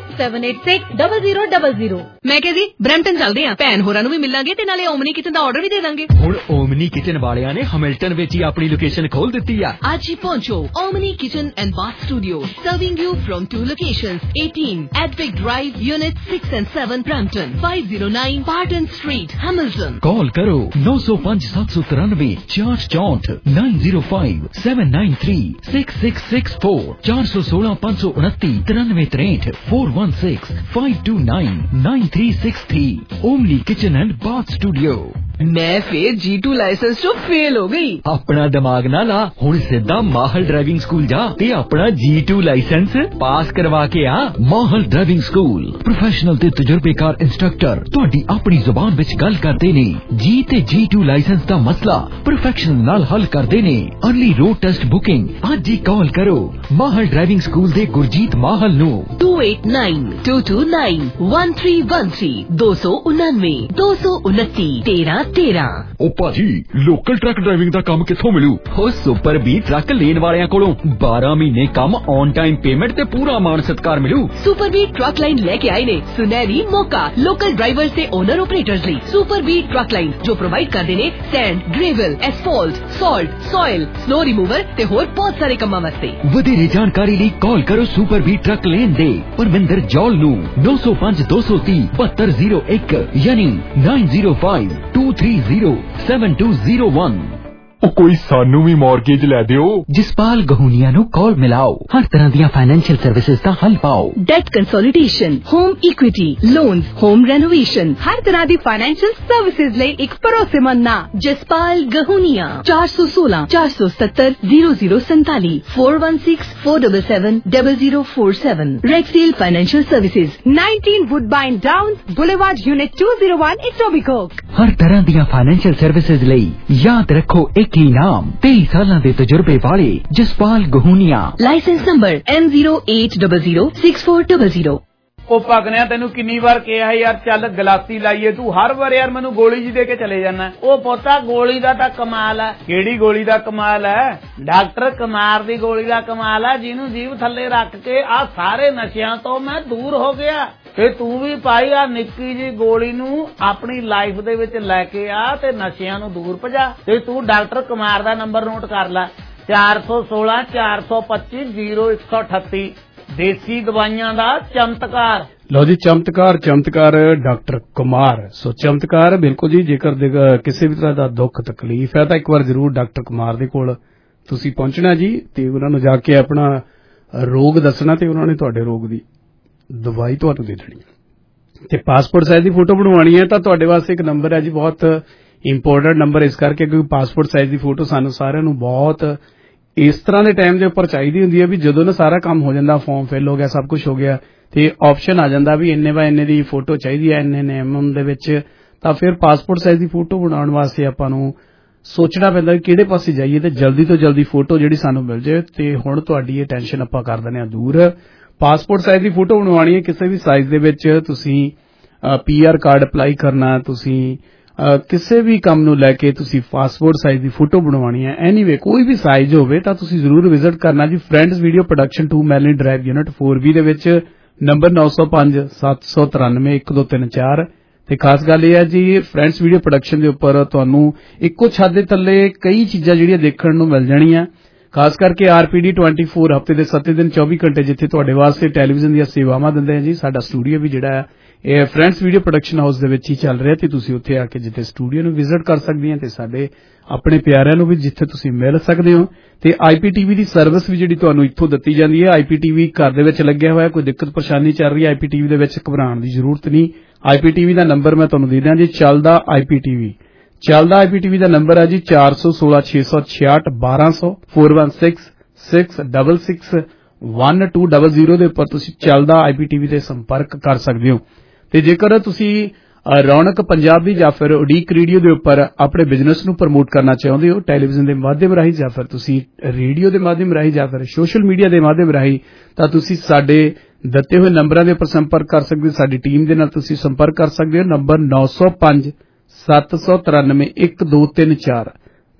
seven eight six zero zero zero zero। ਮੈਂ ਕਿਹਾ ਜੀ ਬ੍ਰੈਂਟਨ ਚੱਲਦੇ ਆ, ਭੈਣ ਹੋਰਾਂ ਨੂੰ ਵੀ ਮਿਲਾਂਗੇ ਤੇ ਨਾਲੇ ਓਮਨੀ ਕਿਚਨ ਦਾ ਆਰਡਰ ਵੀ ਦੇ ਦਾਂਗੇ। ਹੁਣ ਓਮਨੀ ਕਿਚਨ ਵਾਲਿਆਂ ਨੇ ਹੈਮਿਲਟਨ ਵਿੱਚ ਹੀ ਆਪਣੀ ਲੋਕੇਸ਼ਨ ਖੋਲ ਦਿੱਤੀ ਆ। ਅੱਜ ਹੀ ਪਹੁੰਚੋ Omni kitchen and bath studio, serving you from two locations, eighteen Advic Drive, Unit six and seven, Brampton, five oh nine Barton Street, Hamilton। Call करो नौ सौ पाँच सात सौ तिरानवे चार चौंठ nine zero five seven nine three six six six four चार सौ सोलह पाँच सौ उनतीस तिरानवे तिरठ four one six five two nine nine three six three. Omni kitchen and bath studio. मैं फिर जी टू लाइसेंस तो फेल हो गई। अपना दिमाग ना ला, हुण सीधा माहल ड्राइविंग स्कूल जा ते अपना जी टू लाइसेंस पास करवा के आ। माहल ड्राइविंग स्कूल प्रोफेशनल ते तजुर्बेकार इंस्ट्रक्टर तुहाडी अपनी जुबान विच गल करदे ने। जी ते जी टू लाइसेंस दा मसला प्रोफेशनल नाल हल करदे ने। अर्ली रोड टेस्ट बुकिंग अज ही कॉल करो माहल ड्राइविंग स्कूल दे गुरजीत माहल नू two eight nine two two nine one three one three दो सौ उन्नानवे दो सौ उनती तेरह तेरह। ओ भाजी लोकल ट्रक ड्राइविंग दा काम किथों मिलू? हो सुपर बी ट्रक लेन वालियां कोलों बारह महीने काम ऑन टाइम पेमेंट ते पूरा मान सत्कार मिलू। सुपर बी ट्रक लाइन लेके आए ने सुनहरी मौका लोकल ड्राइवर्स ते ओनर ऑपरेटर्स ਲਈ। सुपर बी ट्रक लाइन जो प्रोवाइड करदे ने sand, gravel, asphalt, salt, soil, snow remover ते होर बहुत सारे कामां वास्ते। ਵਧੇਰੇ ਜਾਣਕਾਰੀ ਲਈ ਕਾਲ ਕਰੋ ਸੁਪਰ ਬੀ ਟਰੱਕ ਲੇਨ ਦੇ ਪਰਮਿੰਦਰ ਜੌਲ ਨੂੰ नौ सौ पाँच दो सौ तीस बहत्तर जीरो एक यानी nine zero five two three zero seven two zero one. ਉਹ ਕੋਈ ਸਾਨੂੰ ਵੀ ਮਾਰਗੇਜ ਲੈ ਦਿਓ। ਜਸਪਾਲ ਗਹੂਨੀਆ ਨੂੰ ਕਾਲ ਮਿਲਾਓ, ਹਰ ਤਰ੍ਹਾਂ ਦੀਆਂ ਫਾਈਨੈਂਸ਼ੀਅਲ ਸਰਵਿਸਿਜ਼ ਦਾ ਹੱਲ ਪਾਓ। Debt consolidation, home equity, loans, home renovation, हर तरह की फाइनेंशियल सर्विसेज लिए एक भरोसेमंद नाम जसपाल गहूनिया। चार सौ सोलह चार सौ सत्तर जीरो जीरो सैताली four one six four double seven double zero four seven. Rexdale financial services, nineteen Woodbine down boulevard, unit two zero one, Etobicoke. हर तरह ਦੀਆਂ ਫਾਈਨੈਂਸ਼ੀਅਲ ਸਰਵਿਸਿਜ਼ ਲਈ ਯਾਦ ਰੱਖੋ ਇੱਕ ਹੀ ਨਾਮ, तेईस ਸਾਲਾਂ ਦੇ ਤਜਰਬੇ ਵਾਲੇ Jaspal Gahunia. Licence number M zero eight zero zero six four zero zero। ਉਹ ਪਗਨਿਆ ਤੈਨੂੰ ਕਿੰਨੀ ਵਾਰ ਕਿਹਾ ਯਾਰ ਚੱਲ ਗਲਾਸੀ ਲਾਈਏ, ਤੂੰ ਹਰ ਵਾਰ ਯਾਰ ਮੈਨੂੰ ਗੋਲੀ ਜੀ ਦੇ ਕੇ ਚਲੇ ਜਾਣਾ। ਉਹ ਪੋਤਾ ਗੋਲੀ ਦਾ ਤਾਂ ਕਮਾਲ ਹੈ। ਕਿਹੜੀ ਗੋਲੀ ਦਾ ਕਮਾਲ ਹੈ? ਡਾਕਟਰ ਕੁਮਾਰ ਦੀ ਗੋਲੀ ਦਾ ਕਮਾਲ ਹੈ, ਜਿਹਨੂੰ ਜੀਭ ਥੱਲੇ ਰੱਖ ਕੇ ਆ ਸਾਰੇ ਨਸ਼ਿਆਂ ਤੋਂ ਮੈਂ ਦੂਰ ਹੋ ਗਿਆ। ਤੇ ਤੂੰ ਵੀ ਪਾਈ ਆ ਨਿੱਕੀ ਜੀ ਗੋਲੀ ਨੂੰ ਆਪਣੀ ਲਾਈਫ ਦੇ ਵਿੱਚ ਲੈ ਕੇ ਆ ਤੇ ਨਸ਼ਿਆਂ ਨੂੰ ਦੂਰ ਭਜਾ। ਤੇ ਤੂੰ ਡਾਕਟਰ ਕੁਮਾਰ ਦਾ ਨੰਬਰ ਨੋਟ ਕਰ ਲੈ, ਚਾਰ ਸੌ ਸੋਲਾਂ ਚਾਰ ਸੌ ਪੱਚੀ ਜ਼ੀਰੋ ਇੱਕ ਸੌ ਅਠੱਤੀ। ਦੇਸੀ ਦਵਾਈਆਂ ਦਾ ਚਮਤਕਾਰ। ਲਓ ਜੀ, ਚਮਤਕਾਰ ਚਮਤਕਾਰ ਡਾਕਟਰ ਕੁਮਾਰ। ਸੋ ਚਮਤਕਾਰ ਬਿਲਕੁਲ ਜੀ, ਜੇਕਰ ਕਿਸੇ ਵੀ ਤਰ੍ਹਾਂ ਦਾ ਦੁੱਖ ਤਕਲੀਫ ਹੈ ਤਾਂ ਇੱਕ ਵਾਰ ਜ਼ਰੂਰ ਡਾਕਟਰ ਕੁਮਾਰ ਦੇ ਕੋਲ ਤੁਸੀਂ ਪਹੁੰਚਣਾ ਜੀ ਤੇ ਉਹਨਾਂ ਨੂੰ ਜਾ ਕੇ ਆਪਣਾ ਰੋਗ ਦੱਸਣਾ ਤੇ ਉਹਨਾਂ ਨੇ ਤੁਹਾਡੇ ਰੋਗ ਦੀ ਦਵਾਈ ਤੁਹਾਨੂੰ ਦੇ ਦੇਣੀ ਹੈ। ਤੇ ਪਾਸਪੋਰਟ ਸਾਈਜ਼ ਦੀ ਫੋਟੋ ਬਣਵਾਉਣੀ ਹੈ ਤਾਂ ਤੁਹਾਡੇ ਵਾਸਤੇ ਇੱਕ ਨੰਬਰ ਹੈ ਜੀ, ਬਹੁਤ ਇੰਪੋਰਟੈਂਟ ਨੰਬਰ ਇਸ ਕਰਕੇ ਕਿਉਂਕਿ ਪਾਸਪੋਰਟ ਸਾਈਜ਼ ਦੀ ਫੋਟੋ ਸਾਨੂੰ ਸਾਰਿਆਂ ਨੂੰ ਬਹੁਤ ਇਸ ਤਰ੍ਹਾਂ ਦੇ ਟਾਈਮ ਦੇ ਉੱਪਰ ਚਾਹੀਦੀ ਹੁੰਦੀ ਹੈ ਵੀ ਜਦੋਂ ਨਾ ਸਾਰਾ ਕੰਮ ਹੋ ਜਾਂਦਾ, ਫਾਰਮ ਫਿਲ ਹੋ ਗਿਆ, ਸਭ ਕੁਝ ਹੋ ਗਿਆ ਤੇ ਆਪਸ਼ਨ ਆ ਜਾਂਦਾ ਵੀ ਇੰਨੇ ਬਾਏ ਇੰਨੇ ਦੀ ਫੋਟੋ ਚਾਹੀਦੀ ਹੈ ਇੰਨੇ ਨੇ ਐਮ ਐਮ ਦੇ ਵਿੱਚ, ਤਾਂ ਫਿਰ ਪਾਸਪੋਰਟ ਸਾਈਜ਼ ਦੀ ਫੋਟੋ ਬਣਾਉਣ ਵਾਸਤੇ ਆਪਾਂ ਨੂੰ ਸੋਚਣਾ ਪੈਂਦਾ ਕਿ ਕਿਹੜੇ ਪਾਸੇ ਜਾਈਏ ਤੇ ਜਲਦੀ ਤੋਂ ਜਲਦੀ ਫੋਟੋ ਜਿਹੜੀ ਸਾਨੂੰ ਮਿਲ ਜਾਏ। ਤੇ ਹੁਣ ਤੁਹਾਡੀ ਇਹ ਟੈਨਸ਼ਨ ਆਪਾਂ ਕਰ ਦਿੰਦੇ ਹਾਂ ਦੂਰ। ਪਾਸਪੋਰਟ ਸਾਈਜ਼ ਦੀ ਫੋਟੋ ਬਣਵਾਉਣੀ ਹੈ ਕਿਸੇ ਵੀ ਸਾਈਜ਼ ਦੇ ਵਿੱਚ, ਤੁਸੀਂ ਪੀ ਆਰ ਕਾਰਡ ਅਪਲਾਈ ਕਰਨਾ, ਤੁਸੀਂ ਕਿਸੇ ਵੀ ਕੰਮ ਨੂੰ ਲੈ ਕੇ ਤੁਸੀਂ ਪਾਸਪੋਰਟ ਸਾਈਜ਼ ਦੀ ਫੋਟੋ ਬਣਵਾਉਣੀ ਹੈ, ਐਨੀਵੇ ਕੋਈ ਵੀ ਸਾਈਜ਼ ਹੋਵੇ ਤਾਂ ਤੁਸੀਂ ਜ਼ਰੂਰ ਵਿਜ਼ਿਟ ਕਰਨਾ ਜੀ friends video production two Melanie drive unit four B ਦੇ ਵਿੱਚ, ਨੰਬਰ ਨੌ ਸੌ ਪੰਜ ਸੱਤ ਸੌ ਤਰਾਨਵੇਂ ਇੱਕ ਦੋ ਤਿੰਨ ਚਾਰ। ਤੇ ਖਾਸ ਗੱਲ ਇਹ ਹੈ ਜੀ ਫਰੈਂਡਸ ਵੀਡੀਓ ਪ੍ਰੋਡਕਸ਼ਨ ਦੇ ਉੱਪਰ ਤੁਹਾਨੂੰ ਇੱਕੋ ਛੱਤ ਦੇ ਥੱਲੇ ਕਈ ਚੀਜ਼ਾਂ ਜਿਹੜੀਆਂ ਦੇਖਣ ਨੂੰ ਮਿਲ ਜਾਣੀਆਂ, ਖਾਸ ਕਰਕੇ ਆਰਪੀਡੀ ਚੌਬੀ ਹਫ਼ਤੇ ਦੇ ਸੱਤ ਦਿਨ ਚੌਵੀ ਘੰਟੇ ਜਿੱਥੇ ਤੁਹਾਡੇ ਵਾਸਤੇ ਟੈਲੀਵਿਜ਼ਨ ਦੀਆਂ ਸੇਵਾਵਾਂ ਦਿੰਦੇ ਆ ਜੀ। ਸਾਡਾ ਸਟੂਡੀਓ ਵੀ ਜਿਹੜਾ ਹੈ ਇਹ ਫਰੈਂਡਸ ਵੀਡੀਓ ਪ੍ਰੋਡਕਸ਼ਨ ਹਾਊਸ ਦੇ ਵਿੱਚ ਹੀ ਚੱਲ ਰਿਹਾ ਤੇ ਤੁਸੀਂ ਉੱਥੇ ਆ ਕੇ ਜਿੱਥੇ ਸਟੂਡੀਓ ਨੂੰ ਵਿਜ਼ਿਟ ਕਰ ਸਕਦੇ ਆ ਤੇ ਸਾਡੇ ਆਪਣੇ ਪਿਆਰਿਆਂ ਨੂੰ ਵੀ ਜਿੱਥੇ ਤੁਸੀਂ ਮਿਲ ਸਕਦੇ ਹੋ। ਤੇ ਆਈਪੀਟੀਵੀ ਦੀ ਸਰਵਿਸ ਵੀ ਜਿਹੜੀ ਤੁਹਾਨੂੰ ਇੱਥੋਂ ਦਿੱਤੀ ਜਾਂਦੀ ਹੈ। ਆਈਪੀਟੀਵੀ ਘਰ ਦੇ ਵਿੱਚ ਲੱਗਿਆ ਹੋਇਆ, ਕੋਈ ਦਿੱਕਤ ਪਰੇਸ਼ਾਨੀ ਚੱਲ ਰਹੀ ਹੈ ਆਈਪੀਟੀਵੀ ਦੇ ਵਿੱਚ, ਘਬਰਾਉਣ ਦੀ ਜ਼ਰੂਰਤ ਨਹੀਂ। ਆਈਪੀਟੀਵੀ ਦਾ ਨੰਬਰ ਮੈਂ ਤੁਹਾਨੂੰ ਦੇ ਦਿਆਂ ਜੀ, ਚੱਲਦਾ ਆਈਪੀਟੀਵੀ ਚੱਲਦਾ ਆਈਪੀਟੀਵੀ ਦਾ ਨੰਬਰ ਹੈ ਜੀ ਚਾਰ ਸੌ ਸੋਲਾਂ ਛੇ ਸੌ ਛਿਆਹਠ ਬਾਰਾਂ ਸੌ four one six six double six one two double zero ਦੇ ਉੱਪਰ ਤੁਸੀਂ ਚੱਲਦਾ ਆਈਪੀਟੀਵੀ ਤੇ ਸੰਪਰਕ ਕਰ ਸਕਦੇ ਹੋ। ਤੇ ਜੇਕਰ ਤੁਸੀਂ ਰੌਣਕ ਪੰਜਾਬੀ ਜਾਂ ਫਿਰ ਉਡੀਕ ਰੇਡੀਓ ਦੇ ਉੱਪਰ ਆਪਣੇ ਬਿਜ਼ਨਸ ਨੂੰ ਪ੍ਰਮੋਟ ਕਰਨਾ ਚਾਹੁੰਦੇ ਹੋ ਟੈਲੀਵਿਜ਼ਨ ਦੇ ਮਾਧਿਅਮ ਰਾਹੀਂ ਜਾਂ ਫਿਰ ਤੁਸੀਂ ਰੇਡੀਓ ਦੇ ਮਾਧਿਅਮ ਰਾਹੀਂ ਜਾਂ ਫਿਰ ਸੋਸ਼ਲ ਮੀਡੀਆ ਦੇ ਮਾਧਿਅਮ ਰਾਹੀਂ, ਤਾਂ ਤੁਸੀਂ ਸਾਡੇ ਦਿੱਤੇ ਹੋਏ ਨੰਬਰਾਂ ਦੇ ਉੱਪਰ ਸੰਪਰਕ ਕਰ ਸਕਦੇ ਹੋ। ਸਾਡੀ ਟੀਮ ਦੇ ਨਾਲ ਤੁਸੀਂ ਸੰਪਰਕ ਕਰ ਸਕਦੇ ਹੋ। ਨੰਬਰ ਨੌ ਸੌ ਪੰਜ ਸੱਤ ਸੌ ਤਰਾਨਵੇਂ ਇੱਕ ਦੋ ਤਿੰਨ ਚਾਰ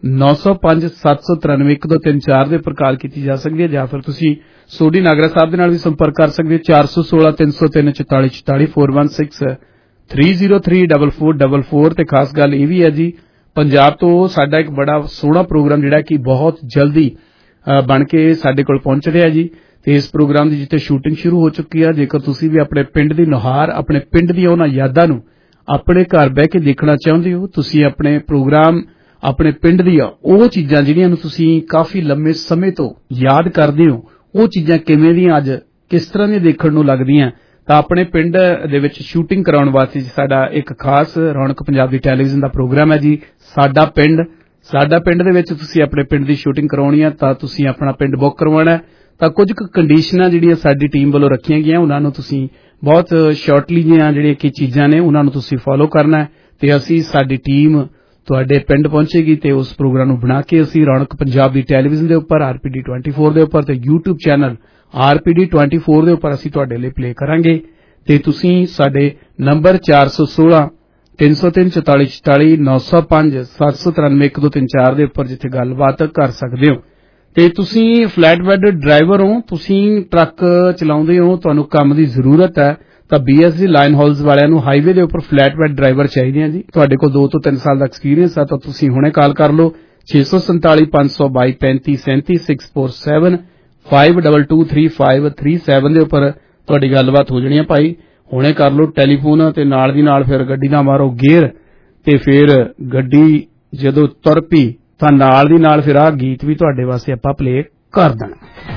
ਨੌ ਸੌ ਪੰਜ ਸੱਤ ਸੌ ਤਰਾਨਵੇਂ ਇੱਕ ਦੋ ਤਿੰਨ ਚਾਰ ਦੇ ਉੱਪਰ ਕਾਲ ਕੀਤੀ ਜਾ ਸਕਦੀ ਹੈ, ਜਾਂ ਫਿਰ ਤੁਸੀਂ ਸੋਢੀ ਨਾਗਰਾ ਸਾਹਿਬ ਦੇ ਨਾਲ ਵੀ ਸੰਪਰਕ ਕਰ ਸਕਦੇ ਹੋ ਚਾਰ ਸੌ ਸੋਲਾਂ ਤਿੰਨ ਸੌ ਤਿੰਨ ਚੁਤਾਲੀ ਚੁਤਾਲੀ ਚਾਰ ਇੱਕ ਛੇ three zero three double four double four. ਤੇ ਖਾਸ ਗੱਲ ਇਹ ਵੀ ਹੈ ਜੀ, ਪੰਜਾਬ ਤੋਂ ਸਾਡਾ ਇੱਕ ਬੜਾ ਸੋਹਣਾ ਪ੍ਰੋਗਰਾਮ ਜਿਹੜਾ ਕਿ ਬਹੁਤ ਜਲਦੀ ਬਣ ਕੇ ਸਾਡੇ ਕੋਲ ਪਹੁੰਚ ਰਿਹਾ ਜੀ, ਤੇ ਇਸ ਪ੍ਰੋਗਰਾਮ ਦੀ ਜਿੱਥੇ ਸ਼ੂਟਿੰਗ ਸ਼ੁਰੂ ਹੋ ਚੁੱਕੀ ਹੈ। ਜੇਕਰ ਤੁਸੀਂ ਵੀ ਆਪਣੇ ਪਿੰਡ ਦੀ ਨੁਹਾਰ, ਆਪਣੇ ਪਿੰਡ ਦੀਆਂ ਉਹਨਾਂ ਯਾਦਾਂ ਨੂੰ ਆਪਣੇ ਘਰ ਬਹਿ ਕੇ ਦੇਖਣਾ ਚਾਹੁੰਦੇ ਹੋ, ਤੁਸੀਂ ਆਪਣੇ ਪ੍ਰੋਗਰਾਮ, ਆਪਣੇ ਪਿੰਡ ਦੀਆਂ ਉਹ ਚੀਜ਼ਾਂ ਜਿਹੜੀਆਂ ਨੂੰ ਤੁਸੀਂ ਕਾਫੀ ਲੰਮੇ ਸਮੇਂ ਤੋਂ ਯਾਦ ਕਰਦੇ ਹੋ, ਉਹ ਚੀਜ਼ਾਂ ਕਿਵੇਂ ਦੀਆਂ ਅੱਜ ਕਿਸ ਤਰ੍ਹਾਂ ਦੀਆਂ ਦੇਖਣ ਨੂੰ ਲੱਗਦੀਆਂ, ਤਾਂ ਆਪਣੇ ਪਿੰਡ ਦੇ ਵਿੱਚ ਸ਼ੂਟਿੰਗ ਕਰਾਉਣ ਵਾਸਤੇ ਸਾਡਾ ਇੱਕ ਖਾਸ ਰੌਣਕ ਪੰਜਾਬ ਦੀ ਟੈਲੀਵਿਜ਼ਨ ਦਾ ਪ੍ਰੋਗਰਾਮ ਹੈ ਜੀ, ਸਾਡਾ ਪਿੰਡ। ਸਾਡਾ ਪਿੰਡ ਦੇ ਵਿੱਚ ਤੁਸੀਂ ਆਪਣੇ ਪਿੰਡ ਦੀ ਸ਼ੂਟਿੰਗ ਕਰਾਉਣੀ ਹੈ ਤਾਂ ਤੁਸੀਂ ਆਪਣਾ ਪਿੰਡ ਬੁੱਕ ਕਰਵਾਉਣਾ, ਤਾਂ ਕੁਝ ਕੁ ਕੰਡੀਸ਼ਨਾਂ ਜਿਹੜੀਆਂ ਸਾਡੀ ਟੀਮ ਵੱਲੋਂ ਰੱਖੀਆਂ ਗਈਆਂ ਉਹਨਾਂ ਨੂੰ ਤੁਸੀਂ ਬਹੁਤ ਸ਼ਾਰਟਲੀ ਦੀਆਂ ਜਿਹੜੀਆਂ ਕਿ ਚੀਜ਼ਾਂ ਨੇ ਉਹਨਾਂ ਨੂੰ ਤੁਸੀਂ ਫਾਲੋ ਕਰਨਾ, ਤੇ ਅਸੀਂ ਸਾਡੀ ਟੀਮ ਤੁਹਾਡੇ ਪਿੰਡ ਪਹੁੰਚੇਗੀ ਤੇ ਉਸ ਪ੍ਰੋਗਰਾਮ ਨੂੰ ਬਣਾ ਕੇ ਅਸੀਂ ਰੌਣਕ ਪੰਜਾਬ ਦੀ ਟੈਲੀਵਿਜ਼ਨ ਦੇ ਉੱਪਰ R P D twenty four ਦੇ ਉੱਪਰ ਤੇ YouTube channel R P D twenty four ਦੇ ਉੱਪਰ ਅਸੀਂ ਤੁਹਾਡੇ ਲਈ ਪਲੇ ਕਰਾਂਗੇ। ਤੇ ਤੁਸੀਂ ਸਾਡੇ ਨੰਬਰ ਚਾਰ ਸੌ ਸੋਲਾਂ ਤਿੰਨ ਸੌ ਤਿੰਨ ਚੁਤਾਲੀ ਚੁਤਾਲੀ ਨੌ ਸੌ ਪੰਜ ਸੱਤ ਸੌ ਤਰਾਨਵੇਂ ਇੱਕ ਦੋ ਤਿੰਨ ਚਾਰ ਦੇ ਉੱਪਰ ਜਿੱਥੇ ਗੱਲਬਾਤ ਕਰ ਸਕਦੇ ਹੋ। ਤੇ ਤੁਸੀਂ ਫਲੈਟ ਬੈੱਡ ਡਰਾਈਵਰ ਹੋ, ਤੁਸੀਂ ਟਰੱਕ ਚਲਾਉਂਦੇ ਹੋ, ਤੁਹਾਨੂੰ ਕੰਮ ਦੀ ਜ਼ਰੂਰਤ ਹੈ, ਤਾਂ B S G line halls ਵਾਲਿਆਂ ਨੂੰ ਹਾਈਵੇ ਦੇ ਉੱਪਰ ਫਲੈਟ ਬੈੱਡ ਡਰਾਈਵਰ ਚਾਹੀਦੇ ਆ ਜੀ। ਤੁਹਾਡੇ ਕੋਲ ਦੋ ਤੋਂ ਤਿੰਨ ਸਾਲ ਦਾ ਐਕਸਪੀਰੀਅੰਸ ਹੈ ਤਾਂ ਤੁਸੀਂ ਹੁਣੇ ਕਾਲ ਕਰ ਲਓ ਛੇ ਸੌ ਸੰਤਾਲੀ ਪੰਜ ਸੌ ਬਾਈ ਪੈਂਤੀ ਸੈਂਤੀ six four seven five double two three five three seven ਦੇ ਉੱਪਰ ਤੁਹਾਡੀ ਗੱਲਬਾਤ ਹੋ ਜਾਣੀ ਹੈ ਭਾਈ। ਹੁਣੇ ਕਰ ਲਓ ਟੈਲੀਫੋਨ ਤੇ ਨਾਲ ਦੀ ਨਾਲ ਫਿਰ ਗੱਡੀ ਦਾ ਮਾਰੋ ਗੇਅਰ, ਤੇ ਫਿਰ ਗੱਡੀ ਜਦੋਂ ਤੁਰ ਪਈ ਤਾਂ ਨਾਲ ਦੀ ਨਾਲ ਫਿਰ ਆਹ ਗੀਤ ਵੀ ਤੁਹਾਡੇ ਵਾਸਤੇ ਆਪਾਂ ਪਲੇ ਕਰ ਦੇਣਾ।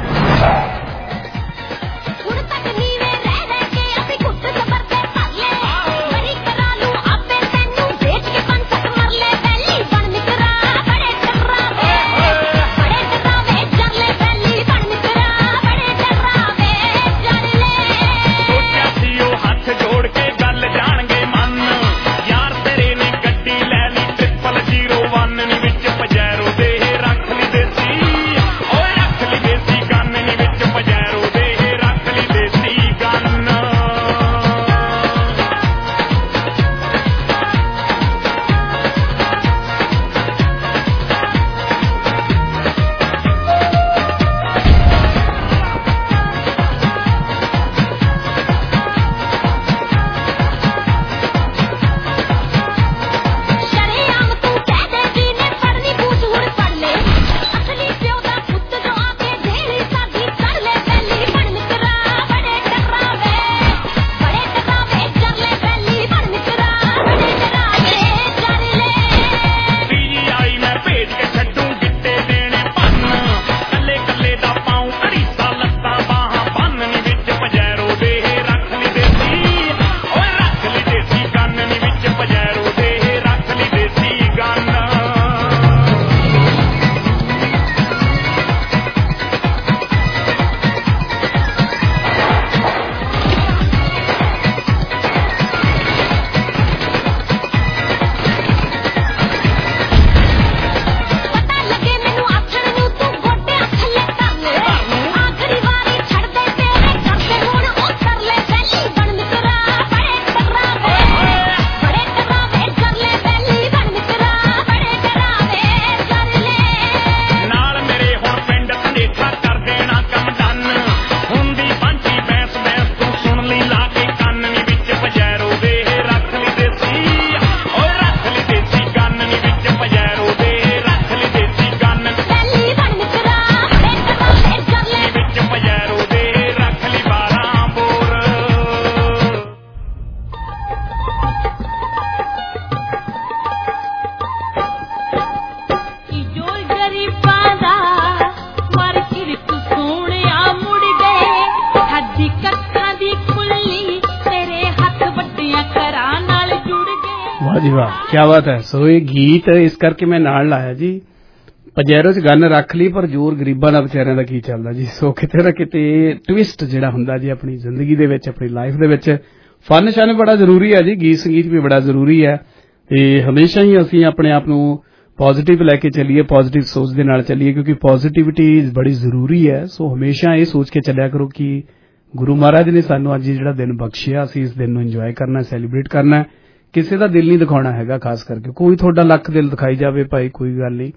क्या बात है। सो ये गीत इस करके मैं नाल लाया जी, पजैरो च गन रख ली पर जोर गरीबां दा विचारियां दा की चलदा जी। सो किते ना किते ट्विस्ट जिहड़ा हुंदा जी अपनी जिंदगी दे विच, अपनी लाइफ दे विच फन शन बड़ा जरूरी है जी, गीत संगीत भी बड़ा जरूरी है। ते हमेशा ही असीं अपने आप नूं पॉजिटिव लैके चलीए, पॉजिटिव सोच दे नाल चलीए, क्योंकि पॉजिटिविटी बड़ी जरूरी है। सो हमेशा ये सोच के चलिया करो कि गुरु महाराज ने सानू अज जिहड़ा दिन बख्शिया, असीं इस दिन नूं इंजॉय करना, सैलीब्रेट करना। किसी का दिल नहीं दिखाना हैगा, खास करके कोई थोड़ा लख दिल दिखाई जावे भाई कोई गल नहीं,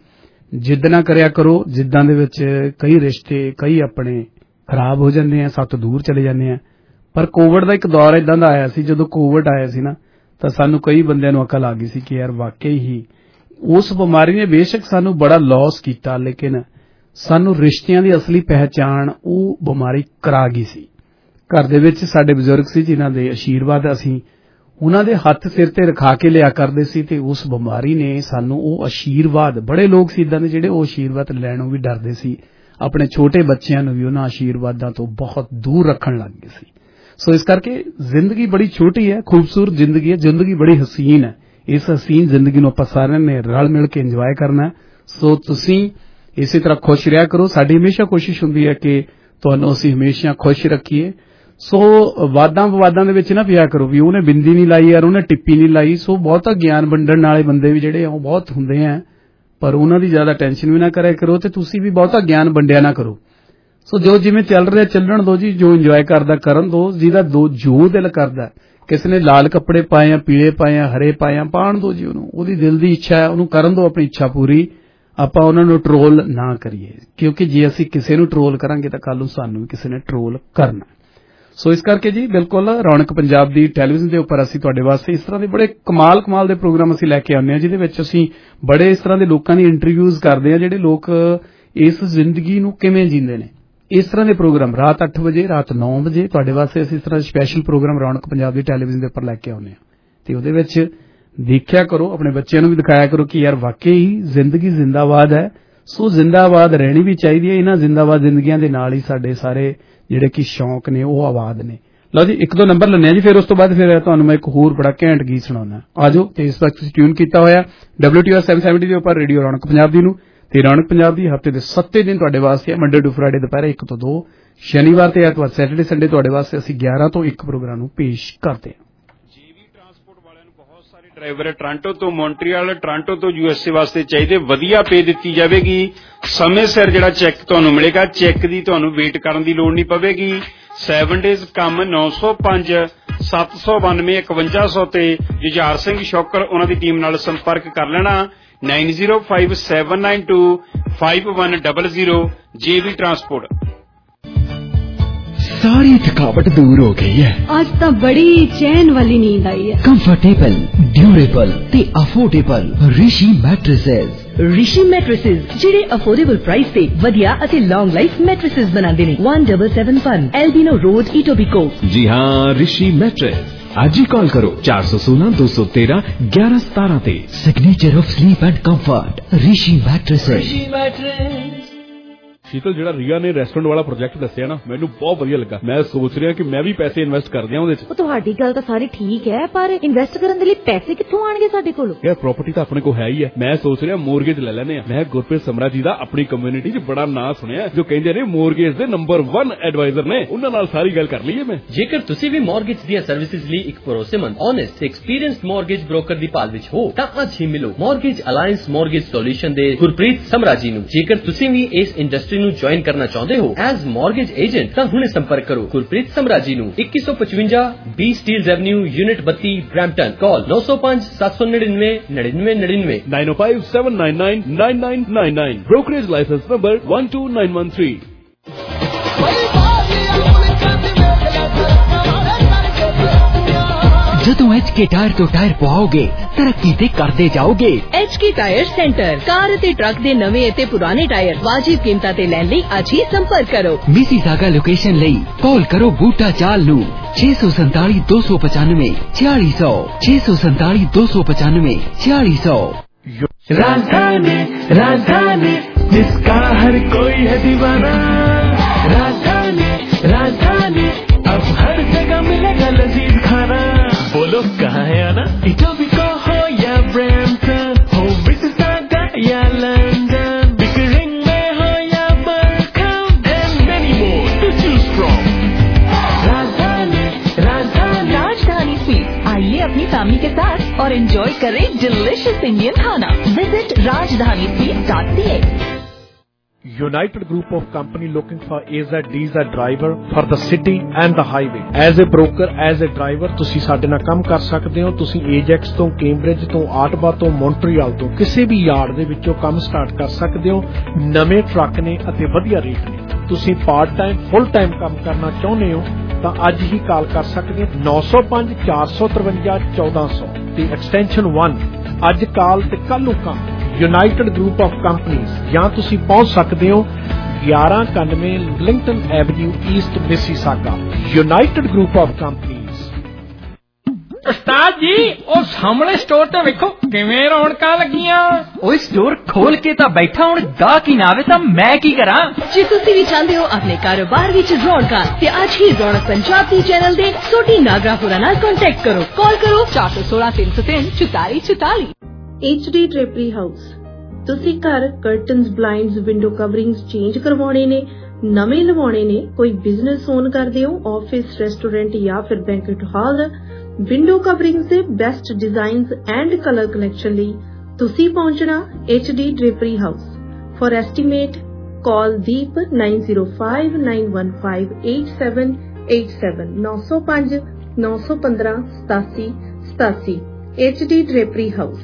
ਜਿੱਦ ਨਾ ਕਰਿਆ ਕਰੋ, ਜਿੱਦਾਂ ਦੇ ਵਿੱਚ ਕਈ ਰਿਸ਼ਤੇ ਕਈ ਆਪਣੇ ਖਰਾਬ ਹੋ ਜਾਂਦੇ ਆ, ਸੱਤ ਦੂਰ ਚਲੇ ਜਾਂਦੇ ਆ। ਪਰ ਕੋਵਿਡ ਦਾ ਇੱਕ ਦੌਰ ਇਦਾਂ ਦਾ ਆਇਆ ਸੀ, ਜਦੋਂ ਕੋਵਿਡ ਆਇਆ ਸੀ ਨਾ ਤਾਂ ਸਾਨੂੰ ਕਈ ਬੰਦਿਆਂ ਨੂੰ ਅਕਲ ਆ ਗਈ ਸੀ ਕਿ ਯਾਰ ਵਾਕਈ ਹੀ ਉਸ ਬਿਮਾਰੀ ਨੇ ਬੇਸ਼ੱਕ ਸਾਨੂੰ ਬੜਾ ਲਾਸ ਕੀਤਾ, ਲੇਕਿਨ ਸਾਨੂੰ ਰਿਸ਼ਤਿਆਂ ਦੀ ਅਸਲੀ ਪਹਿਚਾਣ ਉਹ ਬਿਮਾਰੀ ਕਰਾ ਗਈ ਸੀ। ਘਰ ਦੇ ਵਿੱਚ ਸਾਡੇ ਬਜ਼ੁਰਗ ਸੀ ਜਿਨ੍ਹਾਂ ਦੇ ਆਸ਼ੀਰਵਾਦ ਅਸੀਂ ਉਹਨਾਂ ਦੇ ਹੱਥ ਸਿਰ ਤੇ ਰਖਾ ਕੇ ਲਿਆ ਕਰਦੇ ਸੀ, ਤੇ ਉਸ ਬਿਮਾਰੀ ਨੇ ਸਾਨੂੰ ਉਹ ਆਸ਼ੀਰਵਾਦ, ਬੜੇ ਲੋਕ ਸੀ ਇਦਾਂ ਦੇ ਜਿਹੜੇ ਉਹ ਆਸ਼ੀਰਵਾਦ ਲੈਣੋਂ ਵੀ ਡਰਦੇ ਸੀ, ਆਪਣੇ ਛੋਟੇ ਬੱਚਿਆਂ ਨੂੰ ਵੀ ਉਹਨਾਂ ਆਸ਼ੀਰਵਾਦਾਂ ਤੋਂ ਬਹੁਤ ਦੂਰ ਰੱਖਣ ਲੱਗ ਗਏ ਸੀ। ਸੋ ਇਸ ਕਰਕੇ ਜ਼ਿੰਦਗੀ ਬੜੀ ਛੋਟੀ ਹੈ, ਖੂਬਸੂਰਤ ਜ਼ਿੰਦਗੀ ਹੈ, ਜ਼ਿੰਦਗੀ ਬੜੀ ਹਸੀਨ ਹੈ। ਇਸ ਹਸੀਨ ਜ਼ਿੰਦਗੀ ਨੂੰ ਆਪਾਂ ਸਾਰਿਆਂ ਨੇ ਰਲ ਮਿਲ ਕੇ ਇੰਜੋਏ ਕਰਨਾ ਹੈ। ਸੋ ਤੁਸੀਂ ਇਸੇ ਤਰ੍ਹਾਂ ਖੁਸ਼ ਰਿਹਾ ਕਰੋ। ਸਾਡੀ ਹਮੇਸ਼ਾ ਕੋਸ਼ਿਸ਼ ਹੁੰਦੀ ਹੈ ਕਿ ਤੁਹਾਨੂੰ ਅਸੀਂ ਹਮੇਸ਼ਾ ਖੁਸ਼ ਰੱਖੀਏ। ਸੋ ਵਾਦਾਂ ਵਿਵਾਦਾਂ ਦੇ ਵਿੱਚ ਨਾ ਪਿਆ ਕਰੋ ਵੀ ਉਹਨੇ ਬਿੰਦੀ ਨਹੀਂ ਲਾਈ ਯਾਰ, ਉਹਨੇ ਟਿੱਪੀ ਨਹੀਂ ਲਾਈ। ਸੋ ਬਹੁਤਾ ਗਿਆਨ ਵੰਡਣ ਵਾਲੇ ਬੰਦੇ ਵੀ ਜਿਹੜੇ ਉਹ ਬਹੁਤ ਹੁੰਦੇ ਆ, ਪਰ ਉਹਨਾਂ ਦੀ ਜ਼ਿਆਦਾ ਟੈਨਸ਼ਨ ਵੀ ਨਾ ਕਰਿਆ ਕਰੋ, ਤੇ ਤੁਸੀਂ ਵੀ ਬਹੁਤਾ ਗਿਆਨ ਵੰਡਿਆ ਨਾ ਕਰੋ। ਸੋ ਜੋ ਜਿਵੇਂ ਚੱਲ ਰਿਹਾ ਚੱਲਣ ਦੋ ਜੀ, ਜੋ ਇੰਜੋਏ ਕਰਦਾ ਕਰਨ ਦੋ, ਜਿਹਦਾ ਦੋ ਜੋ ਦਿਲ ਕਰਦਾ। ਕਿਸੇ ਨੇ ਲਾਲ ਕੱਪੜੇ ਪਾਏ ਆ, ਪੀਲੇ ਪਾਏ ਆ, ਹਰੇ ਪਾਏ ਆ, ਪਾਉਣ ਦੋ ਜੀ ਉਹਨੂੰ, ਉਹਦੀ ਦਿਲ ਦੀ ਇੱਛਾ ਹੈ, ਉਹਨੂੰ ਕਰਨ ਦੋ ਆਪਣੀ ਇੱਛਾ ਪੂਰੀ। ਆਪਾਂ ਉਹਨਾਂ ਨੂੰ ਟਰੋਲ ਨਾ ਕਰੀਏ, ਕਿਉਂਕਿ ਜੇ ਅਸੀਂ ਕਿਸੇ ਨੂੰ ਟਰੋਲ ਕਰਾਂਗੇ ਤਾਂ ਕੱਲ ਨੂੰ ਸਾਨੂੰ ਵੀ ਕਿਸੇ ਨੇ ਟਰੋਲ ਕਰਨਾ। ਸੋ ਇਸ ਕਰਕੇ ਜੀ ਬਿਲਕੁਲ ਰੌਣਕ ਪੰਜਾਬ ਦੀ ਟੈਲੀਵਿਜ਼ਨ ਦੇ ਉੱਪਰ ਅਸੀਂ ਤੁਹਾਡੇ ਵਾਸਤੇ ਇਸ ਤਰ੍ਹਾਂ ਦੇ ਬੜੇ ਕਮਾਲ ਕਮਾਲ ਦੇ ਪ੍ਰੋਗਰਾਮ ਅਸੀਂ ਲੈ ਕੇ ਆਉਂਦੇ ਹਾਂ, ਜਿਹਦੇ ਵਿੱਚ ਅਸੀਂ ਬੜੇ ਇਸ ਤਰ੍ਹਾਂ ਦੇ ਲੋਕਾਂ ਦੀ ਇੰਟਰਵਿਊਜ਼ ਕਰਦੇ ਹਾਂ ਜਿਹੜੇ ਲੋਕ ਇਸ ਜ਼ਿੰਦਗੀ ਨੂੰ ਕਿਵੇਂ ਜੀਂਦੇ ਨੇ। ਇਸ ਤਰ੍ਹਾਂ ਦੇ ਪ੍ਰੋਗਰਾਮ ਰਾਤ ਅੱਠ ਵਜੇ, ਰਾਤ ਨੌ ਵਜੇ ਤੁਹਾਡੇ ਵਾਸਤੇ ਅਸੀਂ ਇਸ ਤਰ੍ਹਾਂ ਸਪੈਸ਼ਲ ਪ੍ਰੋਗਰਾਮ ਰੌਣਕ ਪੰਜਾਬ ਦੀ ਟੈਲੀਵਿਜ਼ਨ ਦੇ ਉੱਪਰ ਲੈ ਕੇ ਆਉਂਦੇ ਹਾਂ, ਤੇ ਉਹਦੇ ਵਿੱਚ ਦੇਖਿਆ ਕਰੋ, ਆਪਣੇ ਬੱਚਿਆਂ ਨੂੰ ਵੀ ਦਿਖਾਇਆ ਕਰੋ ਕਿ ਯਾਰ ਵਾਕਈ ਜ਼ਿੰਦਗੀ ਜ਼ਿੰਦਾਬਾਦ ਹੈ। ਸੋ ਜ਼ਿੰਦਾਬਾਦ ਰਹਿਣੀ ਵੀ ਚਾਹੀਦੀ ਹੈ। ਇਹਨਾਂ ਜ਼ਿੰਦਾਬਾਦ ਜ਼ਿੰਦਗੀਆਂ ਦੇ ਨਾਲ ਹੀ ਸਾਡੇ ਸਾਰੇ ਜਿਹੜੇ ਕਿ ਸ਼ੌਂਕ ਨੇ ਉਹ ਆਬਾਦ ਨੇ। ਲਓ ਜੀ ਇੱਕ ਦੋ ਨੰਬਰ ਲੈਣੇ ਆ ਜੀ, ਫਿਰ ਉਸ ਤੋਂ ਬਾਅਦ ਫਿਰ ਤੁਹਾਨੂੰ ਮੈਂ ਇੱਕ ਹੋਰ ਬੜਾ ਘੈਂਟ ਗੀਤ ਸੁਣਾਉਣਾ। ਆਜੋ, ਤੇ ਇਸ ਵਕਤ ਤੁਸੀਂ ਟਿਊਨ ਕੀਤਾ ਹੋਇਆ W T R seven seventy ਦੇ ਉੱਪਰ ਰੇਡੀਓ ਰੌਣਕ ਪੰਜਾਬ ਦੀ ਨੂੰ, ਤੇ ਰੌਣਕ ਪੰਜਾਬ ਦੀ ਹਫ਼ਤੇ ਦੇ ਸੱਤੇ ਦਿਨ ਤੁਹਾਡੇ ਵਾਸਤੇ ਮੰਡੇ ਟੂ ਫਰਾਈਡੇ ਦੁਪਹਿਰੇ ਇੱਕ ਤੋਂ ਦੋ, ਸ਼ਨੀਵਾਰ ਤੇ ਐਤਵਾਰ ਸੈਟਰਡੇ ਸੰਡੇ ਤੁਹਾਡੇ ਵਾਸਤੇ ਅਸੀਂ ਗਿਆਰਾਂ ਤੋਂ ਇੱਕ ਪ੍ਰੋਗਰਾਮ ਨੂੰ ਪੇਸ਼ ਕਰਦੇ ਹਾਂ। ਡਰਾਈਵਰ ਟੋਰਾਂਟੋ ਤੋਂ ਮੌਂਟਰੀਅਲ, ਟੋਰਾਂਟੋ ਤੋਂ ਯੂ ਐਸ ਏ ਵਾਸਤੇ ਚਾਹੀਦੇ, ਵਧੀਆ ਪੇ ਦਿੱਤੀ ਜਾਵੇਗੀ, ਸਮੇਂ ਸਿਰ ਜਿਹੜਾ ਚੈੱਕ ਤੁਹਾਨੂੰ ਮਿਲੇਗਾ, ਚੈੱਕ ਦੀ ਤੁਹਾਨੂੰ ਵੇਟ ਕਰਨ ਦੀ ਲੋੜ ਨਹੀਂ ਪਵੇਗੀ। ਸੈਵਨ ਡੇਜ਼ ਕੰਮ ਨੌ ਸੌ ਪੰਜ ਸੱਤ ਸੌ ਬਾਨਵੇਂ ਇਕਵੰਜਾ ਸੌ ਤੇ ਜੁਝਾਰ ਸਿੰਘ ਸ਼ੌਕਰ ਉਹਨਾਂ ਦੀ ਟੀਮ ਨਾਲ ਸੰਪਰਕ ਕਰ ਲੈਣਾ nine zero five seven nine two five one double zero. JV transport. सारी थकावट दूर हो गई है, आज तो बड़ी चैन वाली नींद आई है। कंफर्टेबल, ड्यूरेबल ते affordable Rishi mattresses. Rishi mattresses ਜਿਹੜੇ ਅਫੋਰਡੇਬਲ ਪ੍ਰਾਈਸ ਤੇ ਵਧੀਆ ਅਤੇ ਲੌਂਗ ਲਾਈਫ ਮੈਟ੍ਰੈਸਸ ਬਣਾਉਂਦੇ ਨੇ। One seven seven one Albion road Etobicoke. जी हाँ, ऋषि मैट्रेस। आज ही कॉल करो चार सौ सोलह दो सौ तेरह ग्यारह सतारह ते। Signature of sleep and comfort Rishi mattresses. Sheetal, ਜਿਹੜਾ ਰੀਆ ਨੇ ਰੈਸਟੋਰੈਂਟ ਵਾਲਾ ਪ੍ਰੋਜੈਕਟ ਦੱਸਿਆ ਨਾ, ਮੈਨੂੰ ਬਹੁਤ ਵਧੀਆ ਲੱਗਾ। ਮੈਂ ਸੋਚ ਰਿਹਾ ਕਿ ਮੈਂ ਵੀ ਪੈਸੇ ਇਨਵੈਸਟ ਕਰ ਦਿਆਂ ਉਹਦੇ 'ਚ। ਉਹ ਤੁਹਾਡੀ ਗੱਲ ਤਾਂ ਸਾਰੀ ਠੀਕ ਹੈ, ਪਰ ਇਨਵੈਸਟ ਕਰਨ ਦੇ ਲਈ ਪੈਸੇ ਕਿੱਥੋਂ ਆਣਗੇ ਸਾਡੇ ਕੋਲ? ਯਾਰ ਪ੍ਰਾਪਰਟੀ ਤਾਂ ਆਪਣੇ ਕੋਲ ਹੈ ਹੀ ਹੈ। ਮੈਂ ਸੋਚ ਰਿਹਾ ਮੋਰਗੇਜ ਲੈ ਲੈਨੇ ਆ। ਮੈਂ ਗੁਰਪ੍ਰੀਤ ਸਮਰਾ ਜੀ ਦਾ ਆਪਣੀ ਕਮਿਊਨਿਟੀ 'ਚ ਬੜਾ ਨਾਂ ਸੁਣਿਆ, ਜੋ ਕਹਿੰਦੇ ਨੇ ਮੋਰਗੇਜ ਦੇ ਨੰਬਰ ਵਨ ਐਡਵਾਈਜ਼ਰ ਨੇ। ਉਹਨਾਂ ਨਾਲ ਸਾਰੀ ਗੱਲ ਕਰ ਲਈਏ ਮੈਂ। ਜੇਕਰ ਤੁਸੀਂ ਵੀ ਮੋਰਗੇਜ ਦੀਆਂ ਸਰਵਿਸਿਜ਼ ਲਈ ਇੱਕ ਭਰੋਸੇਮੰਦ, ਓਨੈਸਟ, ਐਕਸਪੀਰੀਅੰਸਡ ਮੋਰਗੇਜ ਬ੍ਰੋਕਰ ਦੀ ਭਾਲ ਵਿੱਚ ਹੋ ਤਾਂ ਅੱਜ ਹੀ ਮਿਲੋ ਮੋਰਗੇਜ ਅਲਾਈਅੰਸ ਮੋਰਗੇਜ ਸੋਲੂਸ਼ਨ ਦੇ ਗੁਰਪ੍ਰੀਤ ਸਮਰਾ ਜੀ ਨੂੰ। ਜੇਕਰ ਤੁਸੀਂ ਵੀ ਇਸ ਇੰਡਸਟਰੀ ਨੂੰ ਜੁਆਇਨ ਕਰਨਾ ਚਾਹੁੰਦੇ ਹੋ ਐਜ਼ ਮੋਰਗੇਜ ਏਜੰਟ ਤਾਂ ਹੁਣੇ ਸੰਪਰਕ ਕਰੋ ਗੁਰਪ੍ਰੀਤ ਸਮਰਾ ਜੀ ਨੂੰ। ਇੱਕੀ ਸੌ ਪਚਵੰਜਾ ਬੀ ਸਟੀਲਜ਼ ਐਵਨਿਊ, ਯੂਨਿਟ ਬੱਤੀ, ਬਰੈਂਪਟਨ। ਕਾਲ ਨੌ ਸੌ ਪੰਜ ਸੱਤ ਸੌ ਨੜਿਨਵੇਂ ਨੜਿਨਵੇਂ ਨੜਿਨਵੇਂ nine O five seven nine nine nine nine nine nine. Brokerage licence number one two nine one three. ਜਦੋਂ एच के टायर तो टायर पवाओगे तरक्की ते करते जाओगे। H K tyre centre car ते ट्रक दे नवे ते पुराने टायर वाजिब कीमतां ते लैण लई अज ही संपर्क करो। मिसीसागा लोकेशन लई कॉल करो बूटा चाल नू छे सौ संताली दो सौ पचानवे छियाली सौ छे सौ संताली दो सौ पचानवे छियाली सौ। राजधानी राजधानी जिसका हर कोई है दीवाना। राजधानी राजधानी अब हर जगह मिलेगा लजीज खाना। बोलो कहाँ है आना? इटोबिको हो या ब्रैम्पटन, हो मिसिसागा या लंदन, पिकरिंग में हो या बरकम, and many more to choose from. राजधानी राजधानी राजधानी स्वीट्स, आइए अपनी फैमिली के साथ और एंजॉय करें डिलिशियस इंडियन खाना। Visit Rajdhani sweets dot C A. United Group of Company looking for A Z D Z driver for the city and the highway. As a broker, as a driver, ਤੁਸੀਂ ਸਾਡੇ ਨਾਲ ਕੰਮ ਕਰ ਸਕਦੇ ਹੋ। ਤੁਸੀਂ ਏਜੈਕਸ ਤੋਂ, ਕੈਂਬਰਿਜ ਤੋਂ, ਆਟਵਾ ਤੋਂ, ਮੌਂਟਰੀਅਲ ਤੋਂ ਕਿਸੇ ਵੀ ਯਾਰਡ ਦੇ ਵਿੱਚੋਂ ਕੰਮ ਸਟਾਰਟ ਕਰ ਸਕਦੇ ਹੋ। ਨਵੇਂ ਟਰੱਕ ਨੇ ਅਤੇ ਵਧੀਆ ਰੇਟ ਨੇ। ਤੁਸੀਂ ਪਾਰਟ ਟਾਈਮ, ਫੁੱਲ ਟਾਈਮ ਕੰਮ ਕਰਨਾ ਚਾਹੁੰਦੇ ਹੋ ਤਾਂ ਅੱਜ ਹੀ ਕਾਲ ਕਰ ਸਕਦੇ ਹੋ ਨੌ ਸੌ ਪੰਜ ਚਾਰ ਸੌ ਤਰਵੰਜਾ ਚੌਦਾਂ ਸੌ ਤੇ ਐਕਸਟੈਂਸ਼ਨ ਇੱਕ। ਅੱਜ ਕਾਲ ਤੇ ਕੱਲ ਨੂੰ ਕੰਮ। ਯੂਨਾਈਟਿਡ ਗਰੁੱਪ ਆਫ ਕੰਪਨੀਜ਼ ਜਾਂ ਤੁਸੀਂ ਪਹੁੰਚ ਸਕਦੇ ਹੋ ਗਿਆਰਾਂ ਇਕਾਨਵੇਂ Eglinton avenue east Mississauga. United group of companies. ਉਸਤਾਦ ਜੀ ਉਹ ਸਾਹਮਣੇ ਸਟੋਰ ਤੇ ਵੇਖੋ ਕਿਵੇਂ ਰੌਣਕਾਂ ਲੱਗੀਆਂ। ਉਹ ਸਟੋਰ ਖੋਲ ਕੇ ਤਾਂ ਬੈਠਾ, ਹੁਣ ਗਾਹਕ ਹੀ ਨਾ ਆਵੇ ਤਾਂ ਮੈਂ ਕੀ ਕਰਾਂ। ਜੇ ਤੁਸੀਂ ਵੀ ਚਾਹੁੰਦੇ ਹੋ ਆਪਣੇ ਕਾਰੋਬਾਰ ਵਿੱਚ ਰੌਣਕਾਂ ਤੇ ਅੱਜ ਹੀ ਰੌਣਕ ਪੰਜਾਬ ਦੀ ਚੈਨਲ ਦੇ ਸੋਢੀ ਨਾਗਰਾ ਹੋਰਾਂ ਨਾਲ ਕੰਟੈਕਟ ਕਰੋ। ਕਾਲ ਕਰੋ ਚਾਰ ਸੌ ਸੋਲਾਂ ਤਿੰਨ ਸੌ ਤਿੰਨ ਚੁਤਾਲੀ ਚੁਤਾਲੀ। H D drapery house. ਤੁਸੀਂ ਘਰ curtains, blinds, window coverings change ਕਰਵਾਉਣੇ ਨੇ, ਨਵੇਂ ਲਵਾਉਣੇ ਨੇ, ਕੋਈ ਬਿਜ਼ਨਸ ਓਨ ਕਰਦੇ ਹੋ, ਆਫਿਸ, ਰੈਸਟੋਰੈਂਟ ਜਾਂ ਫਿਰ ਬੈਂਕਟ ਹਾਲ, ਵਿੰਡੋ ਕਵਰਿੰਗਸ ਦੇ best designs and colour collection ਲਈ ਤੁਸੀਂ ਪਹੁੰਚਣਾ H D drapery house. For estimate call Deep nine zero five nine one five eight seven eight seven ਨੌ ਸੌ ਪੰਜ ਨੌ ਸੌ ਪੰਦਰਾਂ ਸਤਾਸੀ ਸਤਾਸੀ। H D drapery house.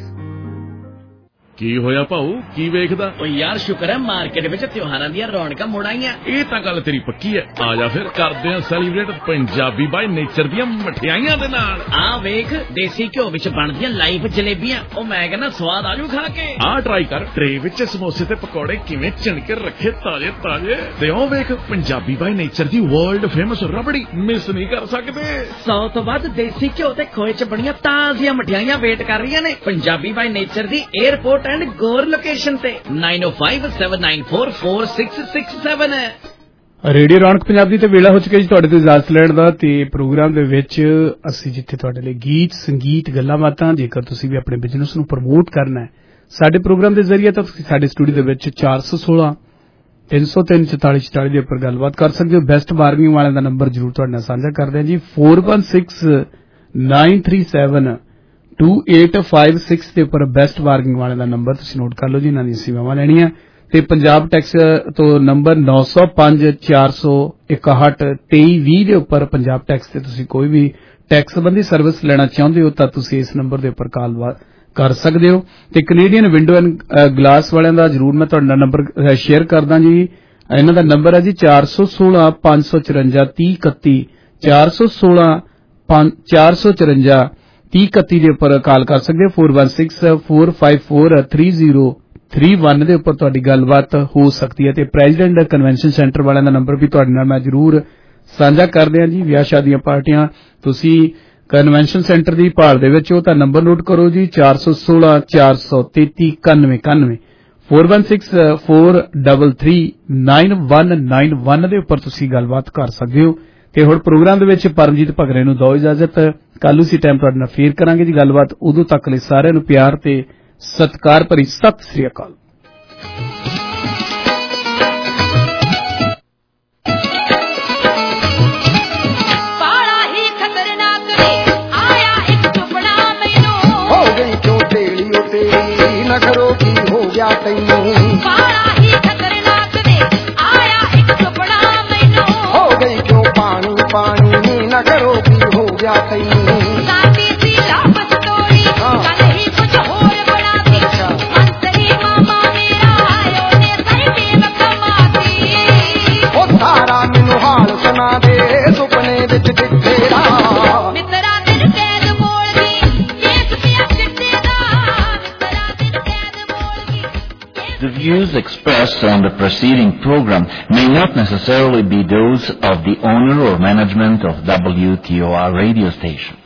ਕੀ ਹੋਇਆ ਭਾਊ, ਕੀ ਵੇਖਦਾ? ਓ ਯਾਰ ਸ਼ੁਕਰ ਹੈ ਮਾਰਕੀਟ ਵਿੱਚ ਤਿਉਹਾਰਾਂ ਦੀਆਂ ਰੌਣਕਾਂ ਮੁੜ ਆਈਆਂ। ਇਹ ਤਾਂ ਗੱਲ ਤੇਰੀ ਪੱਕੀ ਹੈ। ਆ ਜਾ ਫਿਰ ਕਰਦੇ ਆ ਸੈਲੀਬ੍ਰੇਟ ਪੰਜਾਬੀ ਬਾਈ ਨੇਚਰ ਦੀਆਂ ਮਠਿਆਈਆਂ ਦੇ ਨਾਲ। ਆ ਵੇਖ ਦੇਸੀ ਘਿਓ ਵਿੱਚ ਬਣਦੀਆਂ ਲਾਈਵ ਜਲੇਬੀਆਂ। ਉਹ ਮੈਂ ਕਹਿੰਦਾ ਸਵਾਦ ਆਜੂ ਖਾ ਕੇ। ਆ ਟਰਾਈ ਕਰ। ਟਰੇ ਵਿੱਚ ਸਮੋਸੇ ਤੇ ਪਕੌੜੇ ਕਿਵੇਂ ਚਿਣ ਕੇ ਰੱਖੇ ਤਾਜ਼ੇ ਤਾਜ਼ੇ। ਤੇ ਉਹ ਵੇਖ ਪੰਜਾਬੀ ਬਾਈ ਨੇਚਰ ਦੀ ਵਰਲਡ ਫੇਮਸ ਰਬੜੀ, ਮਿਸ ਨਹੀਂ ਕਰ ਸਕਦੇ। ਸੌ ਤੋਂ ਵੱਧ ਦੇਸੀ ਘਿਓ ਤੇ ਖੋਏ ਚ ਬਣੀਆਂ ਤਾਜ਼ੀਆਂ ਮਠਿਆਈਆਂ ਵੇਟ ਕਰ ਰਹੀਆਂ ਨੇ ਪੰਜਾਬੀ ਬਾਈ ਨੇਚਰ ਦੀ 에ਅਰਪੋਰਟ ਐਂਡ ਗੋਰ ਲੋਕੇਸ਼ਨ ਤੇ nine O five seven nine four four six six seven ਹੈ। ਰੇਡੀਓ ਰੌਣਕ ਪੰਜਾਬੀ ਤੇ ਵੇਲਾ ਹੋ ਚੁੱਕਿਆ ਜੀ ਤੁਹਾਡੇ ਤੋਂ ਇਜਾਜ਼ਤ ਲੈਣ ਦਾ। ਤੇ ਪ੍ਰੋਗਰਾਮ ਦੇ ਵਿੱਚ ਅਸੀਂ ਜਿੱਥੇ ਤੁਹਾਡੇ ਲਈ ਗੀਤ, ਸੰਗੀਤ, ਗੱਲਾਂ ਬਾਤਾਂ, ਜੇਕਰ ਤੁਸੀਂ ਵੀ ਆਪਣੇ ਬਿਜ਼ਨਸ ਨੂੰ ਪ੍ਰਮੋਟ ਕਰਨਾ ਹੈ ਸਾਡੇ ਪ੍ਰੋਗਰਾਮ ਦੇ ਜ਼ਰੀਏ ਤਾਂ ਤੁਸੀਂ ਸਾਡੇ ਸਟੂਡੀਓ ਦੇ ਵਿੱਚ ਚਾਰ ਸੌ ਸੋਲਾਂ ਤਿੰਨ ਸੌ ਤਿੰਨ ਚੁਤਾਲੀ ਚੁਤਾਲੀ ਦੇ ਉੱਪਰ ਗੱਲਬਾਤ ਕਰ ਸਕਦੇ ਹੋ। ਬੈਸਟ ਬਾਰਗਨਿੰਗ ਵਾਲਿਆਂ ਦਾ ਨੰਬਰ ਜ਼ਰੂਰ ਤੁਹਾਡੇ ਨਾਲ ਸਾਂਝਾ ਕਰਦੇ ਹਾਂ ਜੀ four one six nine three seven two eight five six ਦੇ ਉੱਪਰ ਬੈਸਟ ਬਾਰਗਨਿੰਗ ਵਾਲਿਆਂ ਦਾ ਨੰਬਰ ਤੁਸੀਂ ਨੋਟ ਕਰ ਲਓ ਜੀ। ਇਹਨਾਂ ਦੀਆਂ ਸੇਵਾਵਾਂ ਲੈਣੀਆਂ ਤੇ ਪੰਜਾਬ ਟੈਕਸ ਤੋਂ ਨੰਬਰ ਨੌ ਸੌ ਪੰਜ ਚਾਰ ਸੌ ਇਕਾਹਠ ਤੇਈ ਵੀਹ ਦੇ ਉੱਪਰ ਪੰਜਾਬ ਟੈਕਸ ਤੇ ਤੁਸੀਂ ਕੋਈ ਵੀ ਟੈਕਸ ਸੰਬੰਧੀ ਸਰਵਿਸ ਲੈਣਾ ਚਾਹੁੰਦੇ ਹੋ ਤਾਂ ਤੁਸੀਂ ਇਸ ਨੰਬਰ ਦੇ ਉੱਪਰ ਕਾਲ ਕਰ ਸਕਦੇ ਹੋ। ਤੇ ਕੈਨੇਡੀਅਨ ਵਿੰਡੋ ਐਂਡ ਗਲਾਸ ਵਾਲਿਆਂ ਦਾ ਜ਼ਰੂਰ ਮੈਂ ਤੁਹਾਡੇ ਨਾਲ ਨੰਬਰ ਸ਼ੇਅਰ ਕਰਦਾ ਜੀ। ਇਹਨਾਂ ਦਾ ਨੰਬਰ ਹੈ ਜੀ ਚਾਰ ਸੌ ਸੋਲਾਂ ਪੰਜ ਸੌ ਚੁਰੰਜਾ ਤੀਹ ਇਕੱਤੀ ਚਾਰ ਸੌ ਸੋਲਾਂ ਚਾਰ ਸੌ ਚੁਰੰਜਾ ਤੀਹ ਇਕੱਤੀ ਦੇ ਉੱਪਰ ਕਾਲ ਕਰ ਸਕਦੇ ਹੋ। Four one six four five four three zero three one ਦੇ ਉੱਪਰ ਤੁਹਾਡੀ ਗੱਲਬਾਤ ਹੋ ਸਕਦੀ ਹੈ। ਤੇ ਪ੍ਰੈਜ਼ੀਡੈਂਟ ਕਨਵੈਨਸ਼ਨ ਸੈਂਟਰ ਵਾਲਿਆਂ ਦਾ ਨੰਬਰ ਵੀ ਤੁਹਾਡੇ ਨਾਲ ਮੈਂ ਜ਼ਰੂਰ ਸਾਂਝਾ ਕਰਦੇ ਹਾਂ ਜੀ। ਵਿਆਹ ਸ਼ਾਦੀਆਂ ਪਾਰਟੀਆਂ ਤੁਸੀਂ ਕਨਵੈਨਸ਼ਨ ਸੈਂਟਰ ਦੀ ਭਾਲ ਦੇ ਵਿੱਚ ਹੋ ਤਾਂ ਨੰਬਰ ਨੋਟ ਕਰੋ ਜੀ ਚਾਰ ਸੌ ਸੋਲਾਂ ਚਾਰ ਸੌ ਤੇਤੀ ਇਕਾਨਵੇਂ ਇਕਾਨਵੇਂ four one six four double three nine one nine one ਦੇ ਉੱਪਰ ਤੁਸੀਂ ਗੱਲਬਾਤ ਕਰ ਸਕਦੇ ਹੋ। ਤੇ ਹੁਣ ਪ੍ਰੋਗਰਾਮ ਦੇ ਵਿੱਚ ਪਰਮਜੀਤ ਭਗਰੇ ਨੂੰ ਦਿਓ ਇਜਾਜ਼ਤ। ਕੱਲ ਉਸੇ ਟਾਈਮ ਤੁਹਾਡੇ ਨਾਲ ਫੇਰ ਕਰਾਂਗੇ ਜੀ ਗੱਲਬਾਤ। ਉਦੋਂ ਤੱਕ ਲਈ ਸਾਰਿਆਂ ਨੂੰ ਪਿਆਰ ਤੇ ਸਤਿਕਾਰ ਭਰੀ ਸਤਿ ਸ੍ਰੀ ਅਕਾਲ। ਬਾਲਾ ਹੀ ਖਤਰਨਾਕ ਨੇ ਆਇਆ ਇੱਕ ਸੁਪਨਾ ਮੈਨੂੰ ਹੋ ਗਈ ਕਿਉਂ ਤੇਲੀ ਉਹ ਤੇਰੀ ਨਖਰੋ ਕੀ ਹੋ ਗਿਆ ਤੈਨੂੰ। ਬਾਲਾ ਹੀ ਖਤਰਨਾਕ ਨੇ ਆਇਆ ਇੱਕ ਸੁਪਨਾ ਮੈਨੂੰ ਹੋ ਗਈ ਕਿਉਂ ਪਾਣੀ ਪਾਣੀ ਨੀ ਨਖਰੋ ਕੀ ਹੋ ਗਿਆ ਤੈਨੂੰ। ਸਾਡੀ ਸੀ ਲਾਪਤ ਤੋੜੀ ਕੱਲ ਹੀ ਕੁਝ ਹੋਰ ਬਣਾ ਦਿੱਤਾ ਅੰਤਰੀ ਮਾਮਾ ਮੇਰਾ ਆਇਓ ਨੇ ਸਹੀ ਵਕਮਾਤੀ ਉਹ ਸਾਰਾ ਮੈਨੂੰ ਹਾਲ ਸੁਣਾ ਦੇ ਸੁਪਨੇ ਵਿੱਚ ਕਿੱਥੇ ਦਾ ਮਿੱਤਰਾ ਦਿਲ ਕੈਦ ਬੋਲਦੀ ਕੇਸ ਪਿਆ ਕਿੱਥੇ ਦਾ ਮਿੱਤਰਾ ਦਿਲ ਕੈਦ ਬੋਲਦੀ। The views expressed on the preceding program may not necessarily be those of the owner or management of W T O R radio station.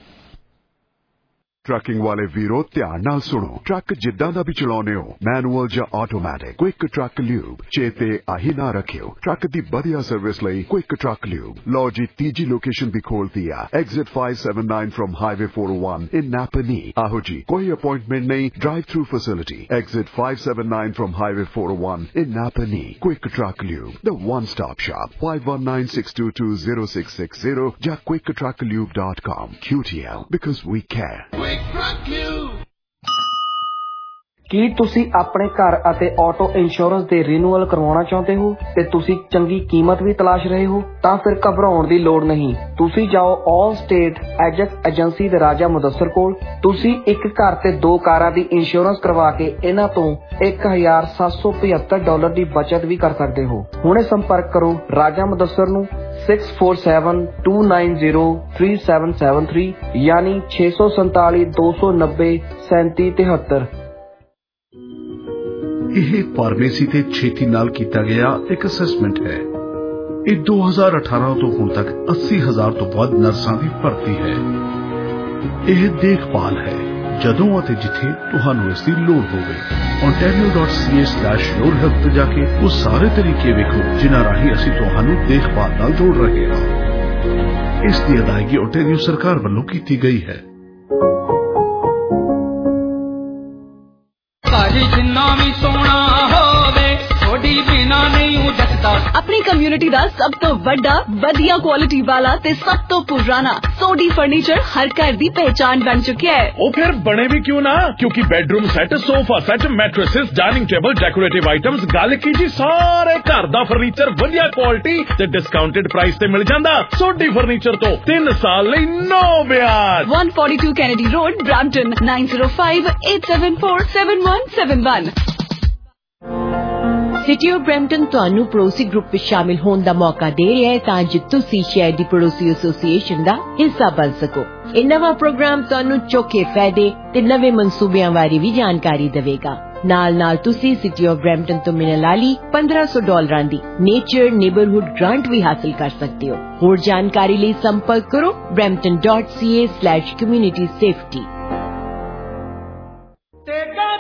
Trucking ਵਾਲੇ ਵੀਰੋ ਧਿਆਨ ਨਾਲ ਸੁਣੋ। ਟਰੱਕ ਜਿੱਦਾਂ ਦਾ ਵੀ ਚਲਾਉਨੇ ਹੋ, ਮੈਨੂਅਲ ਜਾਂ ਆਟੋਮੈਟਿਕ, ਕੁਇਕ ਟਰੱਕ ਲਿਊਬ ਚੇਤੇ ਆਹੀ ਨਾ ਰੱਖਿਓ। ਟਰੱਕ ਦੀ ਵਧੀਆ ਸਰਵਿਸ ਲਈ ਕੁਇਕ ਟਰੱਕ ਲਿਊਬ। ਲਓ ਜੀ ਤੀਜੀ ਲੋਕੇਸ਼ਨ ਵੀ ਖੋਲਤੀ ਆ exit five seventy-nine from highway four oh one in Napanee. ਆਹੋ ਜੀ ਕੋਈ ਅਪਾਇੰਟਮੈਂਟ ਨਹੀਂ, drive through facility exit five seventy-nine from highway four oh one in Napanee. Quick truck lube the one stop shop five one nine six two two zero six six zero ਜਾਂ quick truck lube dot com। Q T L because we care। ਕੀ ਤੁਸੀਂ ਆਪਣੇ ਘਰ ਅਤੇ auto insurance ਦੇ renewal ਕਰਵਾਉਣਾ ਚਾਹੁੰਦੇ ਹੋ ਤੇ ਤੁਸੀਂ ਚੰਗੀ ਕੀਮਤ ਵੀ ਤਲਾਸ਼ ਰਹੇ ਹੋ? ਤਾਂ ਫਿਰ ਘਬਰਾਉਣ ਦੀ ਲੋੜ ਨਹੀਂ। ਤੁਸੀਂ ਜਾਓ ਆਲ ਸਟੇਟ ਐਜੈਕਟ ਏਜੰਸੀ ਦੇ ਰਾਜਾ ਮੁਦੱਸਰ ਕੋਲ। ਤੁਸੀਂ ਇੱਕ ਘਰ ਤੇ ਦੋ ਕਾਰਾਂ ਦੀ ਇੰਸ਼ੋਰੈਂਸ ਕਰਵਾ ਕੇ ਇਹਨਾਂ ਤੋਂ ਇੱਕ ਹਜ਼ਾਰ ਸੱਤ ਸੌ ਪਝੱਤਰ ਡਾਲਰ ਦੀ ਬਚਤ ਵੀ ਕਰ ਸਕਦੇ ਹੋ। ਹੁਣੇ ਸੰਪਰਕ ਕਰੋ ਰਾਜਾ ਮੁਦੱਸਰ ਨੂੰ six four seven two nine zero three seven seven three ਯਾਨੀ ਛੇ ਸੌ ਸੰਤਾਲੀ ਦੋ ਸੌ ਨੱਬੇ ਸੈਂਤੀ ਤਿਹੱਤਰ। ਇਹ ਫਾਰਮੇਸੀ ਤੇ ਛੇਤੀ ਨਾਲ ਕੀਤਾ ਗਿਆ ਇੱਕ ਅਸੈਸਮੈਂਟ ਹੈ। ਇਹ ਦੋ ਹਜ਼ਾਰ ਅਠਾਰਾਂ ਤੋਂ ਹੁਣ ਤੱਕ ਅੱਸੀ ਹਜ਼ਾਰ ਤੋਂ ਵੱਧ ਨਰਸਾਂ ਦੀ ਭਰਤੀ ਹੈ। ਇਹ ਦੇਖਭਾਲ ਹੈ ਜਦੋਂ ਅਤੇ ਜਿੱਥੇ ਤੁਹਾਨੂੰ ਇਸ ਦੀ ਲੋੜ ਹੋਵੇ। ontario dot c a slash your health ਤੇ ਜਾ ਕੇ ਉਹ ਸਾਰੇ ਤਰੀਕੇ ਵੇਖੋ ਜਿਨ੍ਹਾਂ ਰਾਹੀਂ ਅਸੀਂ ਤੁਹਾਨੂੰ ਦੇਖਭਾਲ ਨਾਲ ਜੋੜ ਰਹੇ ਹਾਂ। ਇਸ ਦੀ ਅਦਾਇਗੀ ontario ਸਰਕਾਰ ਵੱਲੋਂ ਕੀਤੀ ਗਈ ਹੈ। ਜਿੰਨਾ ਵੀ ਸੋਹਣਾ ਹੋਵੇ ਥੋੜੀ ਬਿਨਾ ਨਹੀਂ ਜੱਟਦਾ। अपनी कम्युनिटी ਦਾ ਸਭ ਤੋਂ ਵੱਡਾ ਵਧੀਆ ਕੁਆਲਿਟੀ ਵਾਲਾ ਤੇ ਸਭ ਤੋਂ ਪੁਰਾਣਾ ਸੋਡੀ ਫਰਨੀਚਰ ਹਰ ਘਰ ਦੀ ਪਹਿਚਾਨ ਬਣ ਚੁੱਕਿਆ ਹੈ। ਉਹ ਫਿਰ ਬਣੇ ਵੀ ਕਿਉਂ ਨਾ, ਕਿਉਂਕਿ bedroom set, sofa set, mattresses, dining table, decorative items, ਗੱਲ ਕੀ ਜੀ ਸਾਰੇ ਘਰ ਦਾ ਫਰਨੀਚਰ ਵਧੀਆ ਕੁਆਲਿਟੀ ਤੇ ਡਿਸਕਾਊਂਟਡ ਪ੍ਰਾਈਸ ਤੇ ਮਿਲ ਜਾਂਦਾ। ਸੋਡੀ ਫਰਨੀਚਰ ਤੋਂ ਤਿੰਨ ਸਾਲ ਲਈ ਨੋ ਵਿਆਜ। one forty-two Kennedy Road, Brampton, nine zero five eight seven four seven one seven one। City of Brampton ਤੁਹਾਨੂੰ ਪੜੋਸੀ ਗਰੁੱਪ ਵਿੱਚ ਸ਼ਾਮਿਲ ਹੋਣ ਦਾ ਮੌਕਾ ਦੇ ਰਿਹਾ ਹੈ ਤਾਂ ਜੋ ਤੁਸੀਂ ਸ਼ਹਿਰ ਦੀ ਪੜੋਸੀ ਐਸੋਸੀਏਸ਼ਨ ਦਾ ਹਿੱਸਾ ਬਣ ਸਕੋ। ਇਹ ਨਵਾਂ ਪ੍ਰੋਗਰਾਮ ਤੁਹਾਨੂੰ ਚੋਖੇ ਫਾਇਦੇ ਤੇ ਨਵੇਂ ਮਨਸੂਬਿਆਂ ਬਾਰੇ ਵੀ ਜਾਣਕਾਰੀ ਦੇਵੇਗਾ। ਨਾਲ ਨਾਲ ਤੁਸੀਂ ਸਿਟੀ ਆਫ ਬਰੈਂਪਟਨ ਤੋਂ ਮਿਲਣ ਵਾਲੀ ਪੰਦਰਾਂ ਸੌ ਡਾਲਰਾਂ ਦੀ ਨੇਚਰ ਨੇਬਰਹੁੱਡ ਗ੍ਰਾਂਟ ਵੀ ਹਾਸਲ ਕਰ ਸਕਦੇ ਹੋ। ਹੋਰ ਜਾਣਕਾਰੀ ਲਈ ਸੰਪਰਕ ਕਰੋ brampton dot c a slash community safety।